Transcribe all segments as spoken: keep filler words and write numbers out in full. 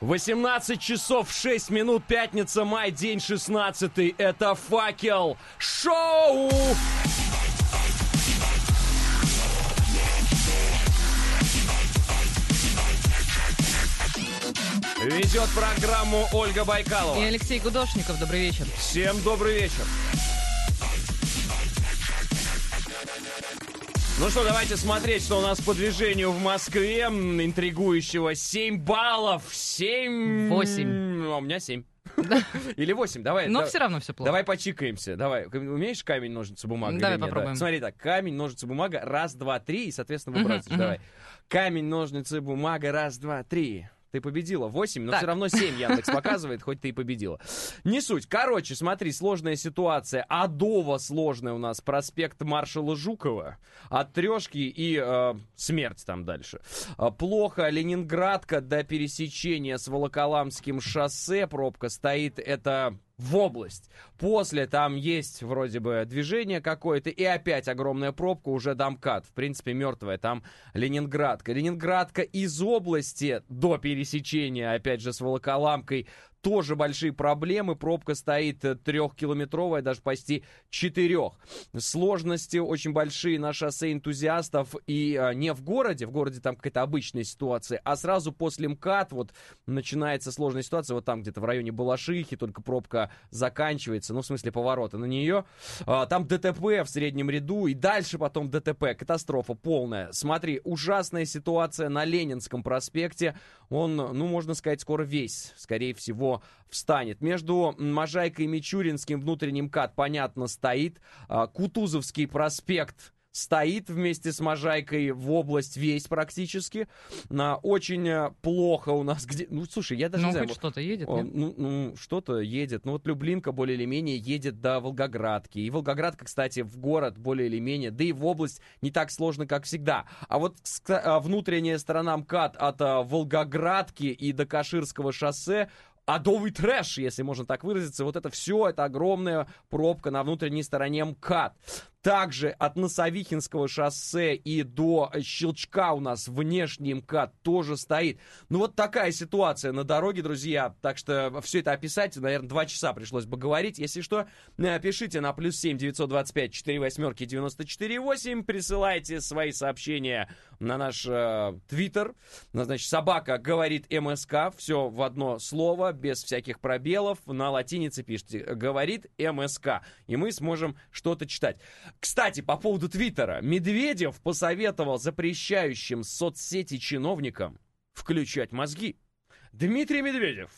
восемнадцать часов шесть минут, пятница, май, день шестнадцатый. Это «Факел» шоу! Ведет программу Ольга Байкалова и Алексей Гудошников. Добрый вечер. Всем добрый вечер. Ну что, давайте смотреть, что у нас по движению в Москве. Интригующего семь баллов. семь... восемь. А у меня семь. Или восемь, давай. Но да, все равно все плохо. Давай почикаемся. Давай. Умеешь камень, ножницы, бумага? Давай или нет? попробуем. Давай. Смотри так. Камень, ножницы, бумага. Раз, два, три. И, соответственно, выбрасываешь. Uh-huh, uh-huh. Давай. Камень, ножницы, бумага. Раз, два, три. Ты победила. восемь, но так. Все равно семь Яндекс показывает, хоть ты и победила. Не суть. Короче, смотри, сложная ситуация. Адово сложная у нас. Проспект маршала Жукова. От Трешки и э, смерть там дальше. Плохо. Ленинградка до пересечения с Волоколамским шоссе. Пробка стоит. Это... в область. После там есть вроде бы движение какое-то, и опять огромная пробка, уже до МКАД. В принципе, мертвая там Ленинградка. Ленинградка из области до пересечения, опять же, с Волоколамкой, тоже большие проблемы. Пробка стоит трехкилометровая, даже почти четырех. Сложности очень большие на шоссе Энтузиастов. И а, не в городе, в городе там какая-то обычная ситуация, а сразу после МКАД вот начинается сложная ситуация. Вот там где-то в районе Балашихи, только пробка заканчивается, ну в смысле поворота на нее. А, там ДТП в среднем ряду, и дальше потом ДТП. Катастрофа полная. Смотри, ужасная ситуация на Ленинском проспекте. Он, ну можно сказать, скоро весь, скорее всего, встанет. Между Можайкой и Мичуринским внутренним МКАД, понятно, стоит. Кутузовский проспект стоит вместе с Можайкой в область весь практически. Очень плохо у нас где... Ну, слушай, я даже ну, не знаю... хоть что-то едет, о, нет? Ну, ну, что-то едет. Ну, вот Люблинка более или менее едет до Волгоградки. И Волгоградка, кстати, в город более или менее, да и в область не так сложно, как всегда. А вот внутренняя сторона МКАД от Волгоградки и до Каширского шоссе адовый трэш, если можно так выразиться. Вот это все, это огромная пробка на внутренней стороне МКАД. Также от Носовихинского шоссе и до Щелчка у нас внешний МКАД тоже стоит. Ну вот такая ситуация на дороге, друзья. Так что все это описать, наверное, два часа пришлось бы говорить. Если что, пишите на плюс семь девятьсот двадцать пять четыре восьмерки девяносто четыре восемь. Присылайте свои сообщения на наш твиттер. Э, значит, собака говорит МСК. Все в одно слово, без всяких пробелов. На латинице пишите говорит МСК. И мы сможем что-то читать. Кстати, по поводу Твиттера. Медведев посоветовал запрещающим соцсети чиновникам включать мозги. Дмитрий Медведев,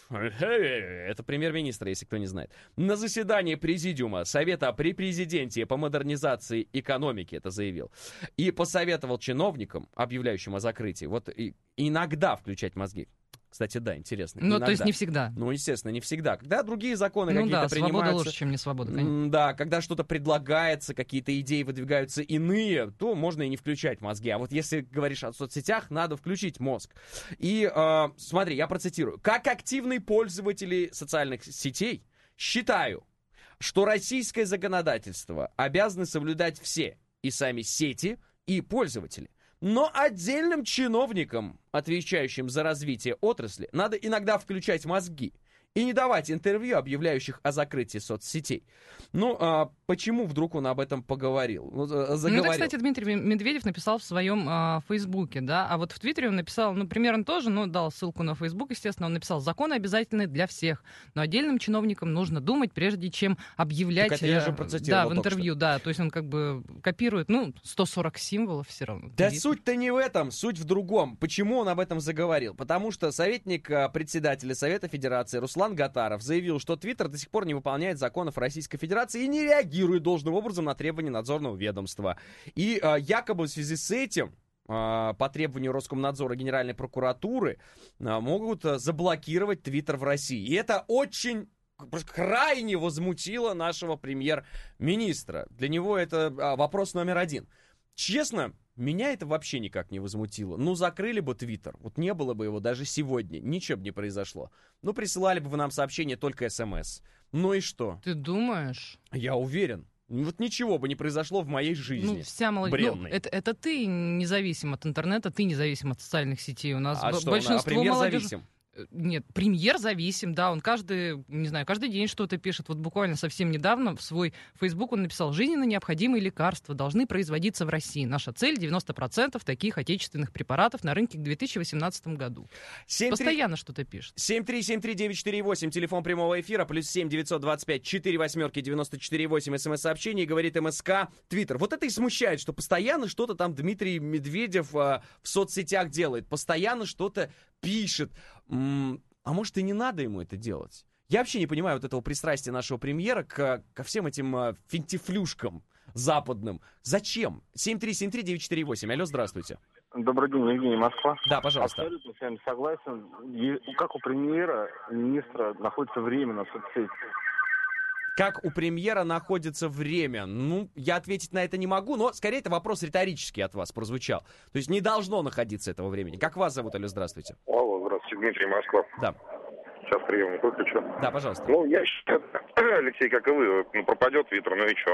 это премьер-министр, если кто не знает, на заседании Президиума Совета при Президенте по модернизации экономики это заявил. И посоветовал чиновникам, объявляющим о закрытии, вот и, иногда включать мозги. Кстати, да, интересно. Ну, иногда. То есть не всегда. Ну, естественно, не всегда. Когда другие законы ну, какие-то да, принимаются... свобода лучше, чем не свобода, конечно. Да, когда что-то предлагается, какие-то идеи выдвигаются иные, то можно и не включать мозги. А вот если говоришь о соцсетях, надо включить мозг. И э, смотри, я процитирую. Как активный пользователь социальных сетей считаю, что российское законодательство обязаны соблюдать все, и сами сети, и пользователи. Но отдельным чиновникам, отвечающим за развитие отрасли, надо иногда включать мозги и не давать интервью, объявляющих о закрытии соцсетей. Ну, а почему вдруг он об этом поговорил? Ну, заговорил. Ну, это, кстати, Дмитрий Медведев написал в своем а, Фейсбуке, да, а вот в Твиттере он написал, ну, примерно тоже, ну, дал ссылку на Фейсбук, естественно, он написал, законы обязательны для всех, но отдельным чиновникам нужно думать, прежде чем объявлять... Так это я же процитировал. Да, в интервью, да, то есть он как бы копирует, ну, сто сорок символов все равно. Да видно. Суть-то не в этом, суть в другом. Почему он об этом заговорил? Потому что советник председателя Совета Федерации Руслан Гатаров заявил, что Твиттер до сих пор не выполняет законов Российской Федерации и не реагирует должным образом на требования надзорного ведомства. И э, якобы в связи с этим э, по требованию Роскомнадзора Генеральной прокуратуры э, могут э, заблокировать Твиттер в России. И это очень... крайне возмутило нашего премьер-министра. Для него это э, вопрос номер один. Честно, меня это вообще никак не возмутило. Ну, закрыли бы Твиттер, вот не было бы его даже сегодня, ничего бы не произошло. Ну, присылали бы вы нам сообщение только СМС. Ну и что? Ты думаешь? Я уверен. Вот ничего бы не произошло в моей жизни. Ну, вся молодежь. Ну, это, это ты независим от интернета, ты независим от социальных сетей. У нас а б- что, большинство а премьер молодежи... зависим? Нет, премьер зависим, да, он каждый, не знаю, каждый день что-то пишет. Вот буквально совсем недавно в свой Facebook он написал: жизненно необходимые лекарства должны производиться в России. Наша цель — девяносто процентов таких отечественных препаратов на рынке к две тысячи восемнадцатому году. семь три... Постоянно что-то пишет. семь три семь три девять четыре восемь, телефон прямого эфира, плюс семь девятьсот двадцать пять четыре восьмерки девяносто четыре восемь, смс-сообщение, говорит МСК, Твиттер. Вот это и смущает, что постоянно что-то там Дмитрий Медведев а, в соцсетях делает, постоянно что-то пишет. М- а может, и не надо ему это делать? Я вообще не понимаю вот этого пристрастия нашего премьера к, ко всем этим а, финтифлюшкам западным. Зачем? семь три семь три девять четыре восемь. Алло, здравствуйте. Добрый день, Евгений, Москва. Да, пожалуйста. Абсолютно с вами согласен. И как у премьера, министра находится время на соцсети? Как у премьера находится время? Ну, я ответить на это не могу, но скорее это вопрос риторический от вас прозвучал. То есть не должно находиться этого времени. Как вас зовут, алло, здравствуйте? Алло, здравствуйте, Дмитрий, Москва. Да. Сейчас приемник выключу. Да, пожалуйста. Ну, я считаю, Алексей, как и вы, ну, пропадет Твиттер, ну и что?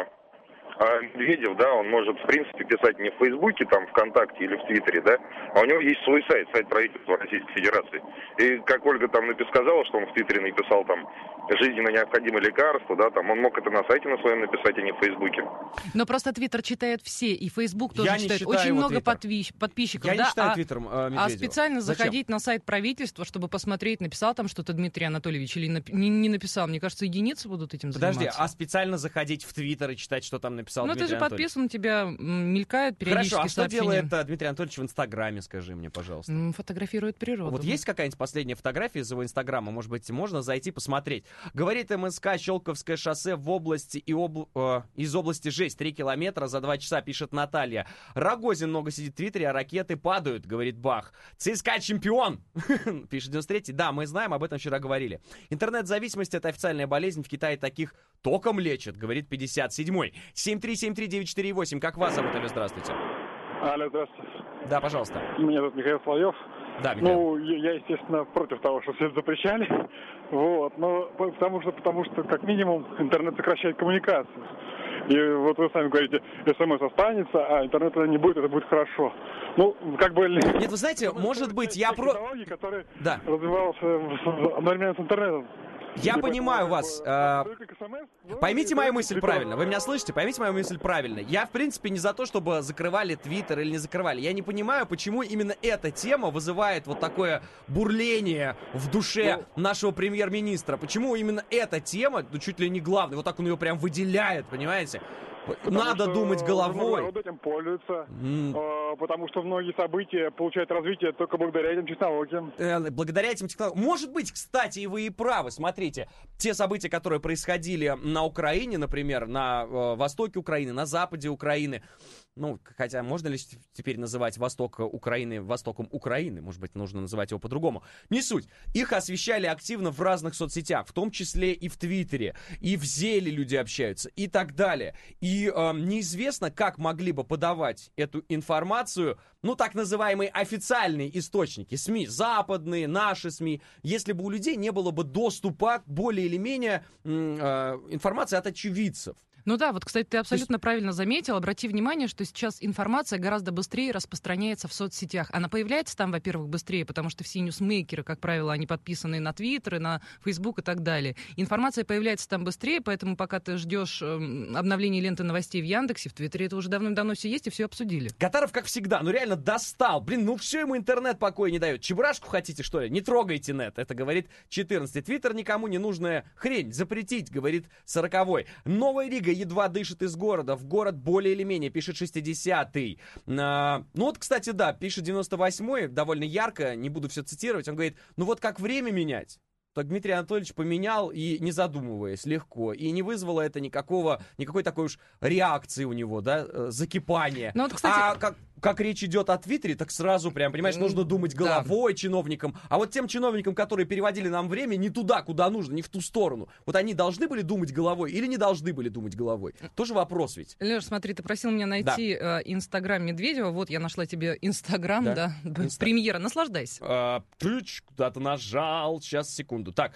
А Медведев, да, он может, в принципе, писать не в Фейсбуке, там, ВКонтакте или в Твиттере, да, а у него есть свой сайт, сайт правительства Российской Федерации. И, как Ольга там напис- сказала, что он в Твиттере написал, там, жизненно необходимые лекарства, да, там, он мог это на сайте на своем написать, а не в Фейсбуке. Но просто Твиттер читают все, и Фейсбук тоже Я не читает. считаю Очень его много Twitter. подпи- подписчиков, Я да, не читаю а, Твиттер э, Медведева. а специально Зачем? заходить на сайт правительства, чтобы посмотреть, написал там что-то Дмитрий Анатольевич или нап- не, не написал. Мне кажется, единицы будут этим Подожди, заниматься. а специально заходить в Твиттер и читать, что там написал Ну, Дмитрий ты же Анатольевич? подписан, у тебя м, мелькают периодически Хорошо, а что сообщения. делает а, Дмитрий Анатольевич в Инстаграме, скажи мне, пожалуйста? М, Фотографирует природу. Вот есть какая-нибудь последняя фотография из его Инстаграма? Может быть, можно зайти посмотреть. Говорит МСК, Щелковское шоссе в области и обл... э, из области жесть. Три километра за два часа, пишет Наталья. Рогозин много сидит в Твиттере, а ракеты падают, говорит Бах. ЦСКА чемпион, пишет девяносто третий. Да, мы знаем, об этом вчера говорили. Интернет-зависимость — это официальная болезнь. В Китае таких током лечат, говорит пятьдесят седьмой. семь три семь три девять четыре восемь. Как вас зовут? Алло, здравствуйте. Алло, здравствуйте. Да, пожалуйста. Меня зовут Михаил Соловьев. Да, Михаил. Ну, я, я, естественно, против того, что все это запрещали. Вот, но потому что, потому что, как минимум, интернет сокращает коммуникацию. И вот вы сами говорите, СМС останется, а интернета не будет, это будет хорошо. Ну, как бы... Нет, вы знаете, может быть, я про... Технологии, которые Да. развивался одновременно с интернетом. Я И понимаю поэтому, вас. как бы, э, привыкли к СМС, ну, Поймите и мою привыкли мысль к правильно. Вы Твиттеру. меня слышите? Поймите мою мысль правильно. Я, в принципе, не за то, чтобы закрывали Твиттер или не закрывали. Я не понимаю, почему именно эта тема вызывает вот такое бурление в душе нашего премьер-министра. Почему именно эта тема, ну, чуть ли не главная, вот так он ее прям выделяет, понимаете? Потому Надо что думать много головой. народу этим пользуется, М. э, потому что многие события получают развитие только благодаря этим технологиям. Э, Благодаря этим технологиям. Может быть, кстати, и вы и правы. Смотрите, те события, которые происходили на Украине, например, на э, востоке Украины, на западе Украины, ну, хотя можно ли теперь называть восток Украины востоком Украины? Может быть, нужно называть его по-другому. Не суть. Их освещали активно в разных соцсетях, в том числе и в Твиттере, и в Зеле люди общаются, и так далее. И э, неизвестно, как могли бы подавать эту информацию, ну, так называемые официальные источники, СМИ, западные, наши СМИ, если бы у людей не было бы доступа к более или менее м, э, информации от очевидцев. Ну да, вот, кстати, ты абсолютно правильно заметил. Обрати внимание, что сейчас информация гораздо быстрее распространяется в соцсетях. Она появляется там, во-первых, быстрее, потому что все ньюсмейкеры, как правило, они подписаны на Твиттер, на Фейсбук и так далее. Информация появляется там быстрее, поэтому пока ты ждешь э, обновления ленты новостей в Яндексе, в Твиттере это уже давным-давно все есть и все обсудили. Катаров, как всегда, ну реально достал. Блин, ну все ему интернет покоя не дает. Чебурашку хотите, что ли? Не трогайте нет. Это говорит четырнадцатый. Твиттер никому не нужная хрень. Запретить, говорит сороковой. Новая Рига едва дышит из города. В город более или менее, пишет шестидесятый. А, ну вот, кстати, да, пишет девяносто восьмой, довольно ярко, не буду все цитировать. Он говорит, ну вот как время менять? Так Дмитрий Анатольевич поменял, и не задумываясь, легко. И не вызвало это никакого, никакой такой уж реакции у него, да, э, закипания. Ну вот, кстати... А как, как речь идет о Твиттере, так сразу прям, понимаешь, нужно думать головой да. чиновникам. А вот тем чиновникам, которые переводили нам время не туда, куда нужно, не в ту сторону. Вот они должны были думать головой или не должны были думать головой? Тоже вопрос ведь. Леш, смотри, ты просил меня найти да. э, Инстаграм Медведева. Вот я нашла тебе Инстаграм, да, да. Инста... премьера. Наслаждайся. А, ключ куда-то нажал. Сейчас, секунду. Так,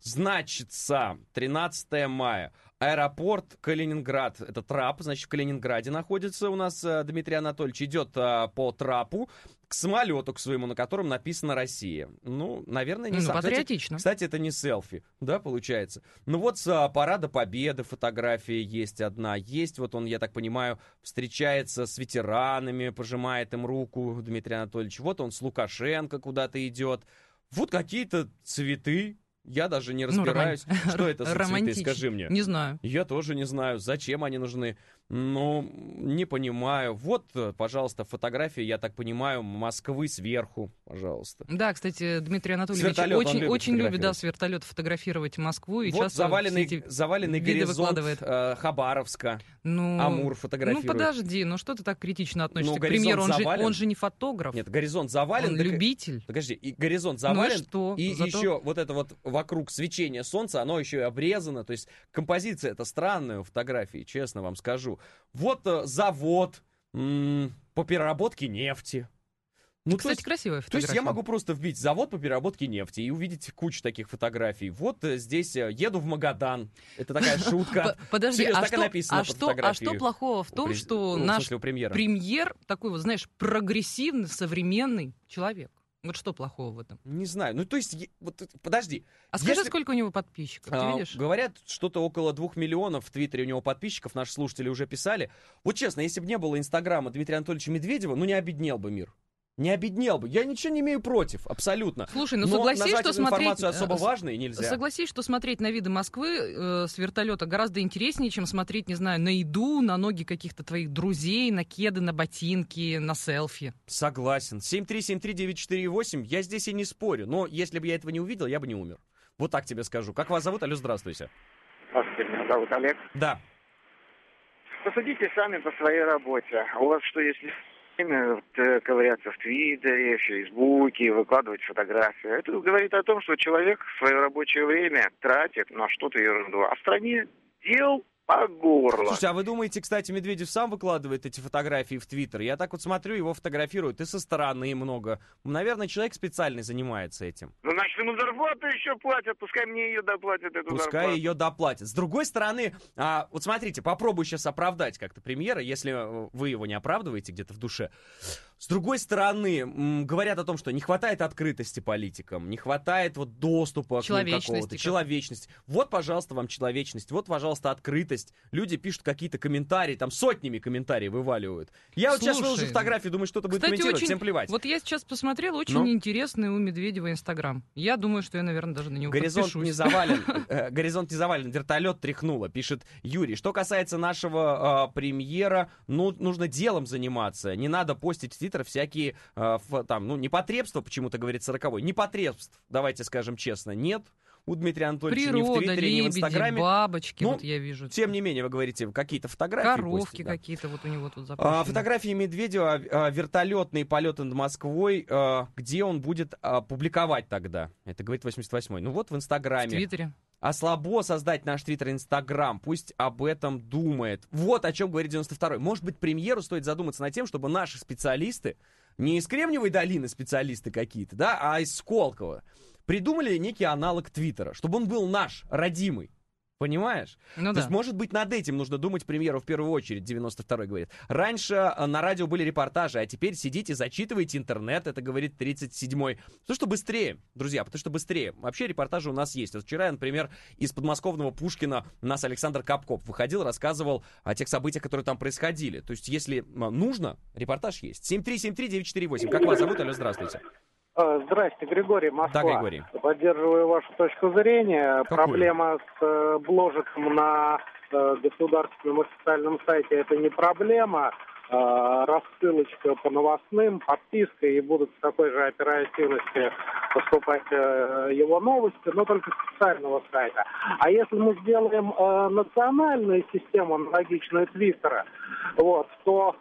значится, тринадцатое мая. Аэропорт Калининград. Это трап, значит, в Калининграде находится у нас э, Дмитрий Анатольевич. Идет э, по трапу. К самолету к своему, на котором написано «Россия». Ну, наверное, не Ну, сам. патриотично. Кстати, кстати, это не селфи, да, получается. Ну вот с а, Парада Победы фотография есть одна. Есть, вот он, я так понимаю, встречается с ветеранами, пожимает им руку, Дмитрий Анатольевич. Вот он с Лукашенко куда-то идет. Вот какие-то цветы. Я даже не разбираюсь, ну, что это за цветы, скажи мне. Не знаю. Я тоже не знаю, зачем они нужны. Ну, не понимаю. Вот, пожалуйста, фотография, я так понимаю, Москвы сверху, пожалуйста. Да, кстати, Дмитрий Анатольевич очень, любит, очень любит да, с вертолета фотографировать Москву. И вот часто заваленный, заваленный горизонт э, Хабаровска, ну, Амур фотографирует. Ну, подожди, ну что ты так критично относишься ну, к премьеру? Он же, он же не фотограф. Нет, горизонт завален. Он так... любитель. Подожди, и горизонт завален, ну, и, что? и Зато... еще вот это вот вокруг свечения солнца, оно еще и обрезано. То есть композиция это странная у фотографии, честно вам скажу. Вот э, завод м- по переработке нефти. Ну, Кстати, есть, красивая фотография. То есть я могу просто вбить завод по переработке нефти и увидеть кучу таких фотографий. Вот здесь еду в Магадан. Это такая шутка. Подожди, а что плохого в том, что наш премьер такой, вот знаешь, прогрессивный, современный человек? Вот что плохого в этом? Не знаю. Ну, то есть, вот, подожди. А скажи, если... сколько у него подписчиков, ты а, видишь? Говорят, что-то около двух миллионов в Твиттере у него подписчиков, наши слушатели уже писали. Вот честно, если бы не было Инстаграма Дмитрия Анатольевича Медведева, ну, не обеднел бы мир. Не обеднел бы. Я ничего не имею против, абсолютно. Слушай, ну согласись, что смотреть... информацию особо важной нельзя. Согласись, что смотреть на виды Москвы э, с вертолета гораздо интереснее, чем смотреть, не знаю, на еду, на ноги каких-то твоих друзей, на кеды, на ботинки, на селфи. Согласен. семь три семь три девять четыре восемь. Я здесь и не спорю. Но если бы я этого не увидел, я бы не умер. Вот так тебе скажу. Как вас зовут? Алло, здравствуйте. Здравствуйте, меня зовут Олег. Да. Посудите сами по своей работе. У вас что, если... ковыряться в Твиттере, в Фейсбуке, выкладывать фотографии. Это говорит о том, что человек свое рабочее время тратит на что-то ерунду. А в стране дел по горло. Слушайте, а вы думаете, кстати, Медведев сам выкладывает эти фотографии в Твиттер? Я так вот смотрю, его фотографируют и со стороны много. Наверное, человек специально занимается этим. Ну, значит, ему зарплату еще платят, пускай мне ее доплатят, эту Пускай зарплату. ее доплатят. С другой стороны, а, вот смотрите, попробую сейчас оправдать как-то премьера, если вы его не оправдываете где-то в душе. С другой стороны, м, говорят о том, что не хватает открытости политикам, не хватает вот доступа к ним какого-то, человечности. Вот, пожалуйста, вам человечность, вот, пожалуйста, открытость. Люди пишут какие-то комментарии, там сотнями комментариев вываливают. Я вот сейчас выложу фотографию, думаю, что-то будет комментировать, очень, всем плевать. Вот я сейчас посмотрела, очень ну? интересный у Медведева Инстаграм. Я думаю, что я, наверное, даже на него Горизонт подпишусь. не завален, э, горизонт не завален, вертолет тряхнуло, пишет Юрий. Что касается нашего э, премьера, ну, нужно делом заниматься. Не надо постить в Твиттер всякие, э, ф, там, ну, непотребства, почему-то говорит сороковой. Непотребств, давайте скажем честно, нет. У Дмитрия Анатольевича Природа, ни в Твиттере, лебеди, ни в Инстаграме. бабочки, ну, вот я вижу. Тем не менее, вы говорите, какие-то фотографии коровки постить, да. какие-то вот у него тут запущены. А, фотографии Медведева, а, вертолетные полеты над Москвой, а, где он будет а, публиковать тогда? Это говорит восемьдесят восьмой. Ну вот в Инстаграме. В Твиттере. А слабо создать наш Твиттер и Инстаграм. Пусть об этом думает. Вот о чем говорит девяносто второй. Может быть, премьеру стоит задуматься над тем, чтобы наши специалисты, не из Кремниевой долины специалисты какие-то, да, а из Сколково, придумали некий аналог Твиттера, чтобы он был наш, родимый. Понимаешь? Ну, То да. есть, может быть, над этим нужно думать премьеру в первую очередь, девяносто второй говорит. Раньше на радио были репортажи, а теперь сидите, зачитывайте интернет, это говорит тридцать седьмой. Потому что быстрее, друзья, потому что быстрее. Вообще репортажи у нас есть. Вот вчера, например, из подмосковного Пушкина у нас Александр Капкоп выходил, рассказывал о тех событиях, которые там происходили. То есть, если нужно, репортаж есть. семь три семь три девять четыре восемь. Как вас зовут? Алло, здравствуйте. Здрасте, Григорий, Москва. Да, Григорий. Поддерживаю вашу точку зрения. Какую? Проблема с э, бложиком на э, государственном официальном сайте – это не проблема. Э, рассылочка по новостным, подписка, и будут с такой же оперативностью поступать э, его новости, но только с официального сайта. А если мы сделаем э, национальную систему, аналогичную Твиттера, вот, то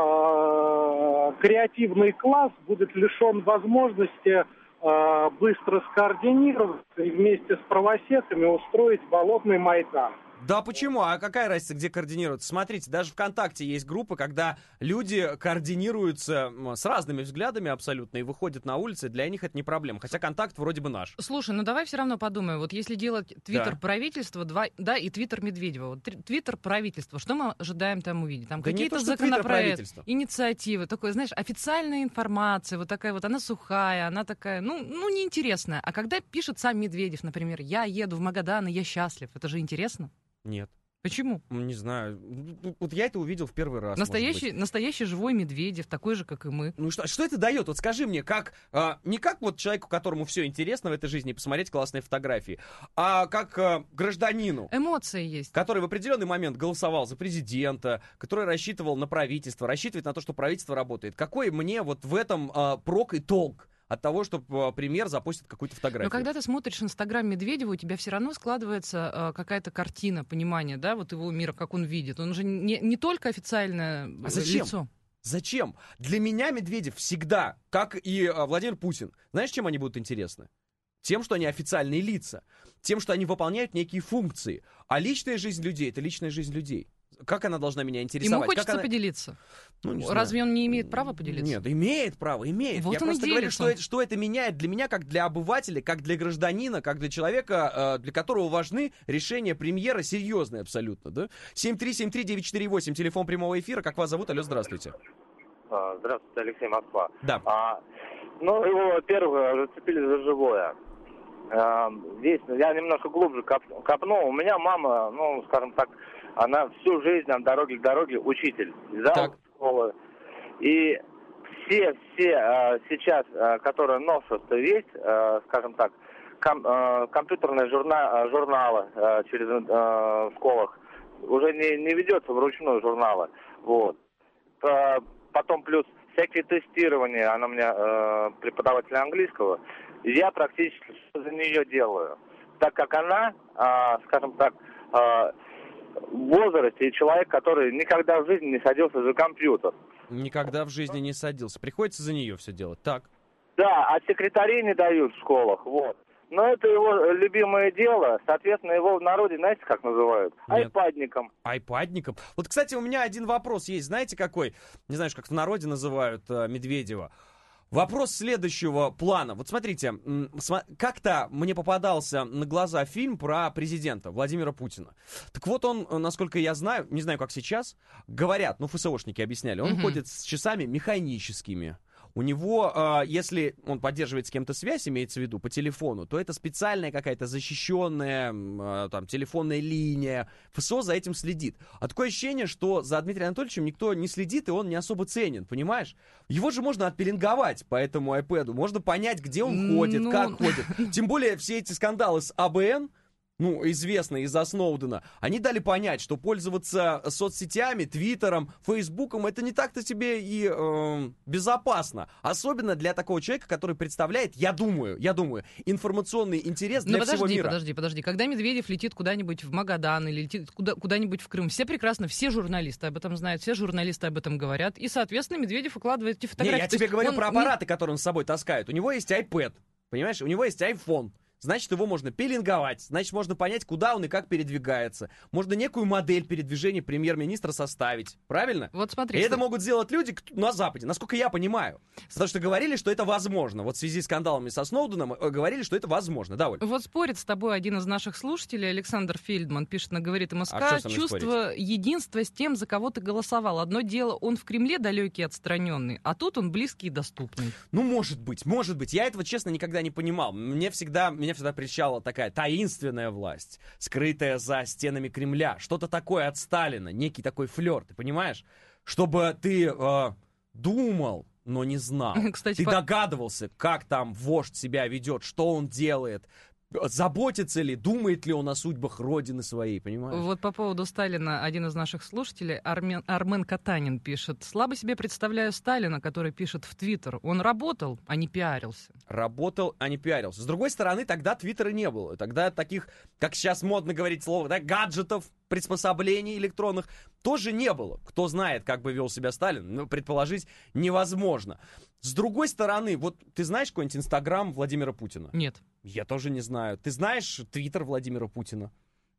креативный класс будет лишен возможности быстро скоординироваться и вместе с правосеками устроить болотный Майдан. Да почему? А какая разница, где координируются? Смотрите, даже ВКонтакте есть группы, когда люди координируются с разными взглядами абсолютно и выходят на улицы, для них это не проблема. Хотя контакт вроде бы наш. Слушай, ну давай все равно подумаем. Вот если делать твиттер Да. правительства, два, да, и твиттер Медведева. Вот три- твиттер правительства, что мы ожидаем там увидеть? Там Да не какие-то то, что твиттер законопроекты, правительства. инициативы, такое, знаешь, официальная информация, вот такая вот, она сухая, она такая, ну, ну неинтересная. А когда пишет сам Медведев, например, я еду в Магадан, и я счастлив, это же интересно. Нет. Почему? Не знаю. Вот я это увидел в первый раз. Настоящий, настоящий живой Медведев, такой же, как и мы. Ну что, что это дает? Вот скажи мне, как а, не как вот человеку, которому все интересно в этой жизни, посмотреть классные фотографии, а как а, гражданину, Эмоции есть. который в определенный момент голосовал за президента, который рассчитывал на правительство, рассчитывает на то, что правительство работает. Какой мне вот в этом а, прок и толк от того, что а, премьер запустит какую-то фотографию? Но когда ты смотришь Инстаграм Медведева, у тебя все равно складывается э, какая-то картина, понимание, да, вот его мира, как он видит. Он же не, не только официальное А зачем? лицо. Зачем? Для меня Медведев всегда, как и а, Владимир Путин, знаешь, чем они будут интересны? Тем, что они официальные лица, тем, что они выполняют некие функции. А личная жизнь людей — это личная жизнь людей. Как она должна меня интересовать? Ему хочется как она... поделиться. Ну, не знаю. Разве он не имеет права поделиться? Нет, имеет право, имеет. Вот Я он и просто говорю, делится. что это, что это меняет для меня, как для обывателя, как для гражданина, как для человека, э, для которого важны решения премьера, серьезные абсолютно. Да? семь три семь три девять четыре восемь, телефон прямого эфира. Как вас зовут? Алло, здравствуйте. Здравствуйте, Алексей, Москва. Да. А, ну, его, во-первых, зацепили за живое. А, здесь я немножко глубже коп, копнул. У меня мама, ну, скажем так, она всю жизнь на дороге к дороге учитель. Зал школы. И все, все а, сейчас, а, которые новшества есть, а, скажем так, ком, а, компьютерные журна, журналы а, через а, в школах, уже не, не ведется вручную журналы. Вот. А, потом плюс всякие тестирования, она у меня э, преподаватель английского, я практически за нее делаю. Так как она, э, скажем так, э, в возрасте, и человек, который никогда в жизни не садился за компьютер. Никогда в жизни не садился. Приходится за нее все делать. Так. Да, а секретарей не дают в школах, вот. Но это его любимое дело, соответственно, его в народе, знаете, как называют? Нет. Айпадником. Айпадником. Вот, кстати, у меня один вопрос есть. Знаете, какой? Не знаю, как в народе называют э, Медведева. Вопрос следующего плана. Вот смотрите, м, сма- как-то мне попадался на глаза фильм про президента Владимира Путина. Так вот он, э, насколько я знаю, не знаю, как сейчас, говорят, ну, ФСОшники объясняли, он Мгм. ходит с часами механическими. У него, э, если он поддерживает с кем-то связь, имеется в виду, по телефону, то это специальная какая-то защищенная э, там, телефонная линия. ФСО за этим следит. А такое ощущение, что за Дмитрием Анатольевичем никто не следит, и он не особо ценен, понимаешь? Его же можно отпеленговать по этому iPad'у, можно понять, где он ходит, Ну, как ходит. Тем более все эти скандалы с АБН, ну, известные из-за Сноудена, они дали понять, что пользоваться соцсетями, Твиттером, Фейсбуком, это не так-то себе и э, безопасно. Особенно для такого человека, который представляет, я думаю, я думаю, информационный интерес для Ну всего подожди, мира. подожди, подожди. Когда Медведев летит куда-нибудь в Магадан или летит куда- куда-нибудь в Крым, все прекрасно, все журналисты об этом знают, все журналисты об этом говорят. И, соответственно, Медведев укладывает эти Не, фотографии. я То тебе есть говорю он про не- аппараты, которые он с собой таскает. У него есть iPad, понимаешь? У него есть iPhone. Значит, его можно пеленговать, значит, можно понять, куда он и как передвигается. Можно некую модель передвижения премьер-министра составить, правильно? Вот смотри. И это что- могут сделать люди кто- на Западе, насколько я понимаю. Потому что говорили, что это возможно. Вот в связи с скандалами со Сноуденом э, говорили, что это возможно. Да, Оль? Вот спорит с тобой один из наших слушателей, Александр Фельдман, пишет на «Говорит МСК», А что со мной чувство единства с тем, за кого ты голосовал. Одно дело, он в Кремле далекий и отстраненный, а тут он близкий и доступный. Ну, может быть, может быть. Я этого, честно, никогда не понимал. Мне всегда, меня всегда прельщала такая таинственная власть, скрытая за стенами Кремля. Что-то такое от Сталина, некий такой флер, ты понимаешь? Чтобы ты э, думал, но не знал. Кстати, Ты по- догадывался, как там вождь себя ведет, что он делает, заботится ли, думает ли он о судьбах Родины своей, понимаешь? Вот по поводу Сталина один из наших слушателей, Армен, Армен Катанин, пишет: «Слабо себе представляю Сталина, который пишет в Твиттер. Он работал, а не пиарился». Работал, а не пиарился. С другой стороны, тогда Твиттера не было. Тогда таких, как сейчас модно говорить слово, да, гаджетов, приспособлений электронных тоже не было. Кто знает, как бы вел себя Сталин, ну, предположить невозможно. С другой стороны, вот ты знаешь какой-нибудь Инстаграм Владимира Путина? Нет. Я тоже не знаю. Ты знаешь Твиттер Владимира Путина?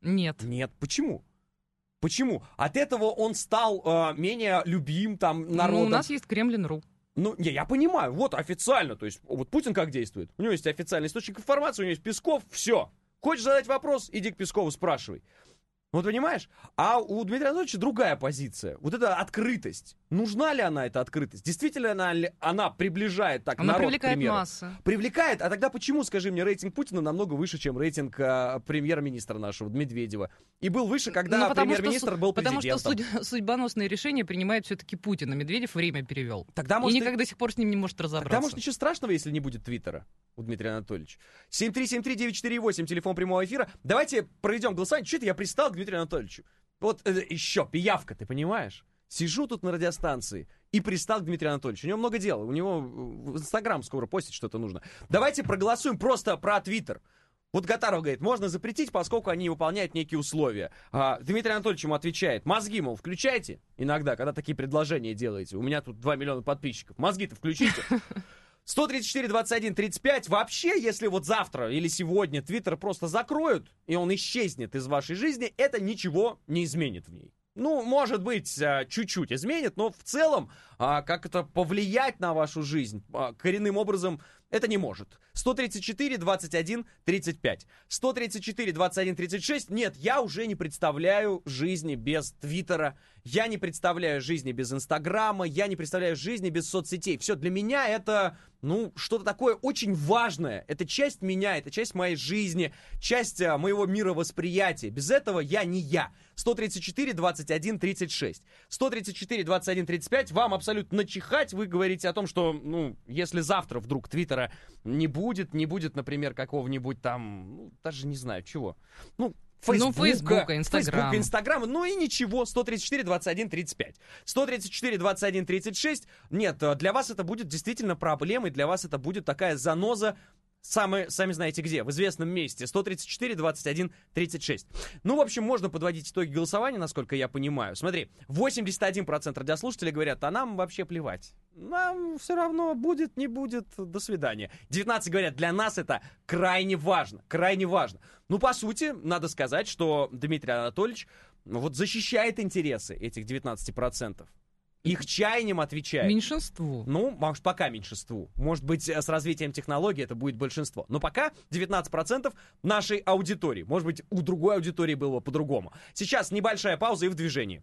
Нет. Нет. Почему? Почему? От этого он стал э, менее любим там народом. Ну, у нас есть Кремлин.ру. Ну, не, я понимаю, вот официально, то есть, вот Путин как действует? У него есть официальный источник информации, у него есть Песков, все. Хочешь задать вопрос, иди к Пескову, спрашивай. Вот понимаешь? А у Дмитрия Анатольевича другая позиция. Вот эта открытость. Нужна ли она, эта открытость? Действительно она, ли, она приближает так она народ, привлекает к примеру? массы. Привлекает? А тогда почему, скажи мне, рейтинг Путина намного выше, чем рейтинг а, премьер-министра нашего, Медведева? И был выше, когда ну, премьер-министр что, был потому президентом. Потому что судь, судьбоносные решения принимает все-таки Путин, а Медведев время перевел. Тогда, может, и никак и... до сих пор с ним не может разобраться. Тогда, может, ничего страшного, если не будет Твиттера у Дмитрия Анатольевича. семь три семь три девять четыре восемь, телефон прямого эфира. Давайте проведем голосование. Что-то я пристал к Дмитрию Анатольевичу. Вот э, еще, пиявка, ты понимаешь? Сижу тут на радиостанции и пристал к Дмитрию Анатольевичу. У него много дел. У него в Инстаграм скоро постить что-то нужно. Давайте проголосуем просто про Твиттер. Вот Гатаров говорит, можно запретить, поскольку они выполняют некие условия. А Дмитрий Анатольевич ему отвечает, мозги, мол, включайте иногда, когда такие предложения делаете. У меня тут два миллиона подписчиков. Мозги-то включите. сто тридцать четыре двадцать один тридцать пять. Вообще, если вот завтра или сегодня Твиттер просто закроют, и он исчезнет из вашей жизни, это ничего не изменит в ней. Ну, может быть, чуть-чуть изменит, но в целом как это повлиять на вашу жизнь коренным образом это не может. сто тридцать четыре двадцать один тридцать пять. сто тридцать четыре двадцать один тридцать шесть. Нет, я уже не представляю жизни без Твиттера. Я не представляю жизни без Инстаграма. Я не представляю жизни без соцсетей. Все, для меня это, ну, что-то такое очень важное. Это часть меня, это часть моей жизни, часть а, моего мировосприятия. Без этого я не я. сто тридцать четыре двадцать один тридцать шесть. сто тридцать четыре двадцать один тридцать пять. Вам абсолютно начихать. Вы говорите о том, что, ну, если завтра вдруг Твиттера не будет, не будет, например, какого-нибудь там, ну, даже не знаю, чего. Ну, Фейсбука, ну, Фейсбука, Инстаграм. Фейсбука, Инстаграма, ну и ничего, сто тридцать четыре двадцать один тридцать пять. сто тридцать четыре двадцать один тридцать шесть. Нет, для вас это будет действительно проблемой, для вас это будет такая заноза, Самые, сами знаете где, в известном месте. сто тридцать четыре двадцать один тридцать шесть. Ну, в общем, можно подводить итоги голосования, насколько я понимаю. Смотри, восемьдесят один процент радиослушателей говорят, а нам вообще плевать. Нам все равно будет, не будет, до свидания. девятнадцать говорят, для нас это крайне важно, крайне важно. Ну, по сути, надо сказать, что Дмитрий Анатольевич ну, вот защищает интересы этих девятнадцати процентов. Их чаянием отвечает. Меньшинству. Ну, может, пока меньшинству. Может быть, с развитием технологий это будет большинство. Но пока девятнадцать процентов нашей аудитории. Может быть, у другой аудитории было по-другому. Сейчас небольшая пауза и в движении.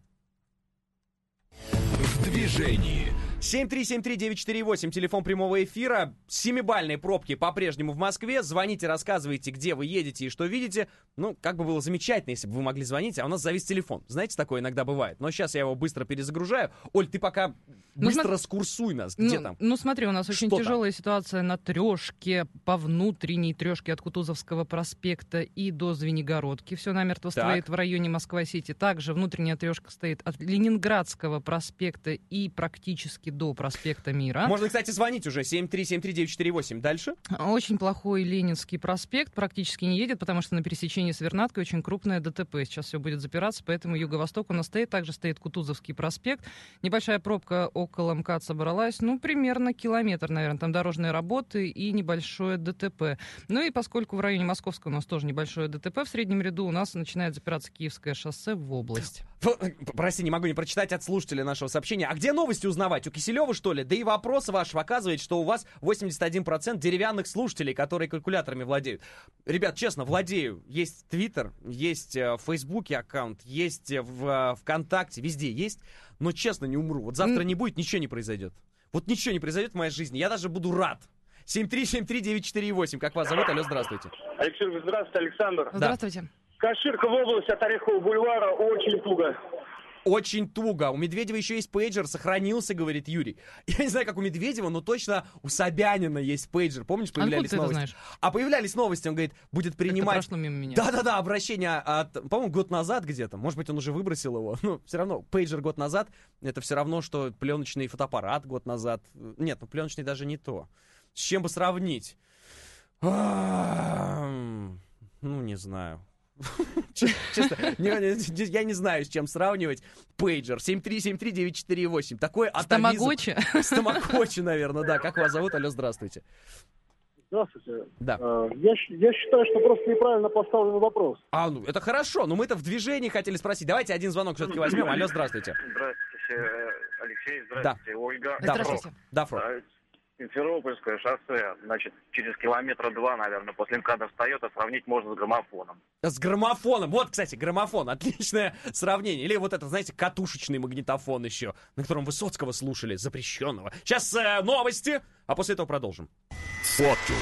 В движении. семь три семь три девять четыре восемь, телефон прямого эфира. Семибальные пробки по-прежнему в Москве. Звоните, рассказывайте, где вы едете и что видите. Ну, как бы было замечательно, если бы вы могли звонить, а у нас завис телефон. Знаете, такое иногда бывает. Но сейчас я его быстро перезагружаю. Оль, ты пока ну, быстро см... раскурсуй нас. Где ну, там? Ну, смотри, у нас что очень там? тяжелая ситуация на трешке, по внутренней трешке от Кутузовского проспекта и до Звенигородки. Все намертво Так. стоит в районе Москва-Сити. Также внутренняя трешка стоит от Ленинградского проспекта и практически до проспекта Мира. Можно, кстати, звонить уже. семь три семь три девять четыре восемь. Дальше? Очень плохой Ленинский проспект. Практически не едет, потому что на пересечении с Вернаткой очень крупное ДТП. Сейчас все будет запираться, поэтому юго-восток у нас стоит. Также стоит Кутузовский проспект. Небольшая пробка около МКАД собралась. Ну, примерно километр, наверное. Там дорожные работы и небольшое ДТП. Ну и поскольку в районе Московского у нас тоже небольшое ДТП, в среднем ряду у нас начинает запираться Киевское шоссе в область. Прости, не могу не прочитать от слушателя нашего сообщения. А где новости узнавать? У Киселева, что ли? Да и вопрос ваш показывает, что у вас восемьдесят один процент деревянных слушателей, которые калькуляторами владеют. Ребят, честно, владею. Есть Твиттер, есть в Фейсбуке аккаунт, есть в ВКонтакте, везде есть. Но, честно, не умру. Вот завтра не будет, ничего не произойдет. Вот ничего не произойдет в моей жизни. Я даже буду рад. семь три семь три девять четыре восемь. Как вас зовут? Алло, здравствуйте. Алексей, здравствуйте, Александр. Здравствуйте. Каширка в область от Орехового бульвара очень туго. Очень туго. У Медведева еще есть пейджер, сохранился, говорит Юрий. Я не знаю, как у Медведева, но точно у Собянина есть пейджер. Помнишь, появлялись а новости? Знаешь? А появлялись новости, он говорит, будет принимать... Как-то прошло мимо меня. Да-да-да, обращение от, по-моему, год назад где-то. Может быть, он уже выбросил его. Но все равно, пейджер год назад, это все равно, что пленочный фотоаппарат год назад. Нет, ну пленочный даже не то. С чем бы сравнить? Ну, не знаю. Честно, я не знаю, с чем сравнивать. Пейджер семь три семь три девять четыре восемь. Такой атовизм. Тамагочи? С Тамагочи, наверное, да. Как вас зовут? Алло, здравствуйте. Здравствуйте. Да. Я, я считаю, что просто неправильно поставлен вопрос. А, ну, это хорошо, но мы-то в движении хотели спросить. Давайте один звонок все-таки возьмем. Алло, здравствуйте. Здравствуйте, Алексей, здравствуйте, да. Ольга. Да, здравствуйте. Фрол. Да, Фрол. Симферопольское шоссе, значит, через километра два, наверное, после МКАДа встает, а сравнить можно с граммофоном. С граммофоном. Вот, кстати, граммофон. Отличное сравнение. Или вот это, знаете, катушечный магнитофон еще, на котором Высоцкого слушали, запрещенного. Сейчас э, новости, а после этого продолжим. Фото.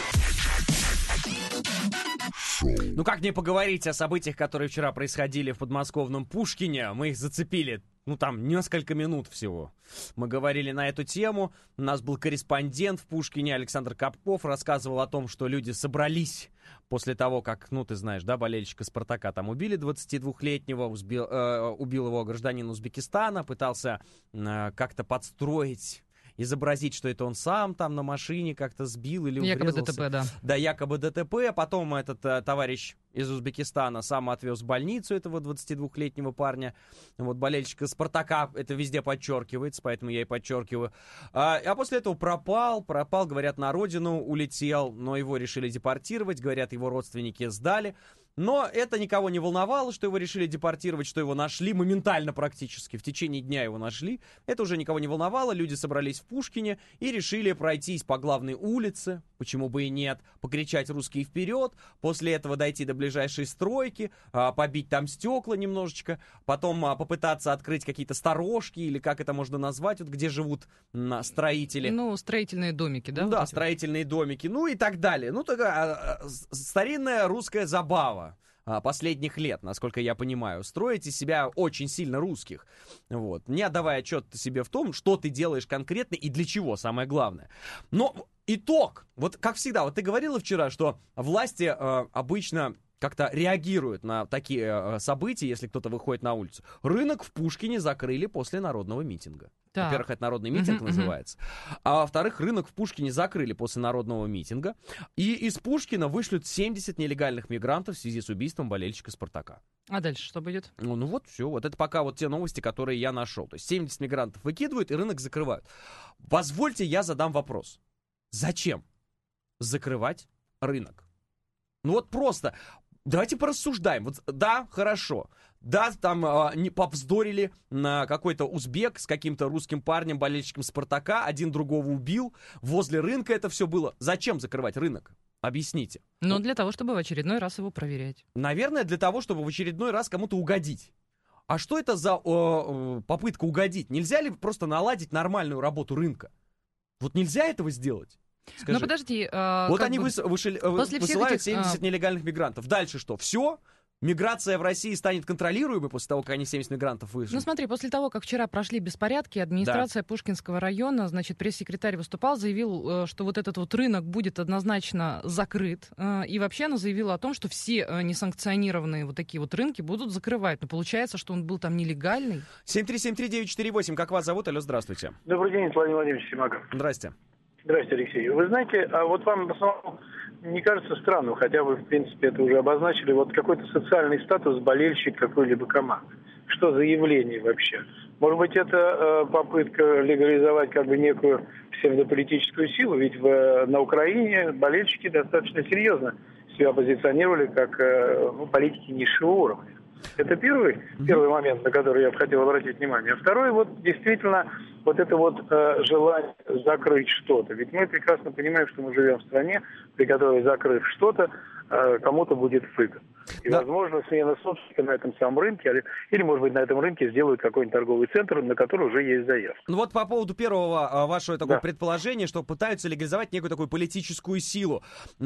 Ну как не поговорить о событиях, которые вчера происходили в подмосковном Пушкине? Мы их зацепили, ну там, несколько минут всего. Мы говорили на эту тему. У нас был корреспондент в Пушкине Александр Капков. Рассказывал о том, что люди собрались после того, как, ну ты знаешь, да, болельщика «Спартака» там убили двадцатидвухлетнего, узбил, э, убил его гражданин Узбекистана, пытался э, как-то подстроить... изобразить, что это он сам там на машине как-то сбил или якобы врезался. ДТП, да. Да, якобы ДТП. Потом этот э, товарищ из Узбекистана сам отвез в больницу этого двадцатидвухлетнего парня. Вот болельщика «Спартака», это везде подчеркивается, поэтому я и подчеркиваю. А, а после этого пропал, пропал, говорят, на родину улетел, но его решили депортировать, говорят, его родственники сдали. Но это никого не волновало, что его решили депортировать, что его нашли моментально практически. В течение дня его нашли. Это уже никого не волновало. Люди собрались в Пушкине и решили пройтись по главной улице. Почему бы и нет. Покричать «Русские вперед». После этого дойти до ближайшей стройки. Побить там стекла немножечко. Потом попытаться открыть какие-то сторожки. Или как это можно назвать, вот где живут строители. Ну, строительные домики, да? Да, вот строительные домики. Ну и так далее. Ну, такая старинная русская забава последних лет, насколько я понимаю. Строить из себя очень сильно русских. Вот. Не отдавая отчет себе в том, что ты делаешь конкретно и для чего, самое главное. Но итог, вот как всегда, вот ты говорила вчера, что власти э, обычно как-то реагируют на такие э, события, если кто-то выходит на улицу. Рынок в Пушкине закрыли после народного митинга. Так. Во-первых, это народный митинг Uh-huh, называется. Uh-huh. А во-вторых, рынок в Пушкине закрыли после народного митинга. И из Пушкина вышлют семьдесят нелегальных мигрантов в связи с убийством болельщика «Спартака». А дальше что будет? Ну, ну вот все. Вот это пока вот те новости, которые я нашел. То есть семьдесят мигрантов выкидывают и рынок закрывают. Позвольте, я задам вопрос. Зачем закрывать рынок? Ну вот просто... Давайте порассуждаем. Вот, да, хорошо. Да, там э, не повздорили на какой-то узбек с каким-то русским парнем, болельщиком «Спартака», один другого убил. Возле рынка это все было. Зачем закрывать рынок? Объясните. Ну, для того, чтобы в очередной раз его проверять. Наверное, для того, чтобы в очередной раз кому-то угодить. А что это за э, попытка угодить? Нельзя ли просто наладить нормальную работу рынка? Вот нельзя этого сделать? Скажи. Ну подожди. Э, вот они бы... выс- вышли, высылают этих, семьдесят а... нелегальных мигрантов. Дальше что? Все? Миграция в России станет контролируемой после того, как они семьдесят мигрантов вышли? Ну смотри, после того, как вчера прошли беспорядки, администрация да. Пушкинского района, значит, пресс-секретарь выступал, заявил, что вот этот вот рынок будет однозначно закрыт. И вообще она заявила о том, что все несанкционированные вот такие вот рынки будут закрывать. Но получается, что он был там нелегальный. семь три семь три девять четыре восемь. Как вас зовут? Алло, здравствуйте. Добрый день, Владимир Владимирович Симаков. Здрасте. Здравствуйте, Алексей. Вы знаете, а вот вам в основном не кажется странным, хотя вы, в принципе, это уже обозначили, вот какой-то социальный статус болельщик какой-либо команды. Что за явление вообще? Может быть, это э, попытка легализовать как бы некую псевдополитическую силу? Ведь в, на Украине болельщики достаточно серьезно себя позиционировали как э, ну, политики низшего уровня. Это первый, первый момент, на который я бы хотел обратить внимание. А второй, вот действительно, вот это вот э, желание закрыть что-то. Ведь мы прекрасно понимаем, что мы живем в стране, при которой, закрыв что-то, э, кому-то будет выгодно. И, да. возможно, смена собственника на этом самом рынке, или, или, может быть, на этом рынке сделают какой-нибудь торговый центр, на который уже есть заявка. Ну вот по поводу первого вашего такого да. предположения, что пытаются легализовать некую такую политическую силу.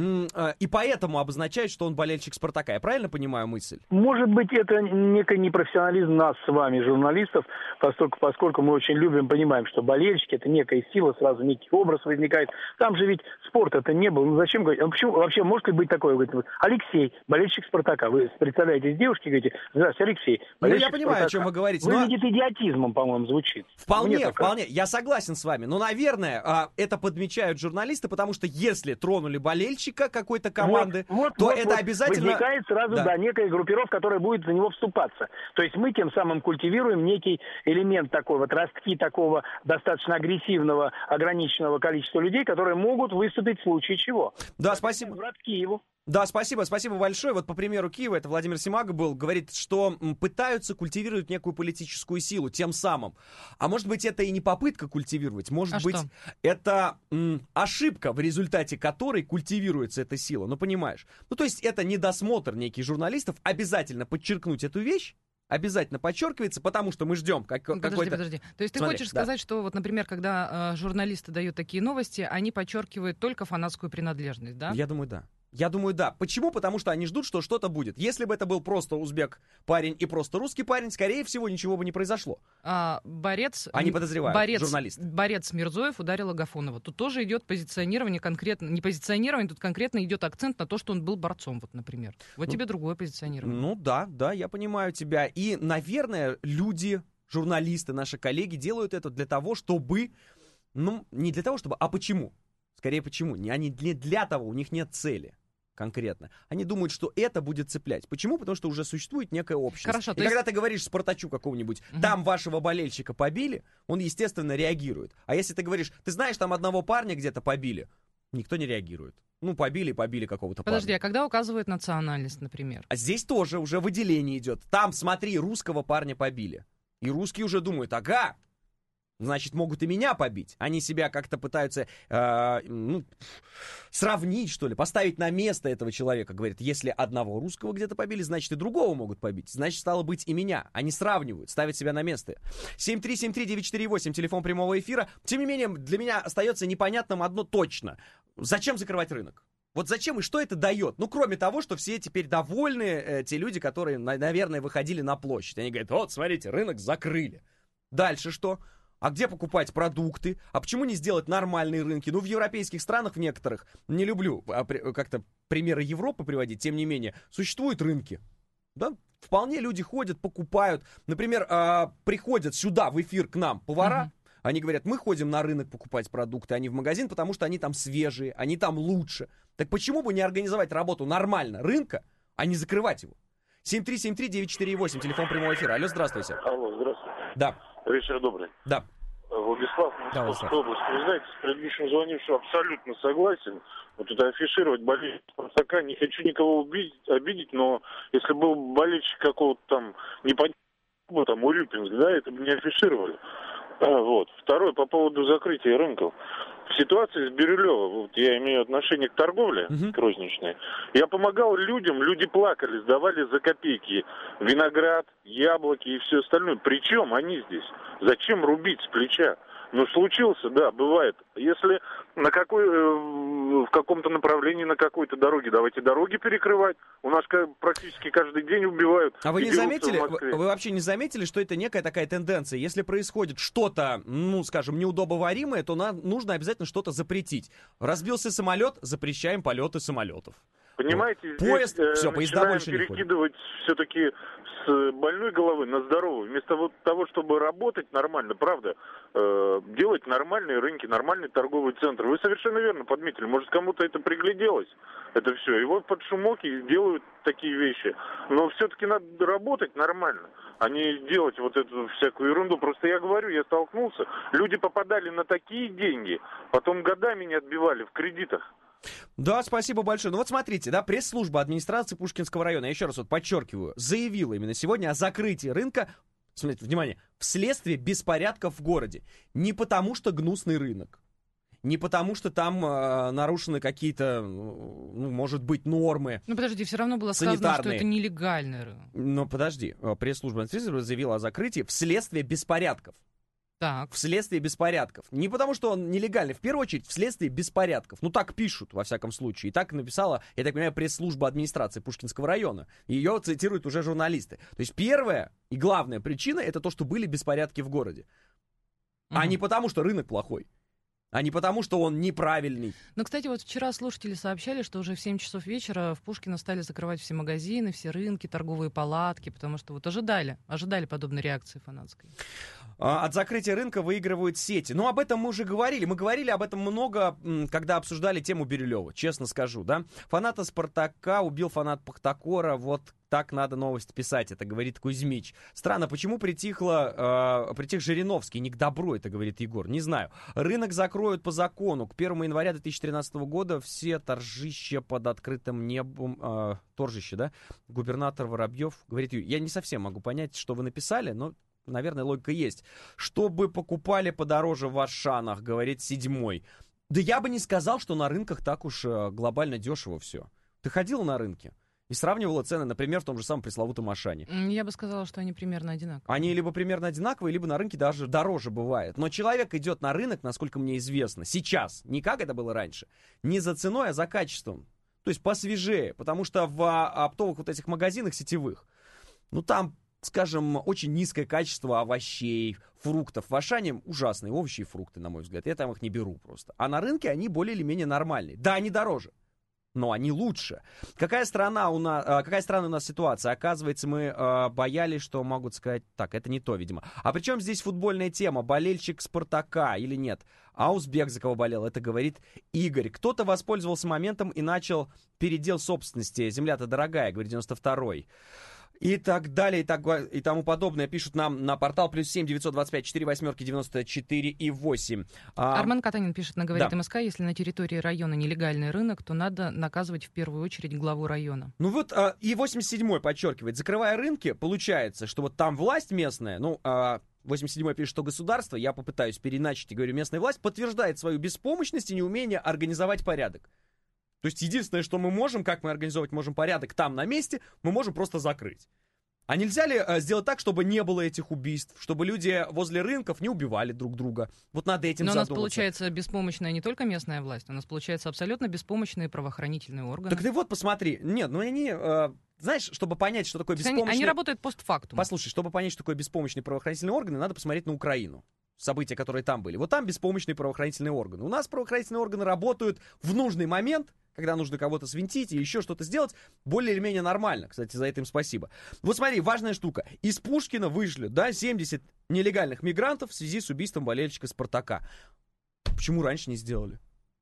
И поэтому обозначают, что он болельщик «Спартака». Я правильно понимаю мысль? Может быть, это некий непрофессионализм нас с вами, журналистов, поскольку, поскольку мы очень любим, понимаем, что болельщики — это некая сила, сразу некий образ возникает. Там же ведь спорт это не был. Ну зачем говорить? А почему вообще может ли быть такое? Говорит, Алексей, болельщик «Спартака». знатока. Вы представляете, девушки говорите, здравствуйте, Алексей. Ну, я понимаю, знатока. О чем вы говорите. Выглядит но... идиотизмом, по-моему, звучит. Вполне, вполне. Я согласен с вами. Но, наверное, это подмечают журналисты, потому что если тронули болельщика какой-то команды, вот, вот, то вот, это вот. обязательно... Возникает сразу, да. да, некая группировка, которая будет за него вступаться. То есть мы тем самым культивируем некий элемент такой вот ростки такого достаточно агрессивного, ограниченного количества людей, которые могут выступить в случае чего. Да, спасибо. Брат Киеву. Да, спасибо, спасибо большое. Вот по примеру Киева, это Владимир Симага был, говорит, что пытаются культивировать некую политическую силу тем самым. А может быть, это и не попытка культивировать, может а быть, что? это м, ошибка, в результате которой культивируется эта сила. Ну, понимаешь? Ну, то есть это недосмотр неких журналистов. Обязательно подчеркнуть эту вещь. Обязательно подчеркивается, потому что мы ждем как, подожди, какой-то... Подожди, То есть ты Смотри, хочешь да. сказать, что, вот, например, когда э, журналисты дают такие новости, они подчеркивают только фанатскую принадлежность, да? Я думаю, да. Я думаю, да. Почему? Потому что они ждут, что что-то будет. Если бы это был просто узбек парень и просто русский парень, скорее всего, ничего бы не произошло. А, борец... Они подозревают, борец, журналист. Борец Мирзоев ударил Агафонова. Тут тоже идет позиционирование конкретно... Не позиционирование, тут конкретно идет акцент на то, что он был борцом, вот, например. Вот ну, тебе другое позиционирование. Ну да, да, я понимаю тебя. И, наверное, люди, журналисты, наши коллеги делают это для того, чтобы... Ну, не для того, чтобы... А почему? Скорее, почему? Они не для того, у них нет цели. Конкретно. Они думают, что это будет цеплять. Почему? Потому что уже существует некая общность. Хорошо, и есть... когда ты говоришь Спартачу какому-нибудь, угу. там вашего болельщика побили, он, естественно, реагирует. А если ты говоришь, ты знаешь, там одного парня где-то побили, никто не реагирует. Ну, побили, побили какого-то парня. Подожди, а когда указывают национальность, например? А здесь тоже уже выделение идет. Там, смотри, русского парня побили. И русские уже думают, ага, значит, могут и меня побить. Они себя как-то пытаются э, ну, сравнить, что ли, поставить на место этого человека. Говорят, если одного русского где-то побили, значит, и другого могут побить. Значит, стало быть, и меня. Они сравнивают, ставят себя на место. семь три семь три девять четыре восемь, телефон прямого эфира. Тем не менее, для меня остается непонятным одно точно. Зачем закрывать рынок? Вот зачем и что это дает? Ну, кроме того, что все теперь довольны, э, те люди, которые, на, наверное, выходили на площадь. Они говорят, вот, смотрите, рынок закрыли. Дальше что? А где покупать продукты? А почему не сделать нормальные рынки? Ну, в европейских странах, в некоторых, не люблю а, при, как-то примеры Европы приводить, тем не менее, существуют рынки. Да? Вполне люди ходят, покупают. Например, а, приходят сюда, в эфир к нам повара, mm-hmm. они говорят, мы ходим на рынок покупать продукты, а не в магазин, потому что они там свежие, они там лучше. Так почему бы не организовать работу нормально рынка, а не закрывать его? семь три семь три девять четыре восемь, телефон прямого эфира. Алло, здравствуйте. Алло, здравствуйте. Да. Вечер добрый. Да. Владислав, Московская область. Вы знаете, с предыдущим звонившим абсолютно согласен. Вот это афишировать болельщик Спартака, не хочу никого убить, обидеть, но если был болельщик какого-то там, непонятного, там, Урюпинск, да, это бы не афишировали. А, вот. Второе, по поводу закрытия рынков. В ситуации с Бирюлево, вот я имею отношение к торговле, uh-huh. к розничной, я помогал людям, люди плакали, сдавали за копейки виноград, яблоки и все остальное. Причем они здесь? Зачем рубить с плеча? Ну, случился, да, бывает. Если на какой, в каком-то направлении, на какой-то дороге, давайте дороги перекрывать. У нас практически каждый день убивают. А вы не заметили, вы вообще не заметили, что это некая такая тенденция? Если происходит что-то, ну, скажем, неудобоваримое, то нам нужно обязательно что-то запретить. Разбился самолет, запрещаем полеты самолетов. Понимаете, поезд, здесь, все, поезда больше не перекидывать все-таки с больной головы на здоровую. Вместо вот того, чтобы работать нормально, правда, э, делать нормальные рынки, нормальный торговый центр. Вы совершенно верно подметили. Может, кому-то это пригляделось, это все. И вот под шумок и делают такие вещи. Но все-таки надо работать нормально, а не делать вот эту всякую ерунду. Просто я говорю, я столкнулся. Люди попадали на такие деньги, потом годами не отбивали в кредитах. Да, спасибо большое. Ну вот смотрите, да, пресс-служба администрации Пушкинского района, я еще раз вот подчеркиваю, заявила именно сегодня о закрытии рынка, смотрите, внимание, вследствие беспорядков в городе. Не потому, что гнусный рынок, не потому, что там э, нарушены какие-то, ну, может быть, нормы. Ну, подожди, все равно было сказано, санитарные. Что это нелегальный рынок. Ну, подожди, пресс-служба администрации заявила о закрытии вследствие беспорядков. Так. Вследствие беспорядков. Не потому, что он нелегальный, в первую очередь, вследствие беспорядков. Ну, так пишут, во всяком случае. И так написала, я так понимаю, пресс-служба администрации Пушкинского района. Ее цитируют уже журналисты. То есть первая и главная причина — это то, что были беспорядки в городе. Uh-huh. А не потому, что рынок плохой. а не потому, что он неправильный. Ну, кстати, вот вчера слушатели сообщали, что уже в семь часов вечера в Пушкино стали закрывать все магазины, все рынки, торговые палатки, потому что вот ожидали, ожидали подобной реакции фанатской. От закрытия рынка выигрывают сети. Ну, об этом мы уже говорили. Мы говорили об этом много, когда обсуждали тему Бирюлева, честно скажу, да. Фаната «Спартака» убил фанат «Пахтакора», вот так надо новость писать, это говорит Кузьмич. Странно, почему притихло, э, притих Жириновский, не к добру, это говорит Егор, не знаю. Рынок закроют по закону. К первому января две тысячи тринадцатого года все торжища под открытым небом, э, торжище, да, губернатор Воробьев, говорит, я не совсем могу понять, что вы написали, но, наверное, логика есть. Чтобы покупали подороже в Ашанах, говорит седьмой. Да я бы не сказал, что на рынках так уж э, глобально дешево все. Ты ходил на рынке? И сравнивала цены, например, в том же самом пресловутом Ашане. Я бы сказала, что они примерно одинаковые. Они либо примерно одинаковые, либо на рынке даже дороже бывает. Но человек идет на рынок, насколько мне известно, сейчас, не как это было раньше, не за ценой, а за качеством. То есть посвежее, потому что в оптовых вот этих магазинах сетевых, ну там, скажем, очень низкое качество овощей, фруктов. В Ашане ужасные овощи и фрукты, на мой взгляд. Я там их не беру просто. А на рынке они более или менее нормальные. Да, они дороже, но они лучше. Какая страна у нас, какая странная у нас ситуация? Оказывается, мы э, боялись, что могут сказать, так, это не то, видимо. А при чем здесь футбольная тема? Болельщик «Спартака» или нет? А узбек за кого болел? Это говорит Игорь. Кто-то воспользовался моментом и начал передел собственности. Земля-то дорогая, говорит девяносто второй. И так далее, и, так, и тому подобное пишут нам на портал плюс семь девятьсот двадцать пять четыре восьмерки девяносто четыре и восемь. А... Армен Катанин пишет на «Говорит да. МСК», если на территории района нелегальный рынок, то надо наказывать в первую очередь главу района. Ну вот а, и восемьдесят седьмой подчеркивает, закрывая рынки, получается, что вот там власть местная, ну... А... восемьдесят седьмой пишет, что государство, я попытаюсь переначить и говорю, местная власть подтверждает свою беспомощность и неумение организовать порядок. То есть единственное, что мы можем, как мы организовать можем порядок там на месте, мы можем просто закрыть. А нельзя ли э, сделать так, чтобы не было этих убийств, чтобы люди возле рынков не убивали друг друга? Вот надо этим задуматься. Но у нас получается беспомощная не только местная власть, у нас получается абсолютно беспомощные правоохранительные органы. Так ты вот посмотри, нет, ну они... Э, знаешь, чтобы понять, что такое беспомощный... Они, они работают постфактум. Послушай, чтобы понять, что такое беспомощные правоохранительные органы, надо посмотреть на Украину. События, которые там были. Вот там беспомощные правоохранительные органы. У нас правоохранительные органы работают в нужный момент, когда нужно кого-то свинтить и еще что-то сделать, более или менее нормально. Кстати, за это им спасибо. Вот смотри, важная штука. Из Пушкина вышли, да, семьдесят нелегальных мигрантов в связи с убийством болельщика «Спартака». Почему раньше не сделали?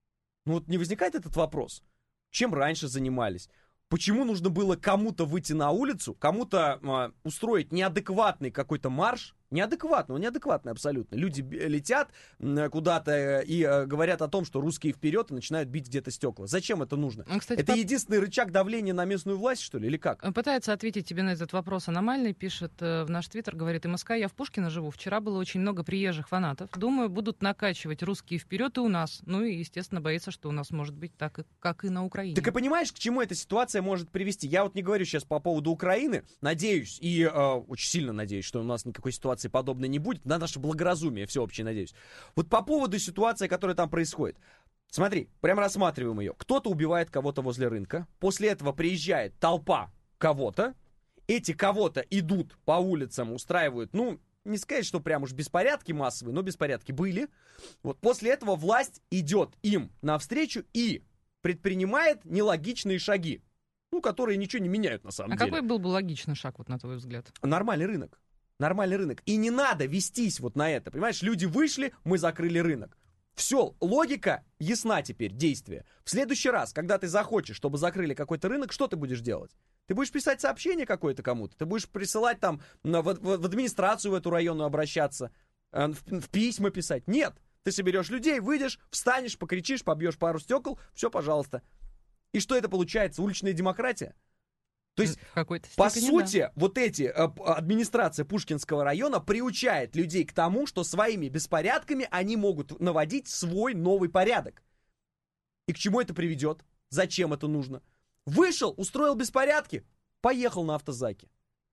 Ну вот не возникает этот вопрос. Чем раньше занимались? Почему нужно было кому-то выйти на улицу, кому-то э, устроить неадекватный какой-то марш? Неадекватный, он неадекватный абсолютно. Люди летят э, куда-то и э, говорят о том, что русские вперед, и начинают бить где-то стекла. Зачем это нужно? Кстати, это по... единственный рычаг давления на местную власть, что ли, или как? Пытается ответить тебе на этот вопрос Аномальный, пишет э, в наш твиттер, говорит, МСК, я в Пушкино живу, вчера было очень много приезжих фанатов. Думаю, будут накачивать русские вперед и у нас. Ну и, естественно, боится, что у нас может быть так, как и на Украине. Так и понимаешь, к чему эта ситуация может привести? Я вот не говорю сейчас по поводу Украины, надеюсь, и э, очень сильно надеюсь, что у нас никакой ситуации подобной не будет, на наше благоразумие всеобщее, надеюсь. Вот по поводу ситуации, которая там происходит. Смотри, прям рассматриваем ее. Кто-то убивает кого-то возле рынка, после этого приезжает толпа кого-то, эти кого-то идут по улицам, устраивают, ну, не сказать, что прям уж беспорядки массовые, но беспорядки были. Вот после этого власть идет им навстречу и предпринимает нелогичные шаги, ну, которые ничего не меняют на самом а деле. А какой был бы логичный шаг, вот на твой взгляд? Нормальный рынок. Нормальный рынок. И не надо вестись вот на это. Понимаешь, люди вышли, мы закрыли рынок. Все, логика ясна теперь, действие. В следующий раз, когда ты захочешь, чтобы закрыли какой-то рынок, что ты будешь делать? Ты будешь писать сообщение какое-то кому-то? Ты будешь присылать там в, в, в администрацию в эту районную обращаться? В, в письма писать? Нет. Ты соберешь людей, выйдешь, встанешь, покричишь, побьешь пару стекол, все, пожалуйста. И что это получается? Уличная демократия? То есть, по сути, да. вот эти, э, администрация Пушкинского района приучает людей к тому, что своими беспорядками они могут наводить свой новый порядок. И к чему это приведет? Зачем это нужно? Вышел, устроил беспорядки, поехал на автозаке.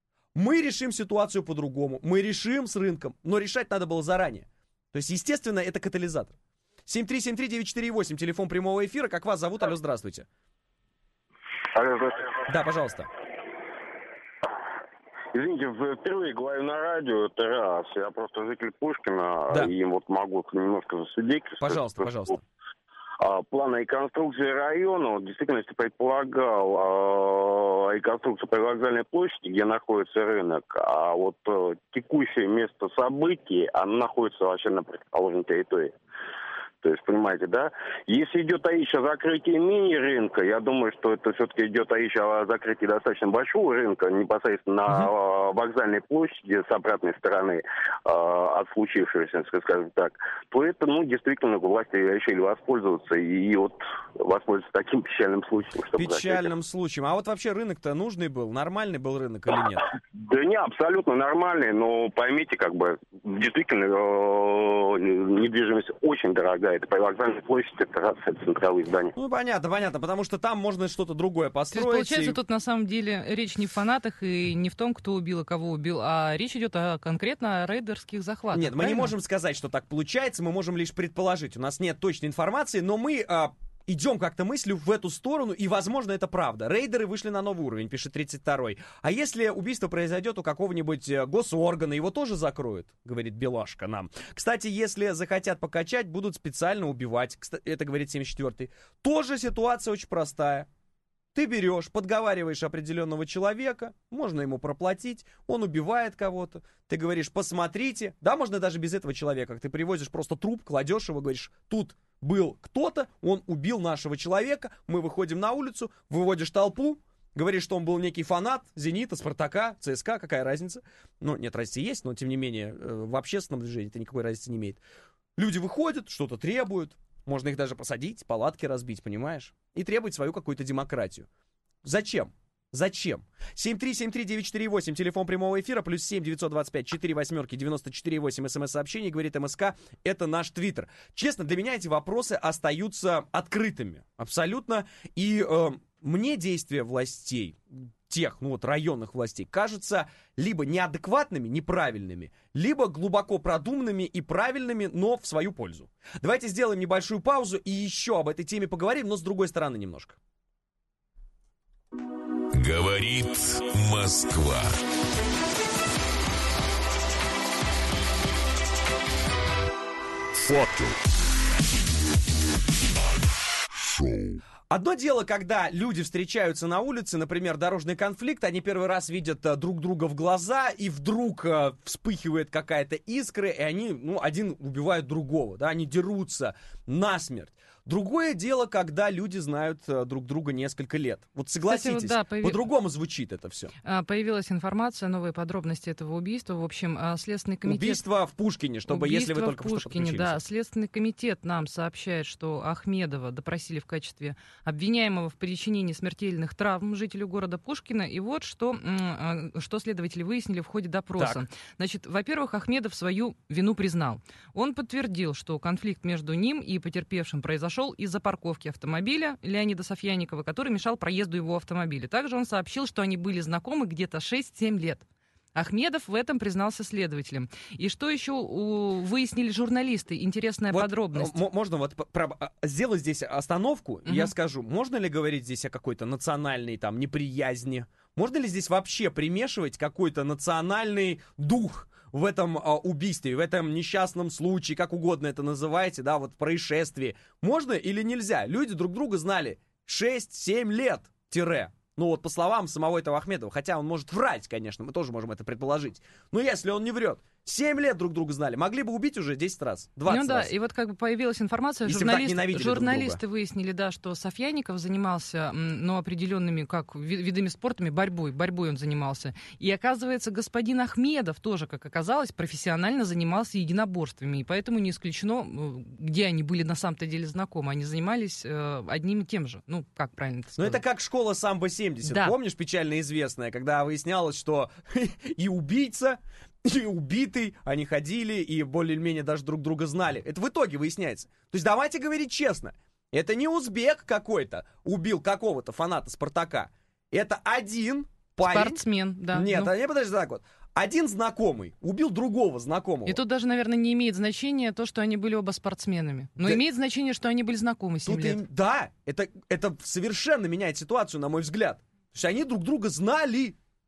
Мы решим ситуацию по-другому, мы решим с рынком, но решать надо было заранее. То есть, естественно, это катализатор. семь три семь три девять четыре восемь, телефон прямого эфира. Как вас зовут? Алло, здравствуйте. Алло, здравствуйте. Да, пожалуйста. Извините, впервые говорю на радио, это раз. Я просто житель Пушкина, да. и вот могу немножко засвидетельствовать. Пожалуйста, пожалуйста. План реконструкции района, вот, действительно, если предполагал э, реконструкцию привокзальной площади, где находится рынок, а вот э, текущее место событий, оно находится вообще на противоположной территории. То есть, понимаете, да? Если идет речь о закрытии мини-рынка, я думаю, что это все-таки идет речь о закрытии достаточно большого рынка, непосредственно на uh-huh. вокзальной площади с обратной стороны э, от случившегося, скажем так, то это, ну, действительно, власти решили воспользоваться и, и вот воспользоваться таким печальным случаем. Печальным закрыть. случаем. А вот вообще рынок-то нужный был? Нормальный был рынок или нет? Да не, абсолютно нормальный, но поймите, как бы, действительно, э, недвижимость очень дорогая. Это привокзальная площадь, это раз, это центровые здания. Ну, понятно, понятно, потому что там можно что-то другое построить. То есть, получается, и... тут на самом деле речь не в фанатах и не в том, кто убил и кого убил, а речь идет о, конкретно о рейдерских захватах. Нет, правильно? Мы не можем сказать, что так получается, мы можем лишь предположить. У нас нет точной информации, но мы... А... идем как-то мыслью в эту сторону, и, возможно, это правда. Рейдеры вышли на новый уровень, пишет тридцать второй. А если убийство произойдет у какого-нибудь госоргана, его тоже закроют, говорит Белашка нам. Кстати, если захотят покачать, будут специально убивать. Это говорит семьдесят четвёртый. Тоже ситуация очень простая. Ты берешь, подговариваешь определенного человека, можно ему проплатить, он убивает кого-то. Ты говоришь, посмотрите. Да, можно даже без этого человека. Ты привозишь просто труп, кладешь его, говоришь, тут был кто-то, он убил нашего человека, мы выходим на улицу, выводишь толпу, говоришь, что он был некий фанат «Зенита», «Спартака», «ЦСКА», какая разница? Ну, нет, разница есть, но, тем не менее, в общественном движении это никакой разницы не имеет. Люди выходят, что-то требуют, можно их даже посадить, палатки разбить, понимаешь? И требовать свою какую-то демократию. Зачем? Зачем? семь три семь три девять четыре восемь, телефон прямого эфира, плюс семь девятьсот двадцать пять четыре восьмерки девяносто четыре восемь, смс-сообщение, говорит МСК, это наш твиттер. Честно, для меня эти вопросы остаются открытыми, абсолютно, и э, мне действия властей, тех, ну вот, районных властей, кажутся либо неадекватными, неправильными, либо глубоко продуманными и правильными, но в свою пользу. Давайте сделаем небольшую паузу и еще об этой теме поговорим, но с другой стороны немножко. Говорит Москва. Факты. Шоу. Одно дело, когда люди встречаются на улице, например, дорожный конфликт, они первый раз видят а, друг друга в глаза, и вдруг а, вспыхивает какая-то искра, и они, ну, один убивает другого, да, они дерутся насмерть. Другое дело, когда люди знают а, друг друга несколько лет. Вот согласитесь, Кстати, вот, да, появи... по-другому звучит это все. Появилась информация, новые подробности этого убийства. В общем, Следственный комитет... Убийство в Пушкине, чтобы, Убийство если вы только в Пушкине, что подключились. Да, Следственный комитет нам сообщает, что Ахмедова допросили в качестве обвиняемого в причинении смертельных травм жителю города Пушкина. И вот что, что следователи выяснили в ходе допроса. Так. Значит, во-первых, Ахмедов свою вину признал. Он подтвердил, что конфликт между ним и потерпевшим произошел из-за парковки автомобиля Леонида Софьянникова, который мешал проезду его автомобиля. Также он сообщил, что они были знакомы где-то шесть-семь лет. Ахмедов в этом признался следователям. И что еще у... выяснили журналисты? Интересная вот подробность. М- можно вот про... сделать здесь остановку, угу. и я скажу, можно ли говорить здесь о какой-то национальной там неприязни? Можно ли здесь вообще примешивать какой-то национальный дух в этом а, убийстве, в этом несчастном случае, как угодно это называйте, да, вот происшествии? Можно или нельзя? Люди друг друга знали шесть-семь лет, тире. Ну вот по словам самого этого Ахмедова, хотя он может врать, конечно, мы тоже можем это предположить. Но если он не врет, семь лет друг друга знали, могли бы убить уже десять раз, двадцать ну да, раз. И вот как бы появилась информация, журналист, журналисты выяснили, да, что Софьянников занимался, ну, определенными, как, видами спортами, борьбой, борьбой он занимался. И оказывается, господин Ахмедов тоже, как оказалось, профессионально занимался единоборствами, и поэтому не исключено, где они были на самом-то деле знакомы, они занимались э, одним и тем же, ну, как правильно это сказать. Ну, это как школа самбо семьдесят, да. Помнишь, печально известная, когда выяснялось, что и убийца, и убитый, они ходили и более-менее даже друг друга знали. Это в итоге выясняется. То есть давайте говорить честно. Это не узбек какой-то убил какого-то фаната Спартака. Это один парень... Спортсмен, да. Нет, ну. а не подожди так вот. Один знакомый убил другого знакомого. И тут даже, наверное, не имеет значения то, что они были оба спортсменами. Но да. имеет значение, что они были знакомы семь лет. Им... Да, это, это совершенно меняет ситуацию, на мой взгляд. То есть они друг друга знали.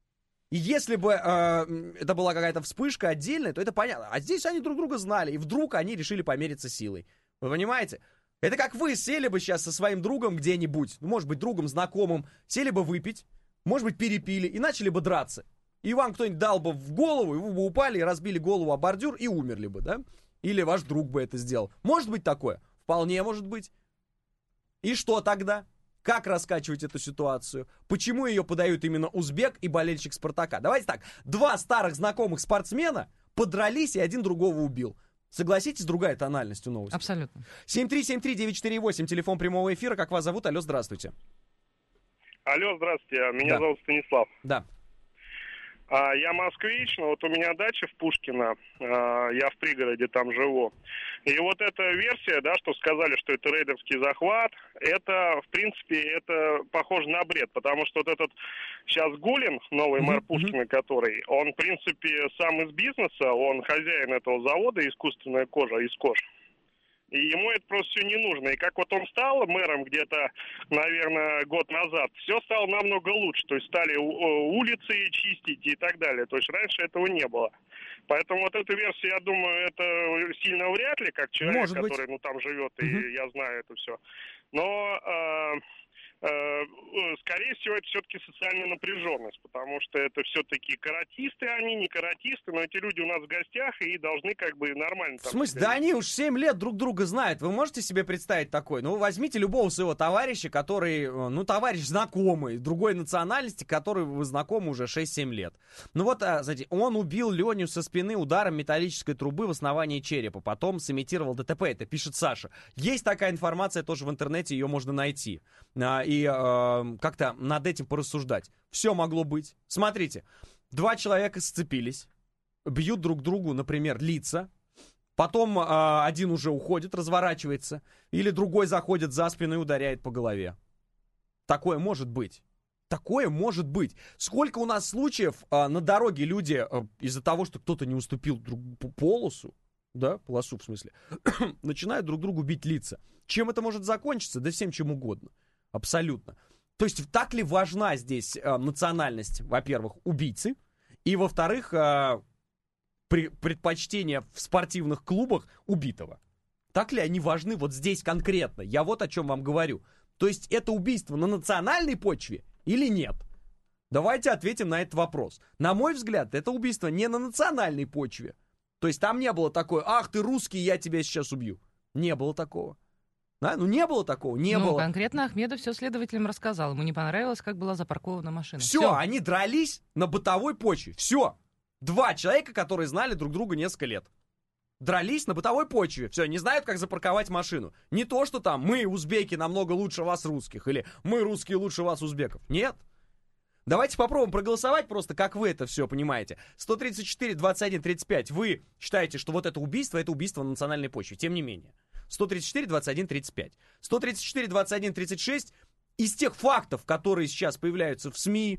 И если бы э, это была какая-то вспышка отдельная, то это понятно. А здесь они друг друга знали, и вдруг они решили помериться силой. Вы понимаете? Это как вы сели бы сейчас со своим другом где-нибудь, ну, может быть, другом, знакомым, сели бы выпить, может быть, перепили и начали бы драться. И вам кто-нибудь дал бы в голову, и вы бы упали, и разбили голову о бордюр, и умерли бы, да? Или ваш друг бы это сделал. Может быть такое? Вполне может быть. И что тогда? Как раскачивать эту ситуацию? Почему ее подают именно узбек и болельщик Спартака? Давайте так. Два старых знакомых спортсмена подрались, и один другого убил. Согласитесь, другая тональность у новости. Абсолютно. семь три семь три девять четыре восемь, телефон прямого эфира. Как вас зовут? Алло, здравствуйте. Алло, здравствуйте. Меня да. зовут Станислав. Да. А, я москвич, но вот у меня дача в Пушкино. А, я в пригороде там живу. И вот эта версия, да, что сказали, что это рейдерский захват, это, в принципе, это похоже на бред. Потому что вот этот сейчас Гулин, новый мэр Пушкина, который, он, в принципе, сам из бизнеса, он хозяин этого завода «Искусственная кожа» из кожи. И ему это просто все не нужно. И как вот он стал мэром где-то, наверное, год назад, все стало намного лучше. То есть стали улицы чистить и так далее. То есть раньше этого не было. Поэтому вот эту версию, я думаю, это сильно вряд ли, как человек, Может который быть. ну, там живет, и Угу. я знаю это все. Но... Э, скорее всего, это все-таки социальная напряженность, потому что это все-таки каратисты, они не каратисты, но эти люди у нас в гостях и должны как бы нормально... В смысле? Да они уж семь лет друг друга знают. Вы можете себе представить такое? Ну, возьмите любого своего товарища, который, ну, товарищ знакомый, другой национальности, который вы знакомы уже шесть-семь лет. Ну вот, знаете, он убил Леню со спины ударом металлической трубы в основании черепа, потом сымитировал ДТП, это пишет Саша. Есть такая информация тоже в интернете, ее можно найти. И э, как-то над этим порассуждать. Все могло быть. Смотрите, два человека сцепились, бьют друг другу, например, лица, потом э, один уже уходит, разворачивается, или другой заходит за спину и ударяет по голове. Такое может быть. Такое может быть. Сколько у нас случаев э, на дороге люди э, из-за того, что кто-то не уступил друг, полосу, да, полосу в смысле, начинают друг другу бить лица. Чем это может закончиться? Да всем чем угодно. Абсолютно. То есть так ли важна здесь э, национальность, во-первых, убийцы, и, во-вторых, э, при, предпочтение в спортивных клубах убитого? Так ли они важны вот здесь конкретно? Я вот о чем вам говорю. То есть это убийство на национальной почве или нет? Давайте ответим на этот вопрос. На мой взгляд, это убийство не на национальной почве. То есть там не было такой: ах, ты русский, я тебя сейчас убью. Не было такого. Да? Ну, не было такого, не ну, было. Конкретно Ахмедов все следователям рассказал. Ему не понравилось, как была запаркована машина. Все, Все, они дрались на бытовой почве. Все. Два человека, которые знали друг друга несколько лет. Дрались на бытовой почве. Все, не знают, как запарковать машину. Не то, что там мы, узбеки, намного лучше вас, русских. Или мы, русские, лучше вас, узбеков. Нет. Давайте попробуем проголосовать просто, как вы это все понимаете. сто тридцать четыре двадцать один тридцать пять. Вы считаете, что вот это убийство, это убийство на национальной почве. Тем не менее. сто тридцать четыре двадцать один тридцать пять. сто тридцать четыре двадцать один тридцать шесть. Из тех фактов, которые сейчас появляются в СМИ,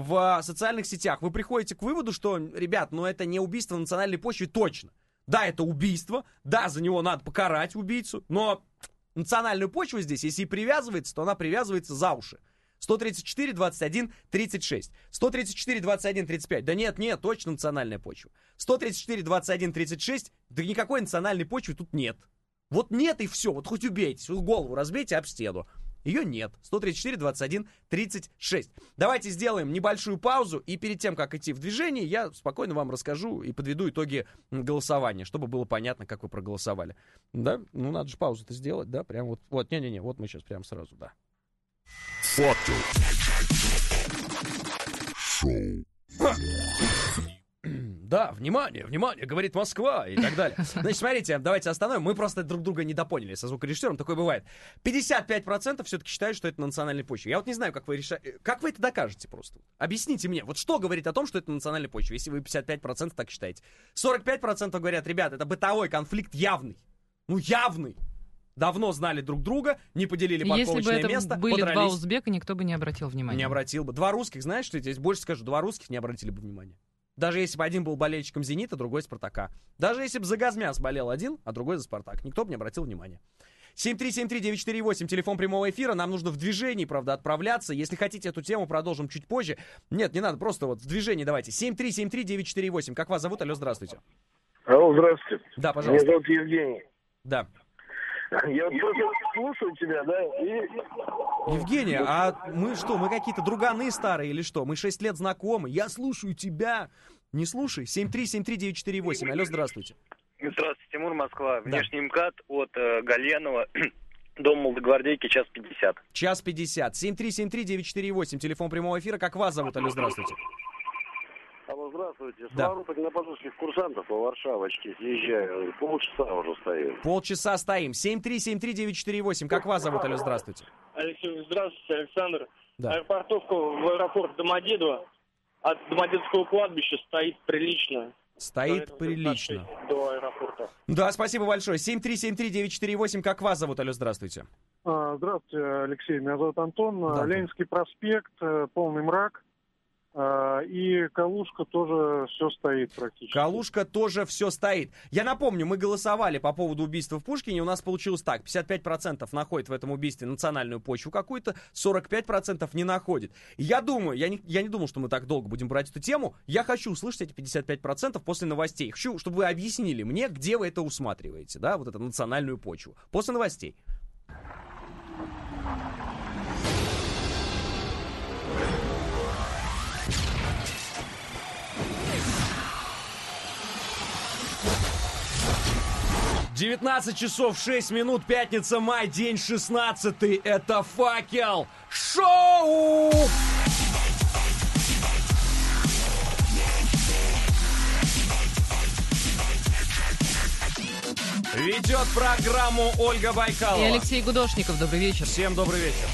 в социальных сетях, вы приходите к выводу, что, ребят, ну это не убийство на национальной почве точно. Да, это убийство, да, за него надо покарать убийцу, но национальную почву здесь, если и привязывается, то она привязывается за уши. сто тридцать четыре двадцать один тридцать шесть. сто тридцать четыре двадцать один тридцать пять. Да нет, нет, точно национальная почва. сто тридцать четыре двадцать один тридцать шесть. Да никакой национальной почвы тут нет. Вот нет и все. Вот хоть убейте, голову разбейте об стену. Ее нет. сто тридцать четыре двадцать один тридцать шесть. Давайте сделаем небольшую паузу, и перед тем, как идти в движение, я спокойно вам расскажу и подведу итоги голосования, чтобы было понятно, как вы проголосовали. Да? Ну, надо же паузу-то сделать, да? Прям вот, вот, не-не-не, вот мы сейчас прям сразу, да. Фото. Шоу. Да, внимание, внимание, говорит Москва и так далее. Значит, смотрите, давайте остановим. Мы просто друг друга не допоняли со звукорежиссером, такое бывает. пятьдесят пять процентов все-таки считают, что это на национальной почве. Я вот не знаю, как вы решаете. Как вы это докажете просто? Объясните мне, вот что говорит о том, что это на национальной почве, если вы пятьдесят пять процентов так считаете. сорок пять процентов говорят: ребят, это бытовой конфликт явный. Ну, явный. Давно знали друг друга, не поделили парковочное место, Если бы это были подрались. два узбека, никто бы не обратил внимания. Не обратил бы. Два русских, знаешь, что я здесь больше скажу, два русских не обратили бы внимания. Даже если бы один был болельщиком «Зенита», другой «Спартака». Даже если бы за «Газмяс» болел один, а другой за «Спартак», никто бы не обратил внимания. семь три семь три девять четыре восемь, телефон прямого эфира. Нам нужно в движении, правда, отправляться. Если хотите эту тему, продолжим чуть позже. Нет, не надо, просто вот в движении давайте. семь три семь три девять четыре восемь. Как вас зовут? Алло, здравствуйте. Алло, здравствуйте. Да, пожалуйста. Меня зовут Евгений. Да. Я вот просто слушаю тебя, да, и... Евгений, а мы что, мы какие-то друганы старые или что? Мы шесть лет знакомы. Я слушаю тебя. Не слушай. семь три семь три девять четыре восемь. Алло, здравствуйте. Здравствуйте, Тимур, Москва. Внешний МКАД от э, Гальянова, дом Молодогвардейки, час пятьдесят. Час пятьдесят. семь три семь три девять четыре восемь. Телефон прямого эфира. Как вас зовут? Алло, здравствуйте. Алло, здравствуйте. Да. Смотрю, так на подушке курсантов по Варшавочке съезжаю. Полчаса уже стою. Полчаса стоим. семь три семь три девять четыре восемь. Как вас зовут? Алло, здравствуйте. Алексей, здравствуйте, Александр. Да. Аэропортовка в аэропорт Домодедово от Домодедовского кладбища стоит прилично. Стоит прилично. До аэропорта. Да, спасибо большое. семь три семь три девять четыре восемь. Как вас зовут? Алло, здравствуйте. А, Здравствуйте, Алексей. Меня зовут Антон. Да, Ленинский проспект, э, полный мрак. А, И Калужка тоже все стоит практически. Калужка тоже все стоит. Я напомню, мы голосовали по поводу убийства в Пушкине. У нас получилось так. пятьдесят пять процентов находит в этом убийстве национальную почву какую-то, сорок пять процентов не находит. Я думаю, я не, я не думал, что мы так долго будем брать эту тему. Я хочу услышать эти пятьдесят пять процентов после новостей. Хочу, чтобы вы объяснили мне, где вы это усматриваете, да, вот эту национальную почву. После новостей. девятнадцать часов шесть минут, пятница, май, день шестнадцатый. Это «Факел» шоу! Ведет программу Ольга Байкалова. И Алексей Гудошников. Добрый вечер. Всем добрый вечер.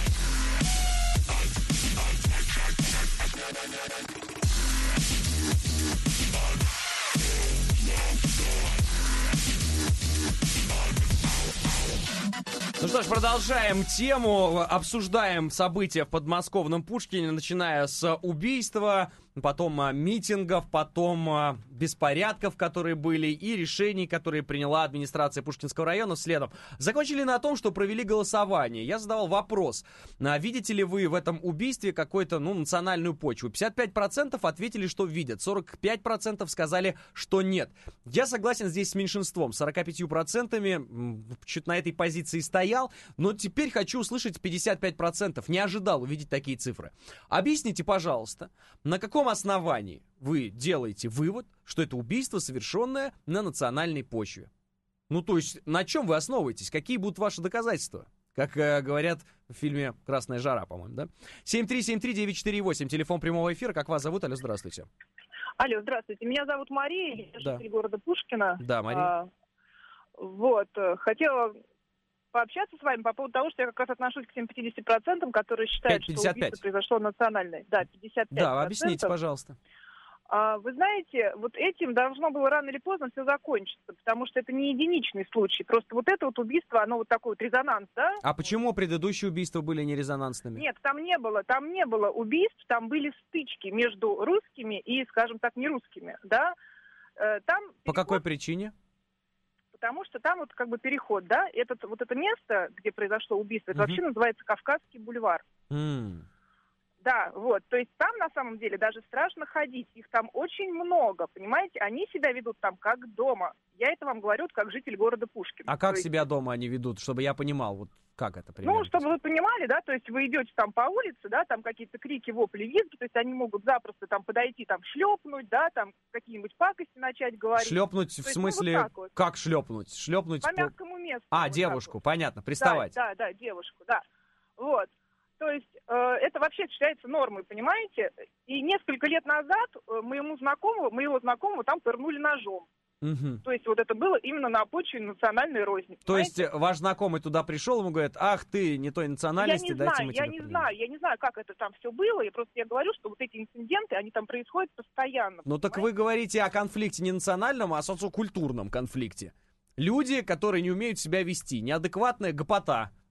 Ну что ж, продолжаем тему, обсуждаем события в подмосковном Пушкине, начиная с убийства, потом митингов, потом беспорядков, которые были, и решений, которые приняла администрация Пушкинского района следом. Закончили на том, что провели голосование. Я задавал вопрос, видите ли вы в этом убийстве какую-то, ну, национальную почву? пятьдесят пять процентов ответили, что видят, сорок пять процентов сказали, что нет. Я согласен здесь с меньшинством, сорок пять процентов, чуть на этой позиции стоял, но теперь хочу услышать пятьдесят пять процентов. Не ожидал увидеть такие цифры. Объясните, пожалуйста, на каком основании вы делаете вывод, что это убийство, совершенное на национальной почве? Ну, то есть, на чем вы основываетесь? Какие будут ваши доказательства? Как э, говорят в фильме «Красная жара», по-моему, да? семь три семь три девять четыре восемь, телефон прямого эфира. Как вас зовут? Алло, здравствуйте. Алло, здравствуйте. Меня зовут Мария, я Да. житель города Пушкина. Да, Мария. А, вот, э, хотела пообщаться с вами по поводу того, что я как раз отношусь к тем пятидесяти процентам, которые считают, что пятьдесят пять. убийство произошло национальное. Да, пятьдесят пять процентов. Да, объясните, пожалуйста. А, вы знаете, вот этим должно было рано или поздно все закончиться, потому что это не единичный случай. Просто вот это вот убийство, оно вот такой вот резонанс, да? А почему предыдущие убийства были не резонансными? Нет, там не было, там не было убийств, там были стычки между русскими и, скажем так, нерусскими, да? Э, Там По какой причине? потому что там вот как бы переход, да, этот, вот это место, где произошло убийство, это Мгм. вообще называется Кавказский бульвар. М. Да, вот, то есть там на самом деле даже страшно ходить, их там очень много, понимаете, они себя ведут там как дома. Я это вам говорю как житель города Пушкина. А как То есть, себя дома они ведут, чтобы я понимал, вот как это примерно? ну, чтобы вы понимали, да, то есть вы идете там по улице, да, там какие-то крики, вопли, визги, то есть они могут запросто там подойти, там шлепнуть, да, там какие-нибудь пакости начать говорить. Шлепнуть То в есть, ну, вот смысле, так вот. как шлепнуть? Шлепнуть По по- мягкому месту. А, вот так девушку, вот. понятно, приставать. Да, да, да, девушку, да. Вот. То есть э, это вообще считается нормой, понимаете? И несколько лет назад э, моему знакомому, моего знакомого там пырнули ножом. Мгм. То есть вот это было именно на почве национальной розни. То есть э, ваш знакомый туда пришел, ему говорят, ах ты, не той Я национальности, не дайте знаю, мы я тебя не пырнем». знаю, я не знаю, как это там все было. Я просто я говорю, что вот эти инциденты, они там происходят постоянно. Ну так вы говорите о конфликте не национальном, а социокультурном конфликте. Люди, которые не умеют себя вести, неадекватная гопота,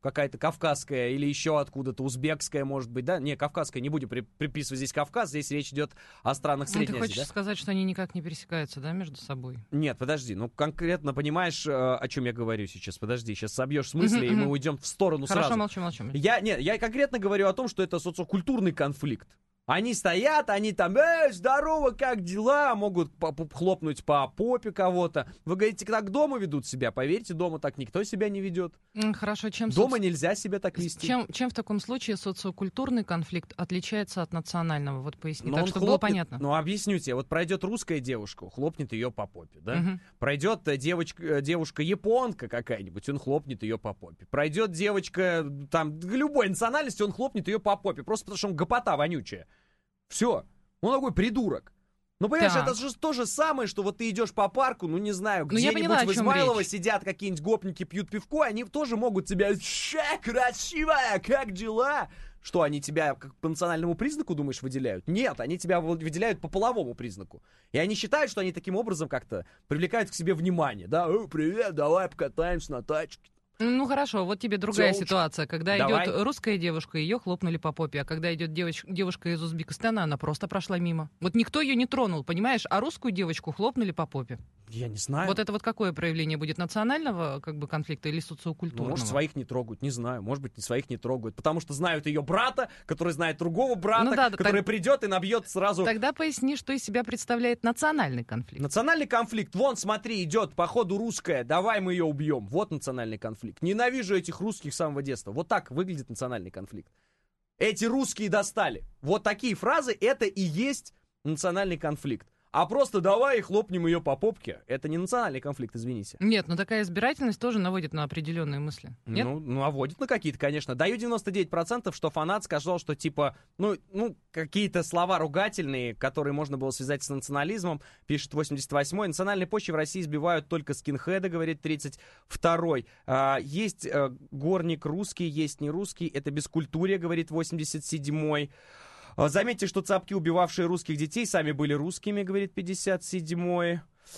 какая-то кавказская или еще откуда-то, узбекская, может быть, да? Не, кавказская, не будем при- приписывать здесь Кавказ, здесь речь идет о странах Ну, Средней ты Азии, хочешь да? сказать, что они никак не пересекаются, да, между собой? Нет, подожди, ну конкретно понимаешь, э, о чем я говорю сейчас? Подожди, сейчас собьешь с мысли, Мгм, и мы мгм. уйдем в сторону Хорошо, сразу. молчу, молчу. молчу. Я, нет, я конкретно говорю о том, что это социокультурный конфликт. Они стоят, они там, эй, здорово, как дела? Могут по- по- хлопнуть по попе кого-то. Вы говорите, как дома ведут себя? Поверьте, дома так никто себя не ведет. М, Хорошо, чем... Дома соци- нельзя себя так вести. Чем, чем в таком случае социокультурный конфликт отличается от национального? Вот поясни, Но так, он чтобы было хлопнет- понятно. Ну, объясню тебе. Вот пройдет русская девушка, хлопнет ее по попе, да? Мгм. Пройдет э, девочка, э, девушка-японка какая-нибудь, он хлопнет ее по попе. Пройдет девочка, там, любой национальности, он хлопнет ее по попе. Просто потому, что он гопота вонючая. Все. Он такой придурок. Ну, понимаешь, Так. это же то же самое, что вот ты идешь по парку, ну, не знаю, Ну, я где-нибудь поняла, о в чем Измайлово речь. сидят какие-нибудь гопники, пьют пивко, они тоже могут тебя, ша, красивая, как дела? Что, они тебя как по национальному признаку, думаешь, выделяют? Нет, они тебя вы- выделяют по половому признаку. И они считают, что они таким образом как-то привлекают к себе внимание, да? О, привет, давай покатаемся на тачке. Ну хорошо, вот тебе другая Тёлочка. ситуация. Когда Давай. идет русская девушка, ее хлопнули по попе, а когда идет девоч- девушка из Узбекистана, она просто прошла мимо. Вот никто ее не тронул, понимаешь? А русскую девочку хлопнули по попе. Я не знаю. Вот это вот какое проявление будет? Национального как бы конфликта или Ну, социокультурного? может, своих не трогают, не знаю. Может быть, своих не трогают. Потому что знают ее брата, который знает другого брата, Ну да, да, который так- придет и набьет сразу. Тогда поясни, что из себя представляет национальный конфликт. Национальный конфликт. Вон, смотри, идет, походу, русская. Давай мы ее убьем. Вот национальный конфликт. Ненавижу этих русских с самого детства. Вот так выглядит национальный конфликт. Эти русские достали. Вот такие фразы, это и есть национальный конфликт. А просто давай и хлопнем ее по попке. Это не национальный конфликт, извините. Нет, но такая избирательность тоже наводит на определенные мысли. Нет? Ну, ну, наводит на какие-то, конечно. Даю девяносто девять процентов, что фанат сказал, что типа, ну, ну, какие-то слова ругательные, которые можно было связать с национализмом, пишет восемьдесят восьмой. Национальные почвы в России сбивают только скинхеды, говорит тридцать второй. А, есть а, горник русский, есть не русский. Это бескультурие, говорит восемьдесят седьмой. Заметьте, что цапки, убивавшие русских детей, сами были русскими, говорит пятьдесят седьмой.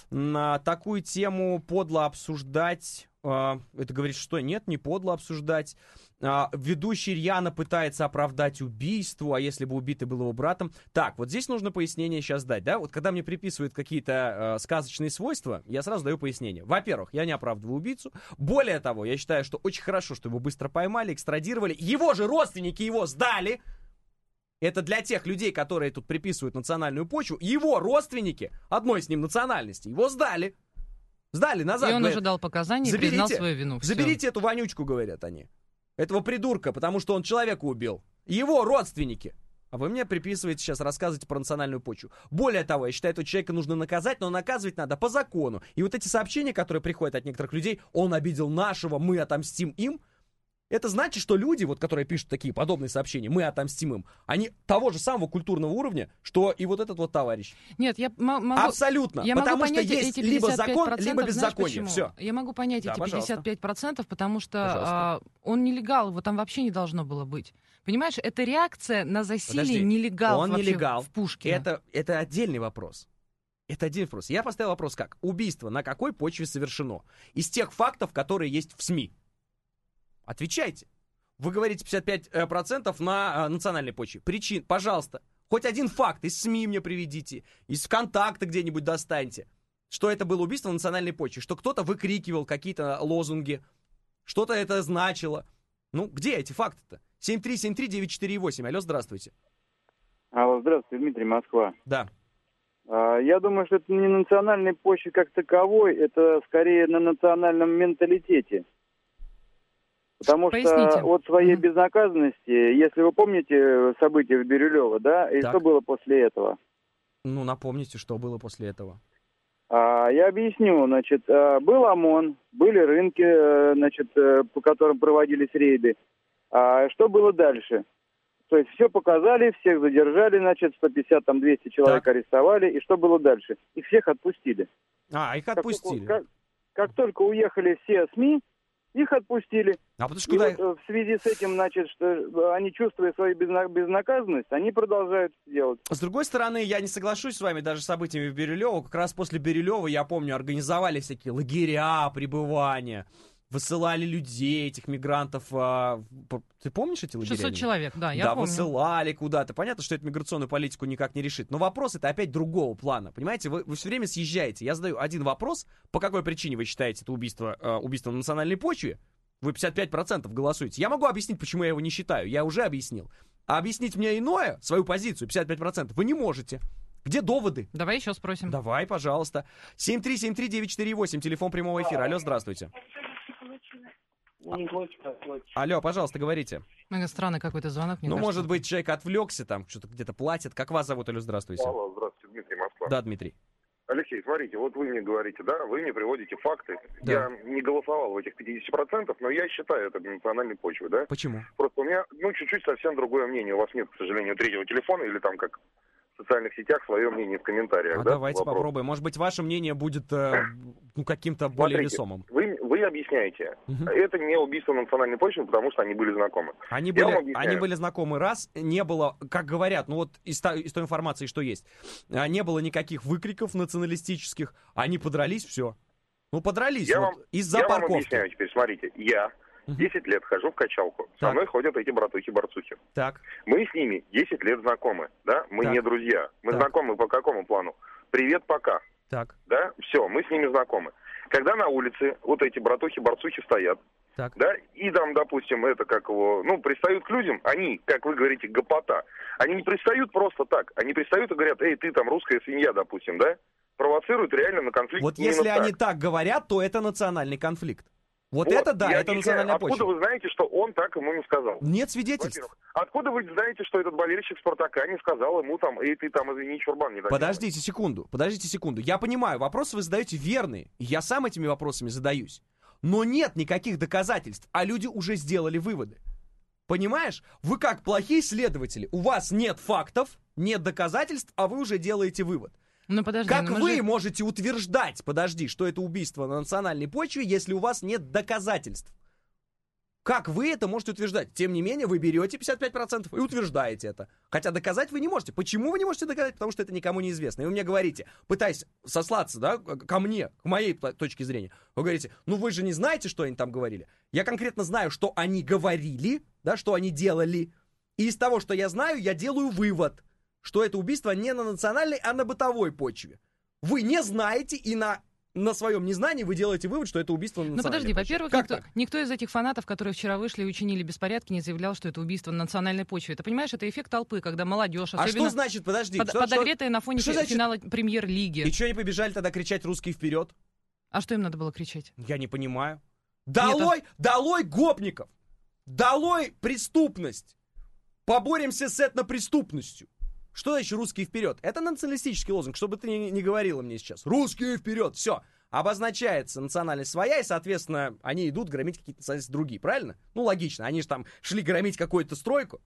На такую тему подло обсуждать. э, Это говорит, что нет, не подло обсуждать. Э, Ведущий рьяно пытается оправдать убийство, а если бы убитый был его братом. Так, вот здесь нужно пояснение сейчас дать, да? Вот когда мне приписывают какие-то э, сказочные свойства, я сразу даю пояснение. Во-первых, я не оправдываю убийцу. Более того, я считаю, что очень хорошо, что его быстро поймали, экстрадировали. Его же родственники его сдали. Это для тех людей, которые тут приписывают национальную почву. Его родственники, одной с ним национальности, его сдали. Сдали назад. И он говорят, уже дал показания и признал свою вину. Всё. Заберите эту вонючку, говорят они. Этого придурка, потому что он человека убил. Его родственники. А вы мне приписываете сейчас, рассказываете про национальную почву. Более того, я считаю, этого человека нужно наказать, но наказывать надо по закону. И вот эти сообщения, которые приходят от некоторых людей, он обидел нашего, мы отомстим им. Это значит, что люди, вот, которые пишут такие подобные сообщения, мы отомстим им, они того же самого культурного уровня, что и вот этот вот товарищ. Нет, я м- могу... Абсолютно. Я потому могу что понять есть эти либо пятьдесят пять закон, процентов, либо знаешь беззаконие. почему? Все. Я могу понять Да, эти пожалуйста. пятьдесят пять процентов, потому что Пожалуйста. а, он нелегал, его там вообще не должно было быть. Понимаешь, это реакция на засилие Подожди, нелегал он вообще нелегал. в Пушкино. Это, это отдельный вопрос. Это отдельный вопрос. Я поставил вопрос как? Убийство на какой почве совершено? Из тех фактов, которые есть в СМИ. Отвечайте. Вы говорите пятьдесят пять процентов на э, национальной почве. Причин, пожалуйста, хоть один факт из СМИ мне приведите, из ВКонтакта где-нибудь достаньте, что это было убийство на национальной почве, что кто-то выкрикивал какие-то лозунги, что-то это значило. Ну, где эти факты-то? семь три семь три девять четыре восемь. Алло, здравствуйте. Алло, здравствуйте, Дмитрий, Москва. Да. А, Я думаю, что это не на национальной почве как таковой, это скорее на национальном менталитете. Потому Поясните. что от своей безнаказанности, если вы помните события в Бирюлево, да, и Так. что было после этого? Ну, напомните, что было после этого. А, Я объясню, значит, а, был ОМОН, были рынки, э, значит, э, по которым проводились рейды. А что было дальше? То есть все показали, всех задержали, значит, сто пятьдесят, там, двести человек арестовали, и что было дальше? Их всех отпустили. А, их Как отпустили. только- Как, как только уехали все СМИ, их отпустили. А потому что И куда вот, э, в связи с этим, значит, что они, чувствуя свою безна- безнаказанность, они продолжают это делать. С другой стороны, я не соглашусь с вами даже с событиями в Бирюлево. Как раз после Бирюлева, я помню, организовали всякие лагеря, пребывания. высылали людей, этих мигрантов. А, ты помнишь эти лагеря? шестьсот человек, да, я да, помню. высылали куда-то. Понятно, что это миграционную политику никак не решит. Но вопрос это опять другого плана. Понимаете, вы, вы все время съезжаете. Я задаю один вопрос. По какой причине вы считаете это убийство, э, убийством на национальной почве? Вы пятьдесят пять процентов голосуете. Я могу объяснить, почему я его не считаю. Я уже объяснил. А объяснить мне иное, свою позицию, пятьдесят пять процентов, вы не можете. Где доводы? Давай еще спросим. Давай, пожалуйста. семь три семь три девять четыре восемь, телефон прямого эфира. Алло, здравствуйте. Алло, пожалуйста, говорите. Ну, странный какой-то звонок. Ну, кажется. Может быть, человек отвлекся, там что-то где-то платит. Как вас зовут? Алло, здравствуйте. Алло, здравствуйте, Дмитрий, Москва. Да, Дмитрий. Алексей, смотрите, вот вы мне говорите, да, вы мне приводите факты. Да. Я не голосовал в этих пятьдесят процентов, но я считаю это национальной почвой, да? Почему? Просто у меня, ну, чуть-чуть совсем другое мнение. У вас нет, к сожалению, третьего телефона или там как в социальных сетях свое мнение в комментариях. А да, давайте вопрос. попробуем. Может быть, ваше мнение будет э, ну, каким-то более Смотрите, весомым. Вы, вы объясняете, угу. Это не убийство на национальной почве, потому что они были знакомы. Они были, они были знакомы раз, не было, как говорят, ну вот из, та, из той информации, что есть, не было никаких выкриков националистических, они подрались, все. Ну, подрались я вот, вам, из-за я парковки. Я вам объясняю теперь, смотрите, я десять лет хожу в качалку, Так. со мной ходят эти братухи-борцухи. Так. Мы с ними десять лет знакомы, да, мы Так. не друзья. Мы Так. знакомы по какому плану? Привет, пока. Так. Да, все, мы с ними знакомы. Когда на улице вот эти братухи-борцухи стоят, так. да, и там, допустим, это как его, ну, пристают к людям, они, как вы говорите, гопота, они не пристают просто так, они пристают и говорят, эй, ты там русская свинья, допустим, да, провоцируют реально на конфликт. Вот именно если так. они так говорят, то это национальный конфликт. Вот, Вот, это да, я это отвечаю, национальная откуда почва. Откуда вы знаете, что он так ему не сказал? Нет свидетельств. Во-первых, откуда вы знаете, что этот болельщик Спартака не сказал ему там, эй, ты там, извини, чурбан не доделай? Подождите секунду, подождите секунду. Я понимаю, вопросы вы задаете верные, и я сам этими вопросами задаюсь. Но нет никаких доказательств, а люди уже сделали выводы. Понимаешь? Вы как плохие следователи. У вас нет фактов, нет доказательств, а вы уже делаете вывод. Ну, подожди, как ну, вы же... можете утверждать, подожди, что это убийство на национальной почве, если у вас нет доказательств? Как вы это можете утверждать? Тем не менее, вы берете пятьдесят пять процентов и утверждаете это. Хотя доказать вы не можете. Почему вы не можете доказать? Потому что это никому не известно. И вы мне говорите, пытаясь сослаться, да, ко мне, к моей точке зрения, вы говорите, ну вы же не знаете, что они там говорили. Я конкретно знаю, что они говорили, да, что они делали. И из того, что я знаю, я делаю вывод, что это убийство не на национальной, а на бытовой почве. Вы не знаете, и на, на своем незнании вы делаете вывод, что это убийство на национальной Ну подожди, почве. во-первых, Как никто, так? никто из этих фанатов, которые вчера вышли и учинили беспорядки, не заявлял, что это убийство на национальной почве. Ты понимаешь, это эффект толпы, когда молодежь, А особенно что значит, подожди, под, что, подогретая что, на фоне что фи- значит? финала премьер-лиги. И что они побежали тогда кричать «русский вперед»? А что им надо было кричать? Я не понимаю. Долой, Нет, а... долой гопников! Долой преступность! Поборемся с этнопреступностью! Что значит «русские вперед»? Это националистический лозунг, чтобы ты не, не говорила мне сейчас. «Русские вперед!» Все. Обозначается национальность своя, и, соответственно, они идут громить какие-то национальности другие, правильно? Ну, логично. Они же там шли громить какую-то стройку.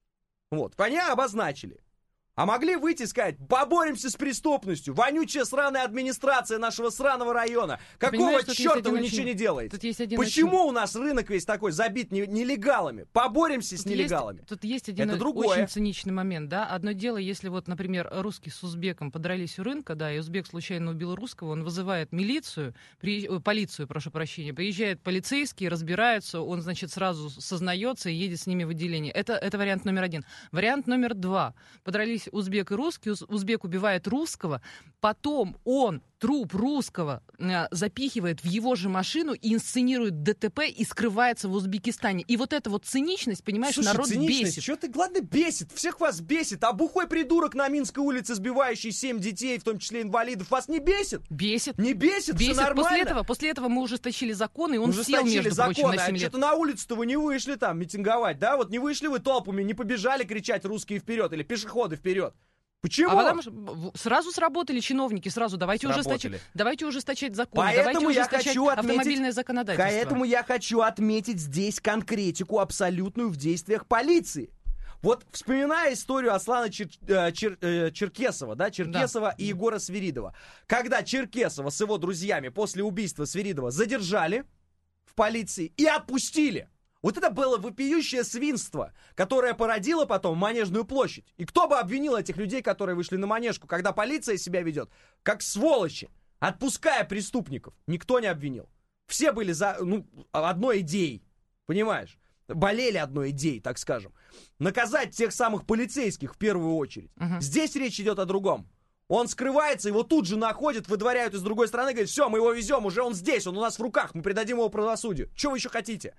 Вот. Они обозначили. А могли выйти и сказать, поборемся с преступностью, вонючая сраная администрация нашего сраного района. Какого черта вы ничего не делаете? Почему очень... у нас рынок весь такой забит нелегалами? Поборемся тут с нелегалами. Есть, тут есть один Это другое. Очень циничный момент, да. Одно дело, если вот, например, русский с узбеком подрались у рынка, да, и узбек случайно убил русского, он вызывает милицию, при... полицию, прошу прощения, приезжают полицейские, разбираются, он, значит, сразу сознается и едет с ними в отделение. Это, это вариант номер один. Вариант номер два. Подрались узбек и русский, узбек убивает русского, потом он труп русского э, запихивает в его же машину и инсценирует ДТП и скрывается в Узбекистане. И вот эта вот циничность, понимаешь, Слушай, народ циничность, бесит. Что ты, ладно, бесит, всех вас бесит. А бухой придурок на Минской улице, сбивающий семь детей, в том числе инвалидов, вас не бесит? Бесит. Не бесит, бесит. Все нормально. После этого, после этого мы ужесточили законы, и он ужесточили сел, между законы, прочим, на семь а лет. что-то на улицу-то вы не вышли там митинговать, да? Вот не вышли вы толпами, не побежали кричать «русские вперед» или «пешеходы вперед». Почему? А потому что сразу сработали чиновники, сразу давайте ужесточать, давайте ужесточать законы, Поэтому давайте я ужесточать хочу отметить, автомобильное законодательство. Поэтому я хочу отметить здесь конкретику абсолютную в действиях полиции. Вот вспоминая историю Аслана Чер, Чер, Черкесова, да, Черкесова да. и Егора Свиридова. Когда Черкесова с его друзьями после убийства Свиридова задержали в полиции и отпустили. Вот это было вопиющее свинство, которое породило потом Манежную площадь. И кто бы обвинил этих людей, которые вышли на Манежку, когда полиция себя ведет как сволочи, отпуская преступников? Никто не обвинил. Все были за, ну, одной идеей, понимаешь? Болели одной идеей, так скажем. Наказать тех самых полицейских в первую очередь. Uh-huh. Здесь речь идет о другом. Он скрывается, его тут же находят, выдворяют из другой страны, говорят, все, мы его везем, уже он здесь, он у нас в руках, мы предадим его правосудию. Что вы еще хотите?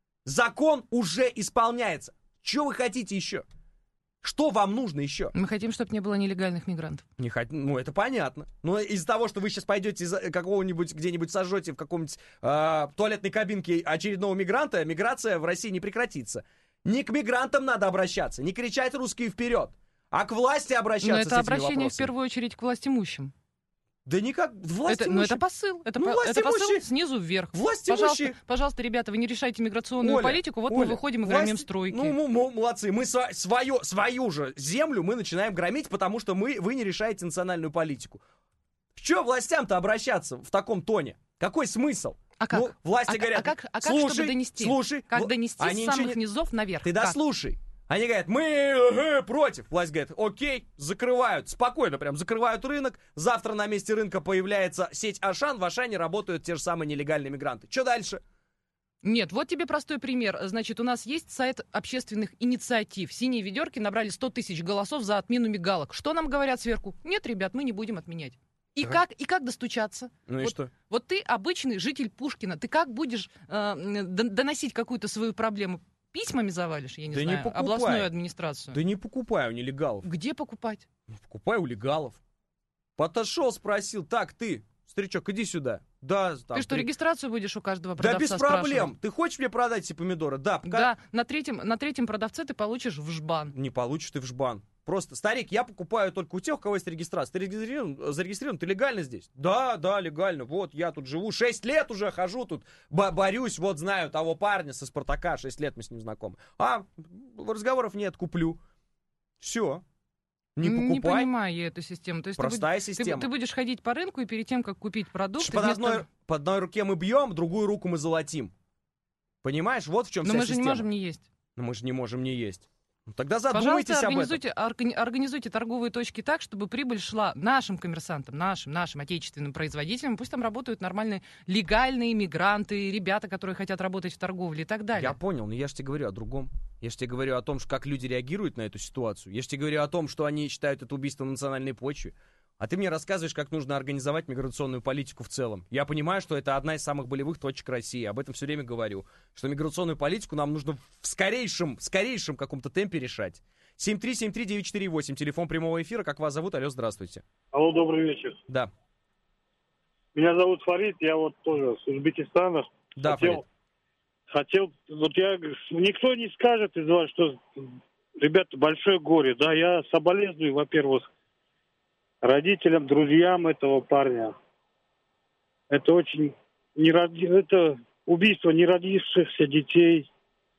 Закон уже исполняется. Что вы хотите еще? Что вам нужно еще? Мы хотим, чтобы не было нелегальных мигрантов. Не хот... Ну, это понятно. Но из-за того, что вы сейчас пойдете из какого-нибудь, где-нибудь сожжете в каком-нибудь э, туалетной кабинке очередного мигранта, миграция в России не прекратится. Не к мигрантам надо обращаться, не кричать «русские вперед», а к власти обращаться. Но это обращение вопросами. В первую очередь к властимущим. Да никак, власть это, ну, это посыл. Это, ну, по, это посыл снизу вверх. Пожалуйста, пожалуйста, ребята, вы не решайте миграционную Оля, политику, вот Оля, мы выходим и власть... громим стройки. Ну, мы, мы молодцы. Мы св- свою, свою же землю мы начинаем громить, потому что мы, вы не решаете национальную политику. Что властям-то обращаться в таком тоне? Какой смысл? А как? Ну, власти а, говорят, а как, а как слушай, чтобы донести? слушай. Как в... донести Они с самых не... низов наверх? Ты как? дослушай. Они говорят, мы э, против. Власть говорит, окей, закрывают. Спокойно прям закрывают рынок. Завтра на месте рынка появляется сеть Ашан. В Ашане работают те же самые нелегальные мигранты. Что дальше? Нет, вот тебе простой пример. Значит, у нас есть сайт общественных инициатив. Синие ведерки набрали сто тысяч голосов за отмену мигалок. Что нам говорят сверху? Нет, ребят, мы не будем отменять. И ага. как, и как достучаться? Ну вот, и что? Вот ты обычный житель Пушкина. Ты как будешь э, доносить какую-то свою проблему? Письмами завалишь, я не да знаю, не областную администрацию? Да не покупай у нелегалов. Где покупать? Не покупай у легалов. Подошел, спросил, так, ты, старичок, иди сюда. Да, там, ты что, ты... регистрацию будешь у каждого продавца Да без проблем. спрашивать? Ты хочешь мне продать эти помидоры? Да. Пока... Да, на третьем, на третьем продавце ты получишь в жбан. Не получишь ты в жбан. Просто, старик, я покупаю только у тех, у кого есть регистрация. Ты регистрирован, зарегистрирован, ты легально здесь? Да, да, легально. Вот, я тут живу. Шесть лет уже хожу тут, борюсь. Вот знаю того парня со Спартака. Шесть лет мы с ним знакомы. А, разговоров нет, куплю. Все. Не покупай. Не понимаю я эту систему. То есть простая ты, система. Ты, ты будешь ходить по рынку, и перед тем, как купить продукт... Под, вместо... одной, под одной руке мы бьем, другую руку мы золотим. Понимаешь? Вот в чем Но вся мы система. же не можем не есть. Но мы же не можем не есть. Ну, тогда задумайтесь Пожалуйста, об организуйте, этом. Органи- организуйте торговые точки так, чтобы прибыль шла нашим коммерсантам, нашим, нашим отечественным производителям. Пусть там работают нормальные легальные мигранты, ребята, которые хотят работать в торговле и так далее. Я понял, но я же тебе говорю о другом. Я же тебе говорю о том, как люди реагируют на эту ситуацию. Я же тебе говорю о том, что они считают это убийством на национальной почве. А ты мне рассказываешь, как нужно организовать миграционную политику в целом. Я понимаю, что это одна из самых болевых точек России. Об этом все время говорю. Что миграционную политику нам нужно в скорейшем, в скорейшем каком-то темпе решать. семь три семь три девять четыре восемь. Телефон прямого эфира. Как вас зовут? Алло, здравствуйте. Алло, добрый вечер. Да. Меня зовут Фарид. Я вот тоже с Узбекистана. Да, хотел, Фарид. Хотел, вот я, никто не скажет из вас, что, ребята, большое горе. Да, я соболезную, во-первых, родителям, друзьям этого парня. Это очень не роди... это убийство неродившихся детей.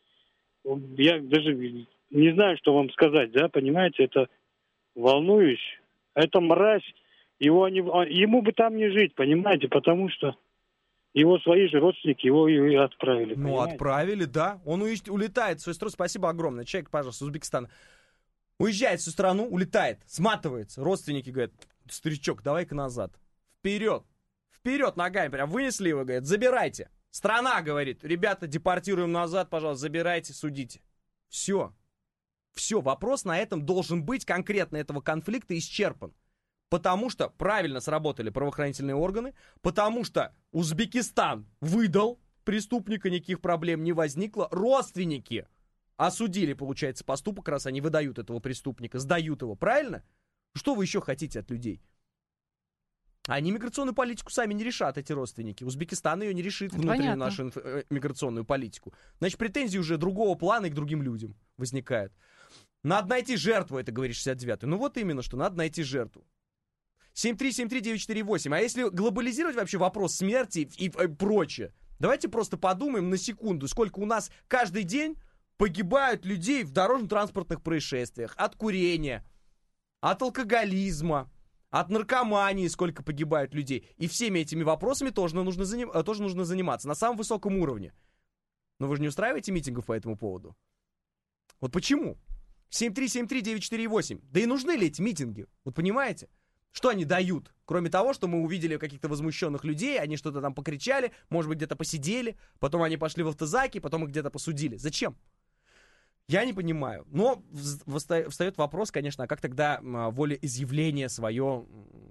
Я даже не знаю, что вам сказать, да, понимаете, это волнуюсь. Это мразь, его они... ему бы там не жить, понимаете, потому что его свои же родственники его и отправили. Ну, понимаете? Отправили, да. Он уезж... улетает в свою страну. Спасибо огромное. Человек, пожалуйста, из Узбекистана. Уезжает в свою страну, улетает, сматывается. Родственники говорят, старичок, давай-ка назад. Вперед. Вперед ногами. Прям вынесли его, говорят, забирайте. Страна говорит, ребята, депортируем назад, пожалуйста, забирайте, судите. Все. Все, вопрос на этом должен быть конкретно этого конфликта исчерпан. Потому что правильно сработали правоохранительные органы, потому что Узбекистан выдал преступника, никаких проблем не возникло. Родственники осудили, получается, поступок, раз они выдают этого преступника, сдают его, правильно? Что вы еще хотите от людей? Они миграционную политику сами не решат, эти родственники. Узбекистан ее не решит, Это внутреннюю понятно. нашу инф- э, миграционную политику. Значит, претензии уже другого плана и к другим людям возникают. Надо найти жертву, это говорит шестьдесят девятый. Ну вот именно, что надо найти жертву. семь три семь три девять четыре восемь. А если глобализировать вообще вопрос смерти и, и прочее, давайте просто подумаем на секунду, сколько у нас каждый день погибают людей в дорожно-транспортных происшествиях, от курения, от алкоголизма, от наркомании, сколько погибают людей. И всеми этими вопросами тоже нужно, заним... тоже нужно заниматься на самом высоком уровне. Но вы же не устраиваете митингов по этому поводу? Вот почему? семь три семь три девять четыре восемь. Да и нужны ли эти митинги? Вот понимаете? Что они дают? Кроме того, что мы увидели каких-то возмущенных людей, они что-то там покричали, может быть, где-то посидели, потом они пошли в автозаки, потом их где-то посудили. Зачем? Я не понимаю. Но встает вопрос, конечно, а как тогда волеизъявление свое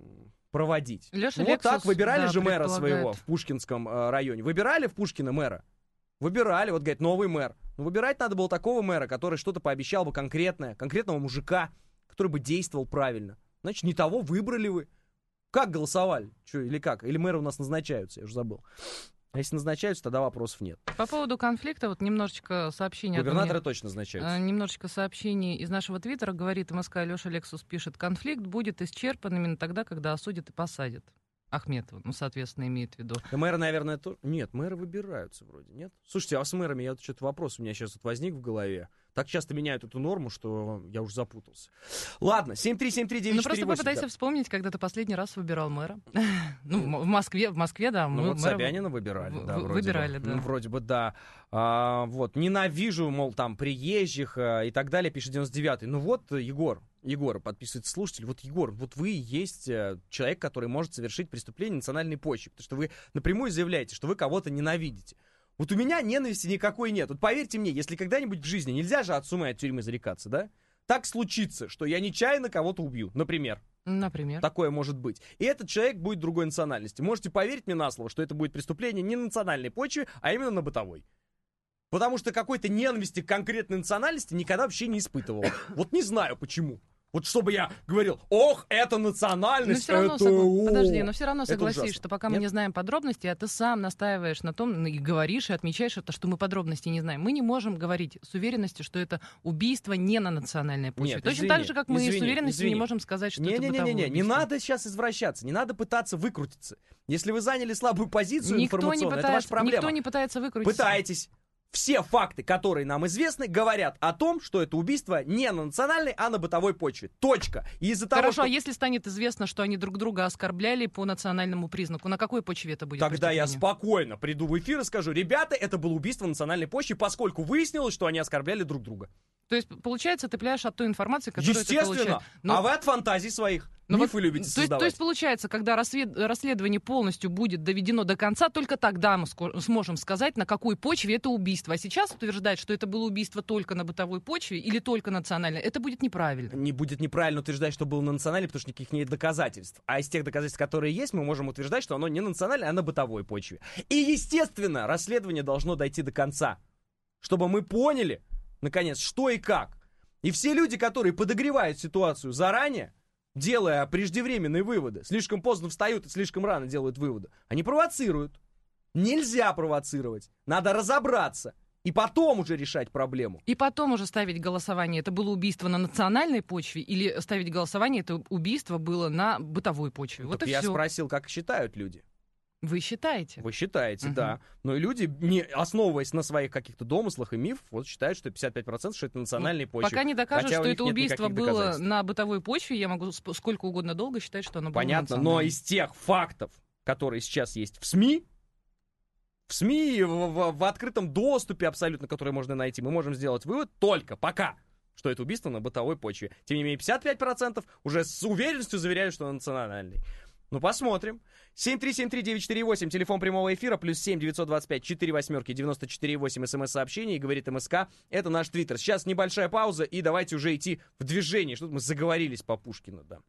проводить? Леша ну, вот Лексус, так, выбирали да, же мэра предполагает. своего в Пушкинском э, районе. Выбирали в Пушкино мэра? Выбирали, вот, говорит, новый мэр. Ну, выбирать надо было такого мэра, который что-то пообещал бы конкретное, конкретного мужика, который бы действовал правильно. Значит, не того выбрали вы. Как голосовали? Че, или как? Или мэры у нас назначаются? Я уже забыл. А если назначаются, тогда вопросов нет. По поводу конфликта, вот немножечко сообщений... Губернаторы точно назначаются. Э, немножечко сообщений из нашего твиттера. Говорит МСК Леша Лексус, пишет: конфликт будет исчерпан именно тогда, когда осудят и посадят Ахметова. Ну, соответственно, имеет в виду. Да мэры, наверное, тоже... Нет, мэры выбираются вроде, нет? Слушайте, а с мэрами, я вот что-то вопрос у меня сейчас вот возник в голове. Так часто меняют эту норму, что я уже запутался. Ладно, семь три семь три девять четыре восемь. Ну, просто попытайся да. вспомнить, когда ты последний раз выбирал мэра. Ну, в Москве, в Москве, да. Ну, вот Собянина выбирали, да, вроде Выбирали, бы. да. Ну, вроде бы, да. А, вот, ненавижу, мол, там, приезжих а, и так далее, пишет девяносто девятый. Ну вот, Егор, Егор, подписывается слушатель. Вот, Егор, вот вы и есть а, человек, который может совершить преступление на национальной почве. Потому что вы напрямую заявляете, что вы кого-то ненавидите. Вот у меня ненависти никакой нет. Вот поверьте мне, если когда-нибудь в жизни, нельзя же от сумы, от тюрьмы зарекаться, да? Так случится, что я нечаянно кого-то убью, например. Например. Такое может быть. И этот человек будет другой национальности. Можете поверить мне на слово, что это будет преступление не на национальной почве, а именно на бытовой. Потому что какой-то ненависти к конкретной национальности никогда вообще не испытывал. Вот не знаю почему. Вот чтобы я говорил, ох, это национальность, но все равно это... согла... Подожди, но все равно это согласись, ужасно. что пока Нет? мы не знаем подробностей, а ты сам настаиваешь на том, и говоришь, и отмечаешь это, что мы подробностей не знаем. Мы не можем говорить с уверенностью, что это убийство не на национальной почве. Нет, Точно извини, так же, как мы извини, с уверенностью извини. не можем сказать, что не, это не, бытовое не, не, не, не убийство. надо сейчас извращаться, не надо пытаться выкрутиться. Если вы заняли слабую позицию Никто не информационную, это ваша пытается, проблема. никто не пытается выкрутиться. Пытаетесь. Все факты, которые нам известны, говорят о том, что это убийство не на национальной, а на бытовой почве. Точка. И из-за того, Хорошо, что... а если станет известно, что они друг друга оскорбляли по национальному признаку, на какой почве это будет? Тогда я спокойно приду в эфир и скажу: ребята, это было убийство на национальной почве, поскольку выяснилось, что они оскорбляли друг друга. То есть, получается, ты пляшешь от той информации, которую ты Естественно. получаешь. Но... А вы от фантазий своих. Но Мифы вот, любите то есть, создавать. то есть, получается, когда расслед... расследование полностью будет доведено до конца, только тогда мы ско... сможем сказать, на какой почве это убийство. А сейчас утверждать, что это было убийство только на бытовой почве или только национальной, это будет неправильно. Не будет неправильно утверждать, что было на национальной, потому что никаких нет доказательств. А из тех доказательств, которые есть, мы можем утверждать, что оно не на национальной, а на бытовой почве. И, естественно, расследование должно дойти до конца, чтобы мы поняли, наконец, что и как. И все люди, которые подогревают ситуацию заранее, делая преждевременные выводы, слишком поздно встают и слишком рано делают выводы, они провоцируют. Нельзя провоцировать. Надо разобраться. И потом уже решать проблему. И потом уже ставить голосование. Это было убийство на национальной почве или ставить голосование, это убийство было на бытовой почве. Ну, вот так и я все. спросил, как считают люди. Вы считаете? Вы считаете, Угу. да. Но и люди, не основываясь на своих каких-то домыслах и мифах, вот считают, что пятьдесят пять процентов, что это на национальной почве. Пока не докажут, Хотя у что них это нет убийство никаких было доказательств. на бытовой почве, я могу сп- сколько угодно долго считать, что оно было Понятно, на но национальной. из тех фактов, которые сейчас есть в СМИ, в СМИ, в, в- в открытом доступе абсолютно, который можно найти, мы можем сделать вывод только пока, что это убийство на бытовой почве. Тем не менее, пятьдесят пять процентов уже с уверенностью заверяют, что национальный. Ну, посмотрим. семь три семь три девять четыре восемь, телефон прямого эфира, плюс семь девятьсот двадцать пять четыре восьмерки девяносто четыре восемь, смс-сообщение, и говорит МСК, это наш твиттер. Сейчас небольшая пауза, и давайте уже идти в движение. Что-то мы заговорились по Пушкину, да.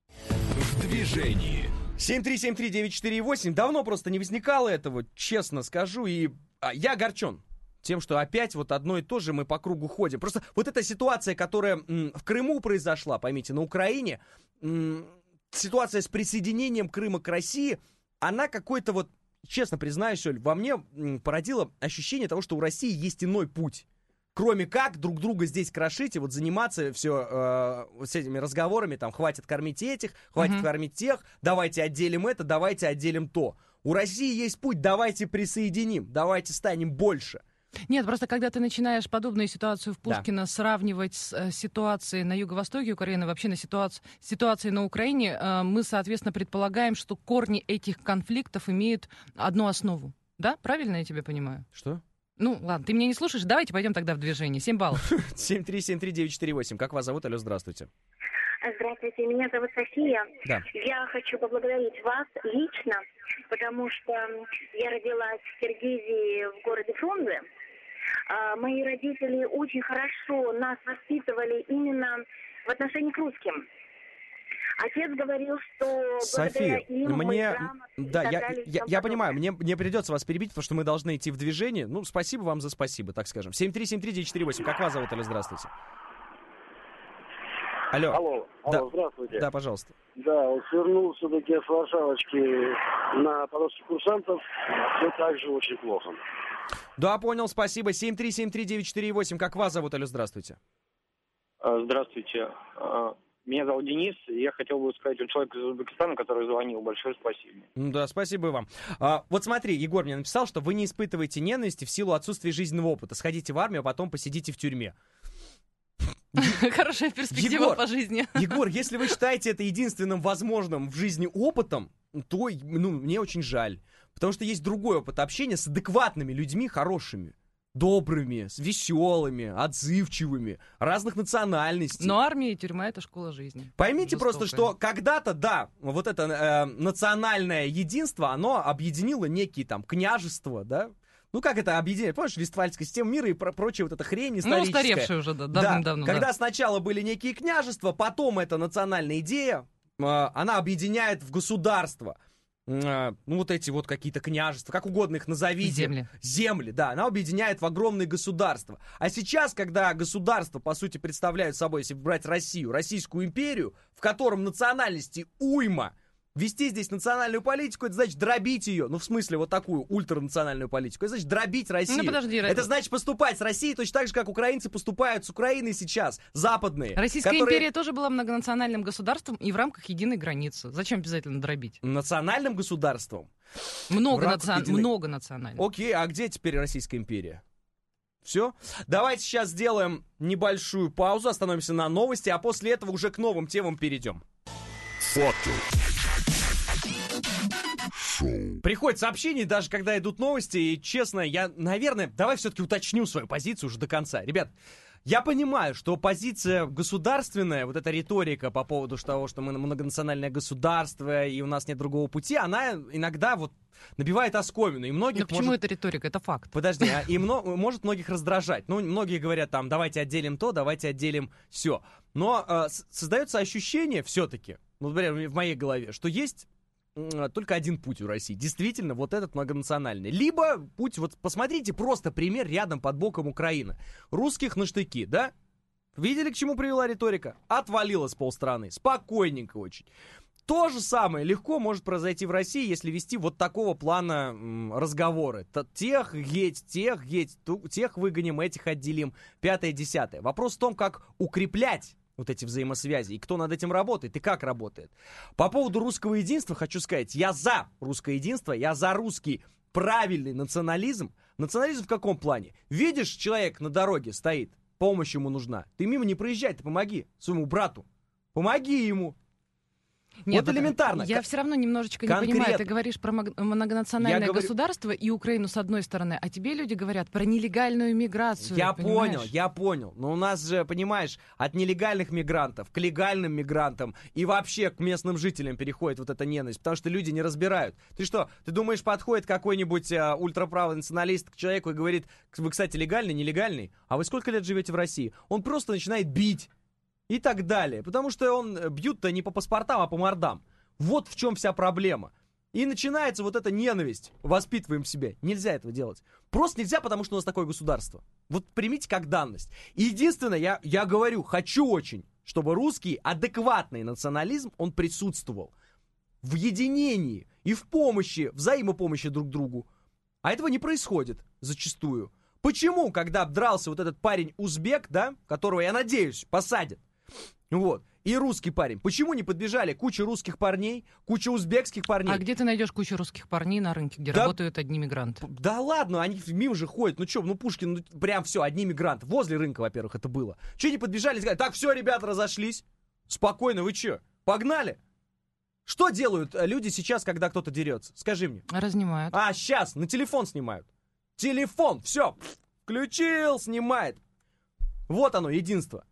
В движении. семь три семь три девять четыре восемь. Давно просто не возникало этого, честно скажу, и а, я огорчен тем, что опять вот одно и то же мы по кругу ходим. Просто вот эта ситуация, которая м, в Крыму произошла, поймите, на Украине, м, ситуация с присоединением Крыма к России, она какой-то вот, честно признаюсь, Оль, во мне м, породила ощущение того, что у России есть иной путь. Кроме как друг друга здесь крошить и вот заниматься все э, с этими разговорами, там, хватит кормить этих, хватит Мгм. кормить тех, давайте отделим это, давайте отделим то. У России есть путь, давайте присоединим, давайте станем больше. Нет, просто когда ты начинаешь подобную ситуацию в Да. Пушкино сравнивать с э, ситуацией на юго-востоке Украины, вообще на ситуацию, ситуацией на Украине, э, мы, соответственно, предполагаем, что корни этих конфликтов имеют одну основу. Да? Правильно я тебя понимаю? Что? Ну, ладно, ты меня не слушаешь, давайте пойдем тогда в движение. Семь баллов. семь три семь три девять четыре восемь. Как вас зовут? Алло, здравствуйте. Здравствуйте, меня зовут София. Да. Я хочу поблагодарить вас лично, потому что я родилась в Киргизии, в городе Фрунзе. А, мои родители очень хорошо нас воспитывали именно в отношении к русским. Отец говорил, что София, им мне, мы да, я, я, я понимаю, мне, мне придется вас перебить, потому что мы должны идти в движение. Ну, спасибо вам за спасибо, так скажем. семь три семь три девять четыре восемь. Как вас зовут, Алло, здравствуйте. Алло. Алло, алло, да. Здравствуйте. Да, пожалуйста. Да, вот свернул все-таки с Варшавочки на подольских курсантов. Все так же очень плохо. Да, понял, спасибо. семь три семь три девять четыре восемь. Как вас зовут, Алло, здравствуйте. Здравствуйте. Меня зовут Денис. Я хотел бы сказать человеку из Узбекистана, который звонил. Большое спасибо. Да, спасибо вам. А, вот смотри, Егор мне написал, что вы не испытываете ненависти в силу отсутствия жизненного опыта. Сходите в армию, а потом посидите в тюрьме. Хорошая перспектива Егор, по жизни. Егор, если вы считаете это единственным возможным в жизни опытом, то, ну, мне очень жаль. Потому что есть другой опыт общения с адекватными людьми, хорошими, добрыми, веселыми, отзывчивыми, разных национальностей. Но армия и тюрьма — это школа жизни. Поймите жестокая. просто, что когда-то, да, вот это э, национальное единство, оно объединило некие там княжества, да. Ну, как это объединяет? Помнишь, Вестфальская система мира и про- прочая вот эта хрень историческая? Ну, устаревшая уже, да, давным-давно. Да, когда да. сначала были некие княжества, потом эта национальная идея, э, она объединяет в государство. Э, ну, вот эти вот какие-то княжества, как угодно их назовите. Земли. Земли, да, она объединяет в огромные государства. А сейчас, когда государства, по сути, представляют собой, если брать Россию, Российскую империю, в котором национальности уйма, вести здесь национальную политику, это значит дробить ее. Ну, в смысле, вот такую ультранациональную политику. Это значит дробить Россию. Ну, подожди, это значит поступать с Россией точно так же, как украинцы поступают с Украиной сейчас, западные. Российская которые... империя тоже была многонациональным государством и в рамках единой границы. Зачем обязательно дробить? Национальным государством? Много, наци... единой... Много национальных. Окей, а где теперь Российская империя? Все? Давайте сейчас сделаем небольшую паузу, остановимся на новости, а после этого уже к новым темам перейдем. Фото. Приходит сообщение, даже когда идут новости, и, честно, я, наверное, давай все-таки уточню свою позицию уже до конца. Ребят, я понимаю, что позиция государственная, вот эта риторика по поводу того, что мы многонациональное государство, и у нас нет другого пути, она иногда вот набивает оскомину. И многих Но почему может... это риторика? Это факт. Подожди, а, и мно... может многих раздражать. Ну, многие говорят там, давайте отделим то, давайте отделим все. Но э, создается ощущение все-таки, ну, например, в моей голове, что есть только один путь у России. Действительно, вот этот многонациональный. Либо путь, вот посмотрите, просто пример рядом под боком Украины. Русских на штыки, да? Видели, к чему привела риторика? Отвалилась полстраны. Спокойненько очень. То же самое легко может произойти в России, если вести вот такого плана м, разговоры. Т- тех геть, тех геть, ту- тех выгоним, этих отделим. Пятое-десятое. Вопрос в том, как укреплять вот эти взаимосвязи, и кто над этим работает, и как работает. По поводу русского единства хочу сказать, я за русское единство, я за русский правильный национализм. Национализм в каком плане? Видишь, человек на дороге стоит, помощь ему нужна. Ты мимо не проезжай, ты помоги своему брату. Помоги ему. Нет, вот элементарно. Я все равно немножечко Конкрет... не понимаю. Ты говоришь про многонациональное говорю... государство и Украину с одной стороны, а тебе люди говорят про нелегальную миграцию. Я понимаешь? понял, я понял. Но у нас же, понимаешь, от нелегальных мигрантов к легальным мигрантам и вообще к местным жителям переходит вот эта ненависть, потому что люди не разбирают. Ты что, ты думаешь, подходит какой-нибудь а, ультраправый националист к человеку и говорит, вы, кстати, легальный, нелегальный? А вы сколько лет живете в России? Он просто начинает бить. И так далее. Потому что он бьют-то не по паспортам, а по мордам. Вот в чем вся проблема. И начинается вот эта ненависть. Воспитываем в себе. Нельзя этого делать. Просто нельзя, потому что у нас такое государство. Вот примите как данность. И единственное, я, я говорю, хочу очень, чтобы русский адекватный национализм, он присутствовал. В единении и в помощи, взаимопомощи друг другу. А этого не происходит зачастую. Почему, когда дрался вот этот парень-узбек, да, которого, я надеюсь, посадят, вот, и русский парень, почему не подбежали куча русских парней, куча узбекских парней? А где ты найдешь кучу русских парней на рынке, где да, работают одни мигранты? Да ладно, они мимо же ходят, ну что, ну Пушкин, ну прям все, одни мигранты. Возле рынка, во-первых, это было. Че не подбежали и сказали, так, все, ребята, разошлись, спокойно, вы че, погнали? Что делают люди сейчас, когда кто-то дерется? Скажи мне. Разнимают. А, сейчас, на телефон снимают. Телефон, все, включил, снимает. Вот оно, единство.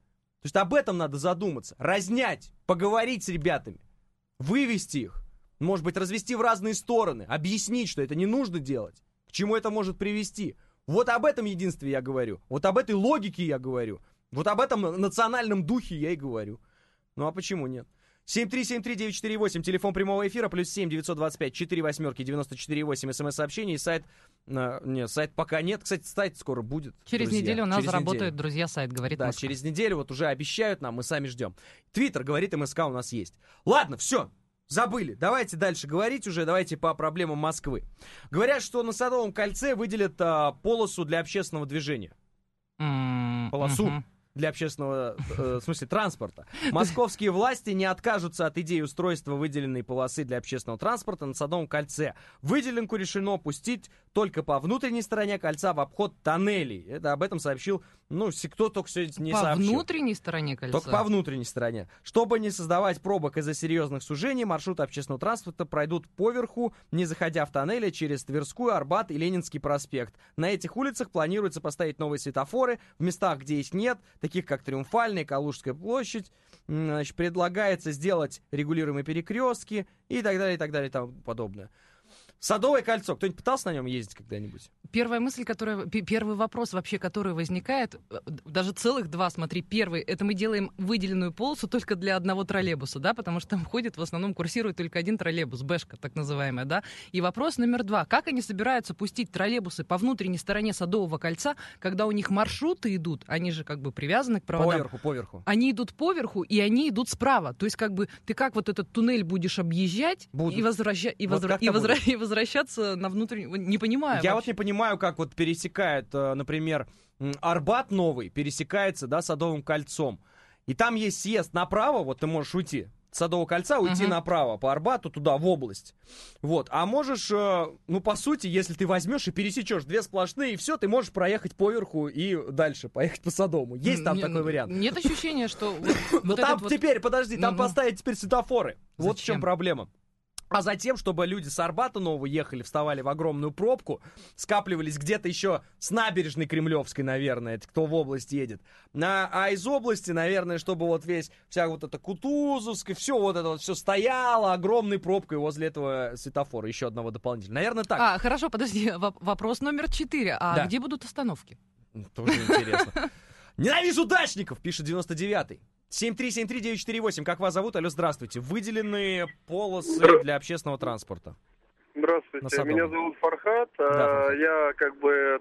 То есть об этом надо задуматься, разнять, поговорить с ребятами, вывести их, может быть, развести в разные стороны, объяснить, что это не нужно делать, к чему это может привести. Вот об этом единстве я говорю, вот об этой логике я говорю, вот об этом национальном духе я и говорю. Ну а почему нет? семь три семь три девять четыре восемь, телефон прямого эфира, плюс семь девятьсот двадцать пять четыре восьмерки девяносто четыре восемь, смс-сообщение и сайт... Э, нет, сайт пока нет. Кстати, сайт скоро будет. Через друзья. неделю у нас через заработает, неделю. друзья, сайт, говорит Да, Москва. через неделю вот уже обещают нам, мы сами ждем. Твиттер, говорит МСК, у нас есть. Ладно, все, забыли. Давайте дальше говорить уже, давайте по проблемам Москвы. Говорят, что на Садовом кольце выделят а, полосу для общественного движения. Mm-hmm. Полосу. Для общественного, э, в смысле, транспорта. Московские власти не откажутся от идеи устройства выделенной полосы для общественного транспорта на Садовом кольце. Выделенку решено пустить только по внутренней стороне кольца в обход тоннелей. Это об этом сообщил, ну, кто только сегодня не по сообщил. По внутренней стороне кольца? Только по внутренней стороне. Чтобы не создавать пробок из-за серьезных сужений, маршруты общественного транспорта пройдут поверху, не заходя в тоннели через Тверскую, Арбат и Ленинский проспект. На этих улицах планируется поставить новые светофоры. В местах, где их нет, таких как Триумфальная, Калужская площадь, значит, предлагается сделать регулируемые перекрестки и так далее, и так далее, и тому подобное. Садовое кольцо. Кто-нибудь пытался на нем ездить когда-нибудь? Первая мысль, которая, первый вопрос вообще, который возникает, даже целых два, смотри, первый, это мы делаем выделенную полосу только для одного троллейбуса, да, потому что там ходит, в основном курсирует только один троллейбус, бэшка так называемая, да. И вопрос номер два, как они собираются пустить троллейбусы по внутренней стороне Садового кольца, когда у них маршруты идут, они же как бы привязаны к проводам. Поверху, поверху. Они идут поверху, и они идут справа, то есть как бы ты как вот этот туннель будешь объезжать Будут. и, возвраща... и, Вот возвра... и, возвра... и возвращаться на внутреннюю, не понимаю. Я вообще. вот не понимаю, как вот пересекает, например, Арбат новый, пересекается, да, Садовым кольцом. И там есть съезд направо, вот ты можешь уйти с Садового кольца, уйти uh-huh. направо по Арбату, туда, в область. Вот, а можешь, ну, по сути, если ты возьмешь и пересечешь две сплошные, и все, ты можешь проехать поверху и дальше поехать по Садовому. Есть там не, такой вариант. Нет ощущения, что... Но там теперь, подожди, там поставить теперь светофоры. Вот в чем проблема. А затем, чтобы люди с Арбата нового ехали, вставали в огромную пробку, скапливались где-то еще с набережной Кремлевской, наверное, это кто в область едет. А, а из области, наверное, чтобы вот весь, вся вот эта Кутузовская, все вот это вот все стояло огромной пробкой возле этого светофора, еще одного дополнительного. Наверное, так. А, хорошо, подожди, вопрос номер четыре. А да. где будут остановки? Тоже интересно. Ненавижу дачников, пишет девяносто девятый. семь три семь три девять четыре восемь. Как вас зовут? Алло, здравствуйте. Выделенные полосы для общественного транспорта. Здравствуйте, меня зовут Фархат. Да, Фархат. Я как бы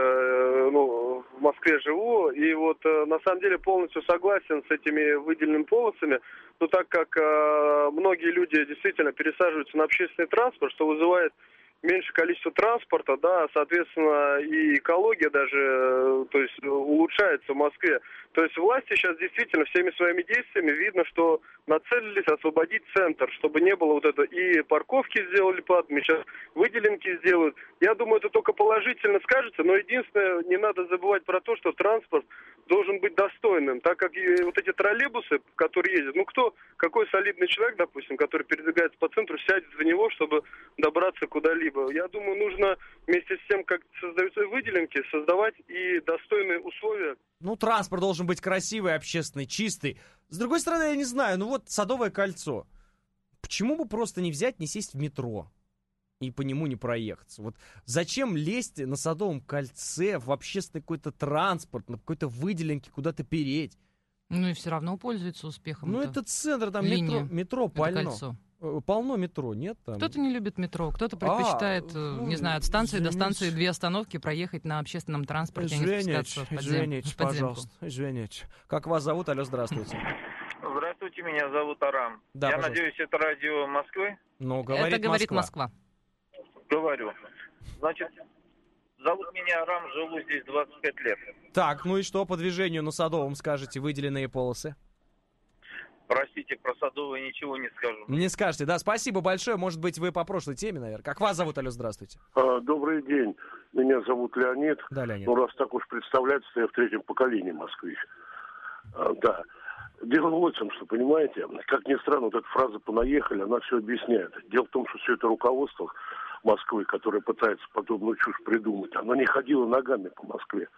тоже ну, в Москве живу. И вот на самом деле полностью согласен с этими выделенными полосами. Но так как многие люди действительно пересаживаются на общественный транспорт, что вызывает меньше количество транспорта, да, соответственно, и экология даже, то есть, улучшается в Москве. То есть власти сейчас действительно всеми своими действиями видно, что нацелились освободить центр, чтобы не было вот это, и парковки сделали платными, сейчас выделенки сделают. Я думаю, это только положительно скажется, но единственное, не надо забывать про то, что транспорт должен быть достойным, так как и вот эти троллейбусы, которые ездят, ну кто, какой солидный человек, допустим, который передвигается по центру, сядет в него, чтобы добраться куда-либо. Я думаю, нужно вместе с тем, как создаются выделенки, создавать и достойные условия. Ну, транспорт должен быть красивый, общественный, чистый. С другой стороны, я не знаю, ну вот Садовое кольцо. Почему бы просто не взять, не сесть в метро и по нему не проехаться? Вот зачем лезть на Садовом кольце в общественный какой-то транспорт, на какой-то выделенке, куда-то переть? Ну и все равно пользуется успехом. Ну это центр, там метро, метро полно. Кольцо. Полно метро, нет там? Кто-то не любит метро, кто-то предпочитает, а, ну, не знаю, от станции извините. до станции две остановки проехать на общественном транспорте. Извините, извините, пожалуйста, извините. Как вас зовут? Алло, здравствуйте. Здравствуйте, меня зовут Арам. Да, Я пожалуйста. надеюсь, это радио Москвы? Ну, говорит это говорит Москва. Москва. Говорю. Значит, зовут меня Арам, живу здесь двадцать пять лет. Так, ну и что по движению на Садовом скажете, выделенные полосы? Простите, про Садовое ничего не скажу. Не скажете, да, спасибо большое. Может быть, вы по прошлой теме, наверное. Как вас зовут, алло, здравствуйте. А, добрый день. Меня зовут Леонид. Да, Леонид. Ну, раз так уж представляется, то я в третьем поколении москвич. А, да. Дело вот в чем, что, понимаете, как ни странно, вот эта фраза «понаехали», она все объясняет. Дело в том, что все это руководство Москвы, которое пытается подобную чушь придумать, оно не ходило ногами по Москве.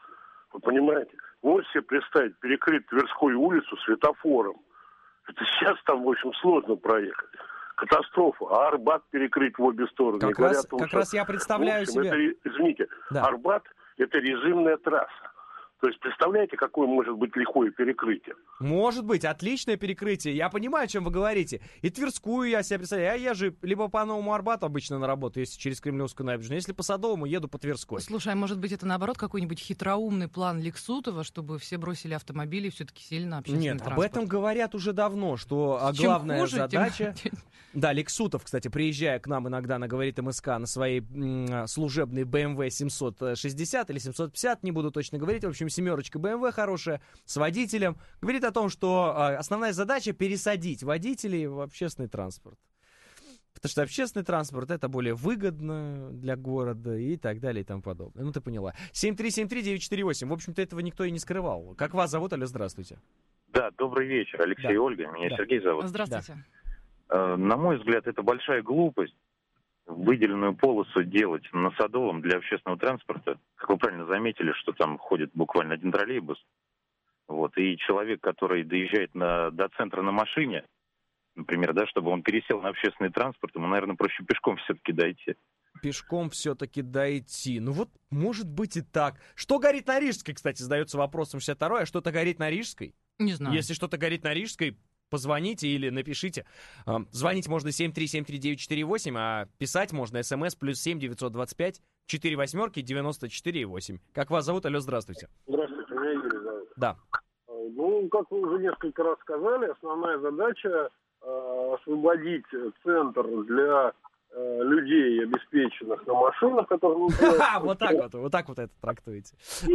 Вы понимаете? Можете себе представить, перекрыть Тверскую улицу светофором. Это сейчас там, в общем, сложно проехать. Катастрофа. А Арбат перекрыть в обе стороны. Как, раз, том, как что... раз я представляю в общем, себе... Это, извините, да. Арбат — это режимная трасса. То есть, представляете, какое может быть лихое перекрытие? Может быть, отличное перекрытие. Я понимаю, о чем вы говорите. И Тверскую я себе представляю. Я езжу либо по Новому Арбату обычно на работу, если через Кремлевскую набережную. Если по Садовому, еду по Тверской. Слушай, а может быть, это наоборот какой-нибудь хитроумный план Лексутова, чтобы все бросили автомобили и все-таки сели на общественный Нет, транспорт? об этом говорят уже давно, что Чем главная хуже, задача... Тем... Да, Лексутов, кстати, приезжая к нам иногда на «Говорит МСК» на своей м- служебной бэ эм вэ семьсот шестьдесят или семьсот пятьдесят, не буду точно говорить, в общем, семерочка бэ эм вэ хорошая, с водителем, говорит о том, что э, основная задача — пересадить водителей в общественный транспорт. Потому что общественный транспорт — это более выгодно для города и так далее и тому подобное. Ну, ты поняла. семь три семь три девять четыре восемь. В общем-то, этого никто и не скрывал. Как вас зовут? Алло, здравствуйте. Да, добрый вечер. Алексей да. и Ольга. Меня да. Сергей зовут. Здравствуйте. Да. На мой взгляд, это большая глупость выделенную полосу делать на Садовом для общественного транспорта. Как вы правильно заметили, что там ходит буквально один троллейбус. Вот, и человек, который доезжает на, до центра на машине, например, да, чтобы он пересел на общественный транспорт, ему, наверное, проще пешком все-таки дойти. Пешком все-таки дойти. Ну вот, может быть и так. Что горит на Рижской, кстати, задается вопросом шестьдесят второй. А что-то горит на Рижской? Не знаю. Если что-то горит на Рижской, позвоните или напишите. Звонить можно семь три семь три девять четыре восемь, а писать можно смс плюс семь девятьсот двадцать пять четыре восьмерки девяносто четыре восемь. Как вас зовут? Алло, здравствуйте. Здравствуйте, меня Юрий зовут. Да. Ну, как вы уже несколько раз сказали, основная задача э, освободить центр для э, людей, обеспеченных на машинах, которые... Вот так вот, вот так вот это трактуете.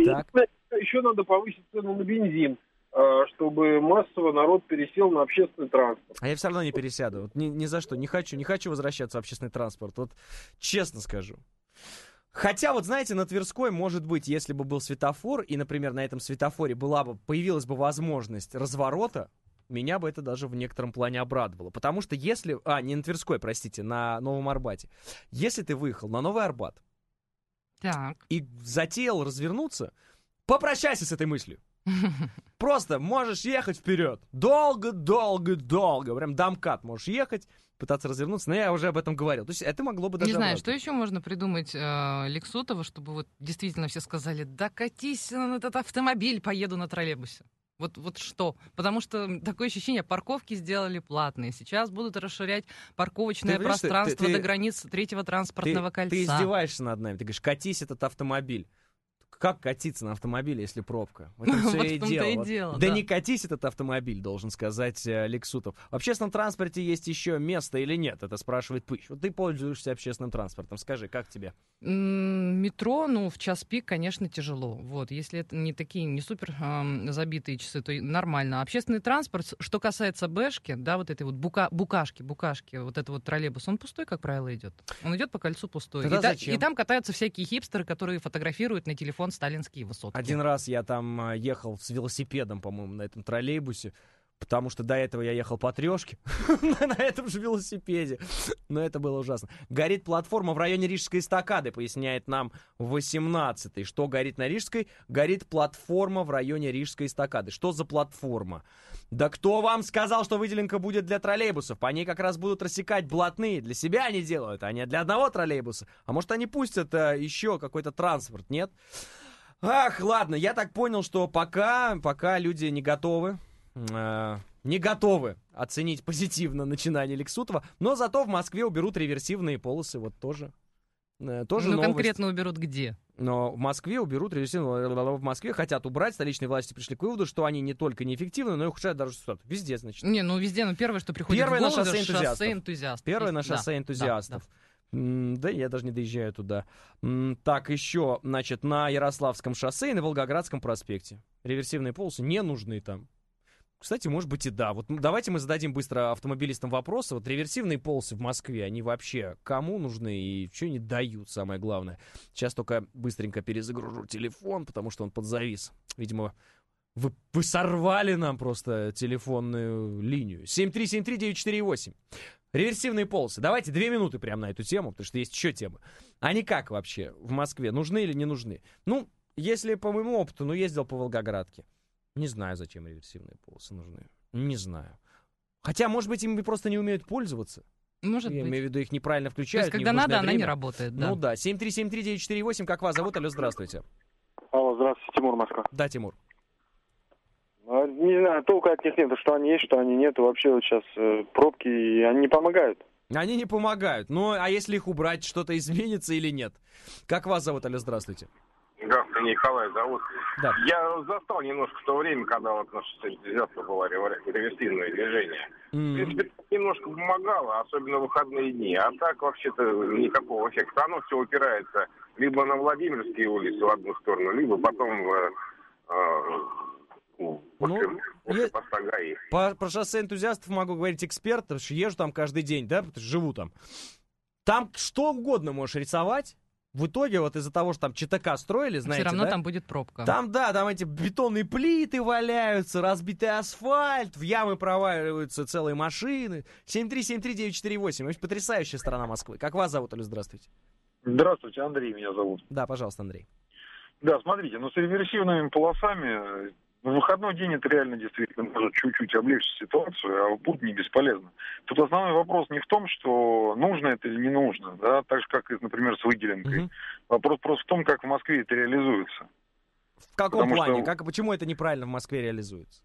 Еще надо повысить цену на бензин, чтобы массово народ пересел на общественный транспорт. А я все равно не пересяду. Вот ни, ни за что. Не хочу, не хочу возвращаться в общественный транспорт. Вот честно скажу. Хотя, вот знаете, на Тверской, может быть, если бы был светофор, и, например, на этом светофоре была бы, появилась бы возможность разворота, меня бы это даже в некотором плане обрадовало. Потому что если... А, не на Тверской, простите, на Новом Арбате. Если ты выехал на Новый Арбат так. и затеял развернуться, попрощайся с этой мыслью. Просто можешь ехать вперед. Долго, долго, долго. Прям до МКАД можешь ехать, пытаться развернуться. Но я уже об этом говорил. То есть это могло бы даже... Не знаю, обратно. что еще можно придумать э, Лексутова, чтобы вот действительно все сказали: да катись на этот автомобиль, поеду на троллейбусе. Вот, вот что? Потому что такое ощущение, парковки сделали платные. Сейчас будут расширять парковочное ты, видишь, пространство ты, ты, до границ третьего транспортного ты, кольца. Ты издеваешься над нами. Ты говоришь, катись этот автомобиль. Как катиться на автомобиле, если пробка? В этом все и дело. Да не катись этот автомобиль, должен сказать Лексутов. В общественном транспорте есть еще место или нет? Это спрашивает Пыщ. Вот ты пользуешься общественным транспортом. Скажи, как тебе? Метро, ну, в час пик, конечно, тяжело. Вот, если это не такие, не супер э, забитые часы, то нормально. Общественный транспорт, что касается Бэшки, да, вот этой вот бука, букашки, букашки, вот этот вот троллейбус, он пустой, как правило, идет. Он идет по кольцу пустой. И, та, и там катаются всякие хипстеры, которые фотографируют на телефон сталинские высотки. Один раз я там ехал с велосипедом, по-моему, на этом троллейбусе, потому что до этого я ехал по трешке на этом же велосипеде. Но это было ужасно. Горит платформа в районе Рижской эстакады, поясняет нам восемнадцатый. Что горит на Рижской? Горит платформа в районе Рижской эстакады. Что за платформа? Да кто вам сказал, что выделенка будет для троллейбусов? По ней как раз будут рассекать блатные. Для себя они делают, а не для одного троллейбуса. А может, они пустят а, еще какой-то транспорт, нет? Ах, ладно, я так понял, что пока, пока люди не готовы, э, не готовы оценить позитивно начинание Лексутова, но зато в Москве уберут реверсивные полосы, вот тоже. Э, тоже ну, новость. Конкретно уберут где? Но в Москве уберут реверсивные, в Москве хотят убрать, столичные власти пришли к выводу, что они не только неэффективны, но и ухудшают дорожную ситуацию. Везде, значит. Не, ну везде, ну первое, что приходит Первое в голову, на шоссе энтузиастов. шоссе энтузиастов. Первое на да, шоссе энтузиастов. Да, да. Да, я даже не доезжаю туда. Так, еще, значит, на Ярославском шоссе и на Волгоградском проспекте. Реверсивные полосы не нужны там. Кстати, может быть и да. Вот давайте мы зададим быстро автомобилистам вопросы. Вот реверсивные полосы в Москве, они вообще кому нужны и что они дают, самое главное. Сейчас только быстренько перезагружу телефон, потому что он подзавис. Видимо, вы, вы сорвали нам просто телефонную линию. семь три семь три девять четыре восемь. Реверсивные полосы. Давайте две минуты прямо на эту тему, потому что есть еще темы. Они как вообще в Москве? Нужны или не нужны? Ну, если по моему опыту, ну, ездил по Волгоградке. Не знаю, зачем реверсивные полосы нужны. Не знаю. Хотя, может быть, им просто не умеют пользоваться. Может Я быть. имею в виду, их неправильно включают. То есть, когда надо, она не работает, да. Ну да. семь три семь три девять четыре восемь. Как вас зовут? Алло, здравствуйте. Алло, здравствуйте, Тимур, Москва. Да, Тимур. А, не знаю, толку от них нет, что они есть, что они нет. Вообще вот сейчас э, пробки, и они не помогают. Они не помогают. Ну, а если их убрать, что-то изменится или нет? Как вас зовут? Алло, здравствуйте. Здравствуйте, Николай зовут. Да. Я застал немножко в то время, когда вот на шестьдесят девятом было реверсивное движение. Mm. В принципе, немножко помогало, особенно в выходные дни. А так вообще-то никакого эффекта. Оно все упирается либо на Владимирские улицы в одну сторону, либо потом в... Э, после, ну, после е... поста ГАИ. По, про шоссе энтузиастов могу говорить эксперт, потому что езжу там каждый день, да, потому что живу там. Там что угодно можешь рисовать. В итоге, вот из-за того, что там ЧТК строили, знаете, все равно да? там будет пробка. Там, да, там эти бетонные плиты валяются, разбитый асфальт, в ямы проваливаются целые машины. семь три семь три девять четыре восемь. Очень потрясающая страна Москвы. Как вас зовут, Алло, здравствуйте? Здравствуйте, Андрей меня зовут. Да, пожалуйста, Андрей. Да, смотрите, ну с реверсивными полосами в выходной день это реально действительно может чуть-чуть облегчить ситуацию, а в будни бесполезно. Тут основной вопрос не в том, что нужно это или не нужно, да, так же, как, и, например, с выделенкой. Угу. Вопрос просто в том, как в Москве это реализуется. В каком Потому плане? Что... Как, почему это неправильно в Москве реализуется?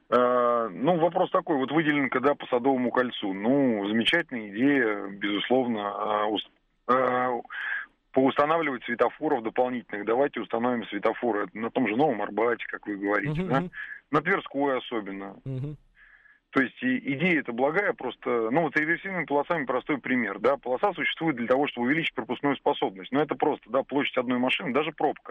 Э, ну, вопрос такой, вот выделенка, да, по Садовому кольцу. Ну, замечательная идея, безусловно. Э, э, Поустанавливать светофоров дополнительных. Давайте установим светофоры на том же Новом Арбате, как вы говорите, uh-huh. да? На Тверской особенно. Uh-huh. То есть и, идея это благая, просто, ну вот реверсивными полосами простой пример, да, полоса существует для того, чтобы увеличить пропускную способность, но это просто, да, площадь одной машины, даже пробка.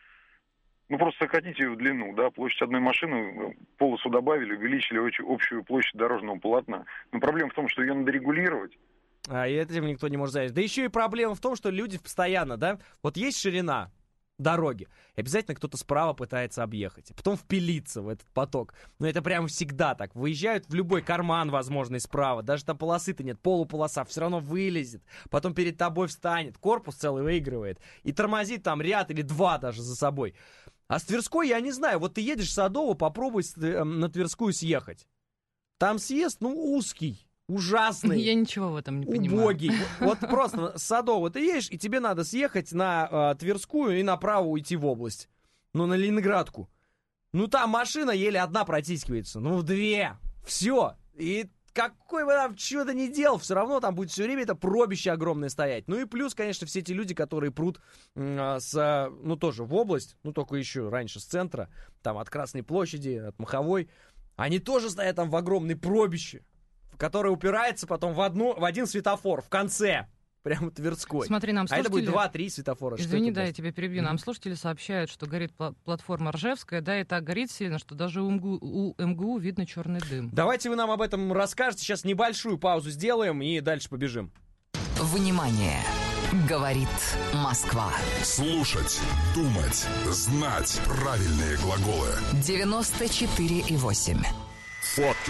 Ну просто сократите ее в длину, да, площадь одной машины, полосу добавили, увеличили общую площадь дорожного полотна. Но проблема в том, что ее надо регулировать. А и этим никто не может заняться. Да еще и проблема в том, что люди постоянно, да, вот есть ширина дороги, и обязательно кто-то справа пытается объехать, а потом впилиться в этот поток. Но это прямо всегда так. Выезжают в любой карман возможный справа, даже там полосы-то нет, полуполоса, все равно вылезет, потом перед тобой встанет, корпус целый выигрывает, и тормозит там ряд или два даже за собой. А с Тверской я не знаю, вот ты едешь в Садово, попробуй на Тверскую съехать. Там съезд, ну, узкий. Ужасный. Я ничего в этом не понимаю. Убогий. Вот просто с Садова ты едешь, и тебе надо съехать на э, Тверскую и направо уйти в область. Ну, на Ленинградку. Ну, там машина еле одна протискивается. Ну, две. Все. И какой бы там что-то ни делал, все равно там будет все время это пробище огромное стоять. Ну и плюс, конечно, все эти люди, которые прут э, с, ну, тоже в область, ну, только еще раньше с центра, там от Красной площади, от Маховой, они тоже стоят там в огромной пробище, который упирается потом в, одну, в один светофор в конце, прямо Тверской. Смотри, нам слушатели... А это будет два-три светофора. Извини, да, я тебя перебью. Нам слушатели сообщают, что горит пла- платформа Ржевская, да, и так горит сильно, что даже у МГУ, у МГУ видно черный дым. Давайте вы нам об этом расскажете. Сейчас небольшую паузу сделаем и дальше побежим. Внимание! Говорит Москва. Слушать, думать, знать правильные глаголы. девяносто четыре и восемь. Фотки.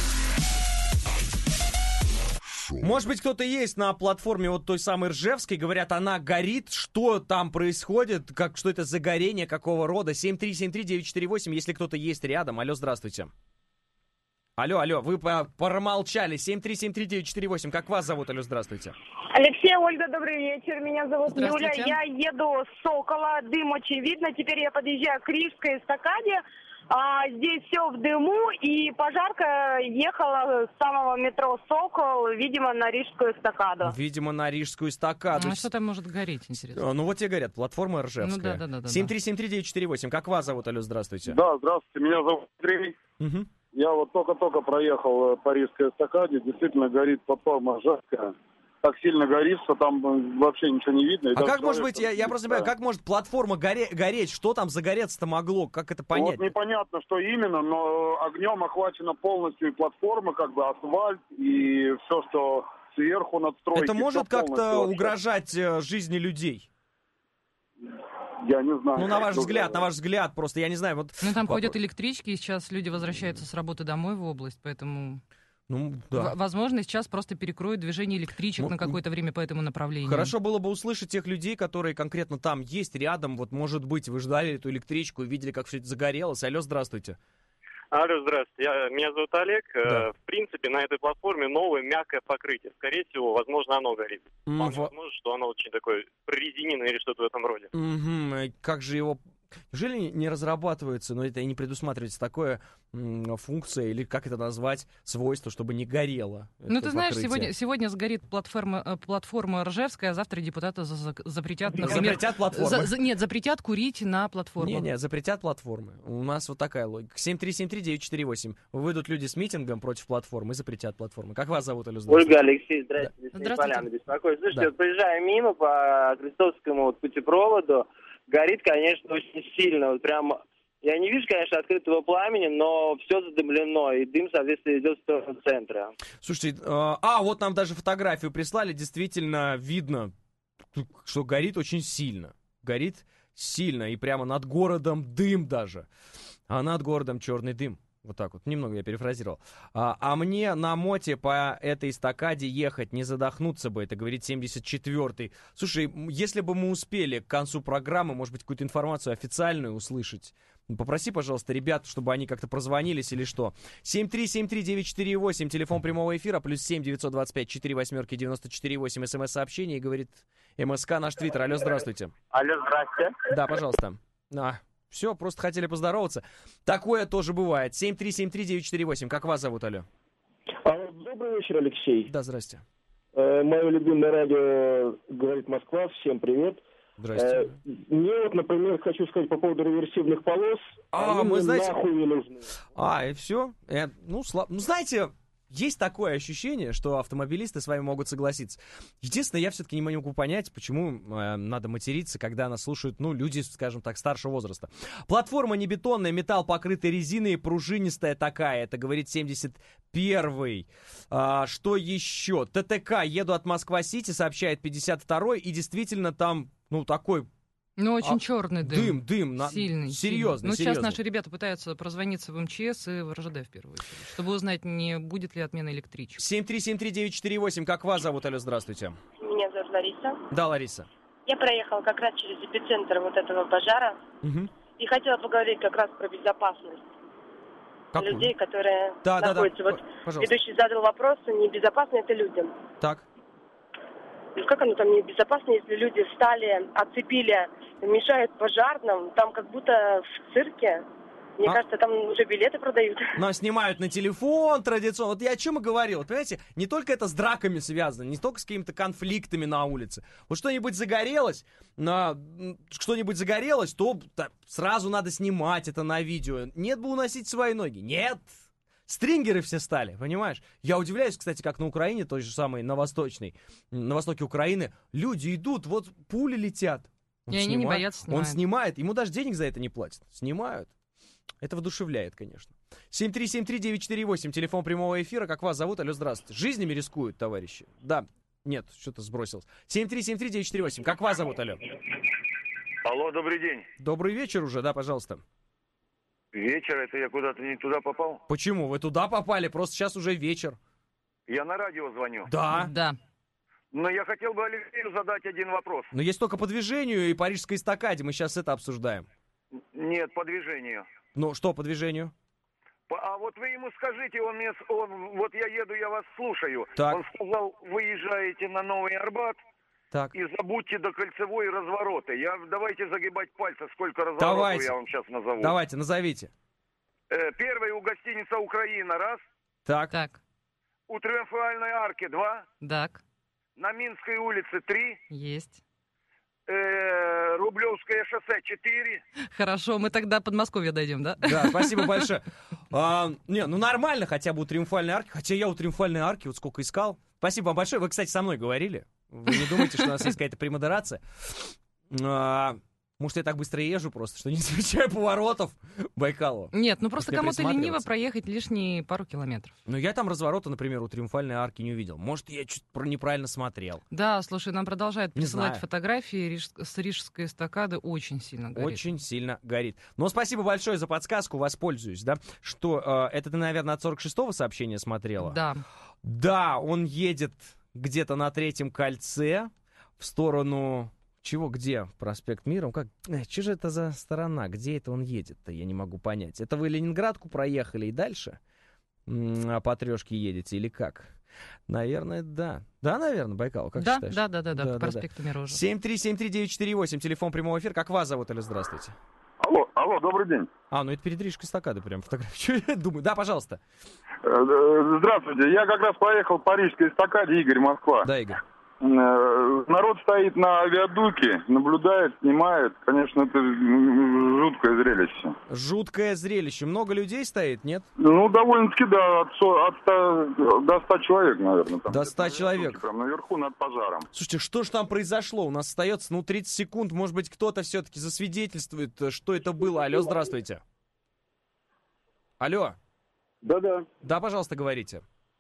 Может быть, кто-то есть на платформе вот той самой Ржевской, говорят, она горит, что там происходит, как, что это за горение, какого рода. семь три семь три девять четыре восемь, если кто-то есть рядом. Алло, здравствуйте. Алло, алло, вы промолчали. семь три семь три девять четыре восемь, как вас зовут? Алло, здравствуйте. Алексей, Ольга, добрый вечер. Меня зовут Юля. Я еду с Сокола, дым очень видно. Теперь я подъезжаю к Рижской эстакаде. А, здесь все в дыму, и пожарка ехала с самого метро «Сокол», видимо, на Рижскую эстакаду. Видимо, на Рижскую эстакаду. А что там может гореть, интересно? Ну вот тебе говорят, платформа Ржевская. Ну да, да, да, да. семь три семь три девять четыре восемь, как вас зовут? Алло, здравствуйте. Да, здравствуйте, меня зовут Андрей. Угу. Я вот только-только проехал по Рижской эстакаде, действительно горит платформа Ржевская. Так сильно горит, что там вообще ничего не видно. А как может быть, я, я просто не понимаю, как может платформа горе, гореть? Что там загореться-то могло? Как это понять? Вот непонятно, что именно, но огнем охвачена полностью и платформа, как бы асфальт, и все, что сверху надстройки. Это может как-то угрожать жизни людей? Я не знаю. Ну, на ваш взгляд, на ваш взгляд, просто, я не знаю. Вот... Ну, там ходят электрички, и сейчас люди возвращаются с работы домой в область, поэтому... Ну, да. В- возможно, сейчас просто перекроют движение электричек Ну, на какое-то время по этому направлению. Хорошо было бы услышать тех людей, которые конкретно там есть, рядом. Вот, может быть, вы ждали эту электричку и видели, как все это загорелось. Алло, здравствуйте. Алло, здравствуйте. Я, меня зовут Олег. Да. Э, В принципе, на этой платформе новое мягкое покрытие. Скорее всего, возможно, оно горит. М, Вполне во- возможно, что оно очень такое прорезиненное или что-то в этом роде. Мгм. Э, Как же его... Неужели не- не разрабатывается, но это и не предусматривается такое м, функция, или как это назвать, свойство, чтобы не горело? Ну, это ты знаешь, покрытие? сегодня, сегодня сгорит платформа, э, платформа Ржевская, а завтра депутаты за- за- запретят, например... Запретят платформы? за- за- нет, запретят курить на платформах. Не-не, запретят платформы. У нас вот такая логика. семь три семь три девять четыре восемь. Выйдут люди с митингом против платформы и запретят платформы. Как вас зовут, Алю? Ольга, Алексей, здравствуйте. Да. Здесь Здравствуйте. Поляна беспокоит. Слушайте, Да. вот проезжаем мимо по Крестовскому вот путепроводу, горит, конечно, очень сильно. Вот прям, я не вижу, конечно, открытого пламени, но все задымлено, и дым, соответственно, идет в сторону центра. Слушайте, э, а, вот нам даже фотографию прислали, действительно видно, что горит очень сильно. Горит сильно, и прямо над городом дым даже. А над городом черный дым. Вот так вот, немного я перефразировал. А, а мне на моте по этой эстакаде ехать, не задохнуться бы, это говорит семьдесят четвёртый. Слушай, м, если бы мы успели к концу программы, может быть, какую-то информацию официальную услышать, попроси, пожалуйста, ребят, чтобы они как-то прозвонились или что. семь три семь три девять четыре восемь, телефон прямого эфира, плюс семь девятьсот двадцать пять четыре восьмерки девяносто четыре восемь, смс-сообщение, и говорит МСК, наш твиттер. Алло, здравствуйте. Алло, здрасте. Да, пожалуйста. А, все, просто хотели поздороваться. Такое тоже бывает. семь три семь три девять четыре восемь. Как вас зовут, алло? Добрый вечер, Алексей. Да, здрасте. Э, Мое любимое радио «Говорит Москва». Всем привет. Здрасте. Э, Мне вот, например, хочу сказать по поводу реверсивных полос. А, Они мы, мне знаете- нахуй не нужны. А, и все? Ну, сла- ну, знаете, есть такое ощущение, что автомобилисты с вами могут согласиться. Единственное, я все-таки не могу понять, почему э, надо материться, когда нас слушают, ну, люди, скажем так, старшего возраста. Платформа не бетонная, металл покрытый резиной, пружинистая такая, это говорит семьдесят первый. А, что еще? ТТК, еду от Москва-Сити, сообщает пятьдесят второй, и действительно там, ну, такой... Ну, очень а, черный дым. Дым, дым. на- Сильный. Серьезно, сильный. Ну, сейчас серьезно. наши ребята пытаются прозвониться в МЧС и в РЖД в первую очередь, чтобы узнать, не будет ли отмена электричек. семь три семь три девять четыре восемь. Как вас зовут, алло, здравствуйте. Меня зовут Лариса. Да, Лариса. Я проехала как раз через эпицентр вот этого пожара Мгм. и хотела поговорить как раз про безопасность Какую? людей, которые Да, да, да, находятся. Вот п- пожалуйста. ведущий задал вопрос, небезопасно это людям. Так. Ну как оно там небезопасно, если люди встали, оцепили, мешают пожарным, там как будто в цирке. Мне А? кажется, там уже билеты продают. Но снимают на телефон традиционно. Вот я о чем и говорил. Вот, понимаете, не только это с драками связано, не только с какими-то конфликтами на улице. Вот что-нибудь загорелось, на, м, что-нибудь загорелось, то да, сразу надо снимать это на видео. Нет бы уносить свои ноги. Нет. Стрингеры все стали, понимаешь? Я удивляюсь, кстати, как на Украине, той же самой, на восточной, на востоке Украины, люди идут, вот пули летят. Он И они не снимает. боятся, Он снимают. снимает, ему даже денег за это не платят. Снимают. Это воодушевляет, конечно. семь три семь три девять четыре восемь, телефон прямого эфира. Как вас зовут? Алло, здравствуйте. Жизнями рискуют, товарищи. Да, нет, что-то сбросилось. семь три семь три девять четыре восемь. Как вас зовут, алло? Алло, добрый день. Добрый вечер уже, да, пожалуйста. Вечер, это я куда-то не туда попал? Почему? Вы туда попали, просто сейчас уже вечер. Я на радио звоню. Да. Да. Но я хотел бы Алексею задать один вопрос. Но есть только по движению и парижской эстакаде. Мы сейчас это обсуждаем. Нет, по движению. Ну, что по движению? По- А вот вы ему скажите, он мне, с- он, вот я еду, я вас слушаю. Так. Он сказал, выезжаете на Новый Арбат Так. и забудьте до кольцевой разворота. Я, давайте загибать пальцы, сколько разворотов Давайте. я вам сейчас назову. Давайте, назовите. Э, первый у гостиницы «Украина» раз. Так. Так. У Триумфальной арки два. Так. На Минской улице три. Есть. Э, Рублевское шоссе четыре. Хорошо, мы тогда Подмосковье дойдем, да? Да, спасибо большое. А, не, ну нормально хотя бы у Триумфальной арки. Хотя я у Триумфальной арки вот сколько искал. Спасибо вам большое. Вы, кстати, со мной говорили. Вы не думаете, что у нас есть какая-то премодерация? А, Может, я так быстро езжу просто, что не замечаю поворотов Байкалова. Нет, ну просто Может, кому-то лениво проехать лишние пару километров. Ну, я там разворота, например, у Триумфальной арки не увидел. Может, я чуть неправильно смотрел. Да, слушай, нам продолжают Не присылать знаю. фотографии Риж... с Рижской эстакады. Очень сильно горит. Очень сильно горит. Но спасибо большое за подсказку, воспользуюсь, да? Что, э, это ты, наверное, от сорок шестого сообщения смотрела? Да. Да, он едет где-то на Третьем кольце в сторону... Чего, где? Проспект Мира? Как... Эх, что же это за сторона? Где это он едет-то? Я не могу понять. Это вы Ленинградку проехали и дальше М, по Трешке едете или как? Наверное, да. Да, наверное, Байкал, как да, считаешь? да, да, да, да, по проспекту Мира уже. семь три семь три девять четыре восемь, телефон прямого эфира. Как вас зовут, или здравствуйте? Алло, алло, добрый день. А, ну это перед Рижской эстакадой прям фотография. Что я думаю? Да, пожалуйста. Здравствуйте, я как раз поехал по Рижской эстакаде, Игорь, Москва. Да, Игорь. Народ стоит на авиадуке, наблюдает, снимает. Конечно, это жуткое зрелище. Жуткое зрелище. Много людей стоит, нет? Ну, довольно-таки, да, от, со- от ста до ста человек, наверное. Там До ста человек. Прям наверху над пожаром. Слушайте, что же там произошло? У нас остается, ну, тридцать секунд. Может быть, кто-то все-таки засвидетельствует, что это было. Алло, здравствуйте. Алло. Да-да. Да, пожалуйста, говорите.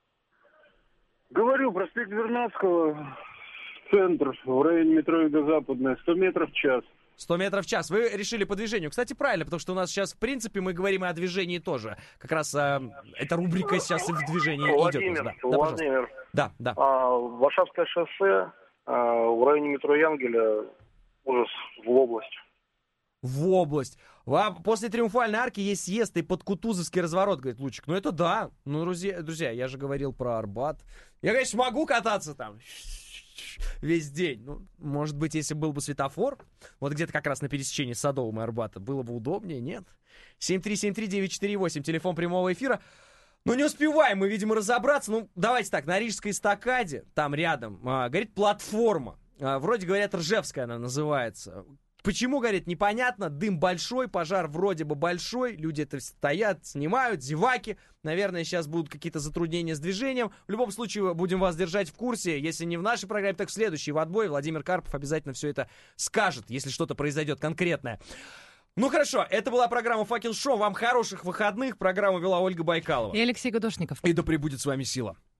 Говорю, проспект Вернадского, центр, в районе метро Юго-Западная, сто метров в час. сто метров в час. Вы решили по движению. Кстати, правильно, потому что у нас сейчас, в принципе, мы говорим и о движении тоже. Как раз а, эта рубрика сейчас и в движении Владимир, идет. Да, да, Владимир. да, да. А, Варшавское шоссе, а, в районе метро Янгеля, ужас в область. В область. Вам после Триумфальной арки есть съезд и под Кутузовский разворот, говорит Лучик. Ну это да. Ну, друзья, друзья, я же говорил про Арбат. Я, конечно, могу кататься там весь день. Ну, может быть, если был бы светофор, вот где-то как раз на пересечении Садовым и Арбата, было бы удобнее, нет? семь три семь три девять четыре восемь, телефон прямого эфира. Ну, не успеваем мы, видимо, разобраться. Ну, давайте так, на Рижской эстакаде, там рядом, а, горит платформа. А, вроде, говорят, Ржевская она называется. Почему, говорит, непонятно, дым большой, пожар вроде бы большой, люди это стоят, снимают, зеваки, наверное, сейчас будут какие-то затруднения с движением. В любом случае, будем вас держать в курсе, если не в нашей программе, так в следующей, в отбой. Владимир Карпов обязательно все это скажет, если что-то произойдет конкретное. Ну хорошо, это была программа «Факел Шоу», вам хороших выходных, программу вела Ольга Байкалова. И Алексей Гудошников. И да пребудет с вами сила.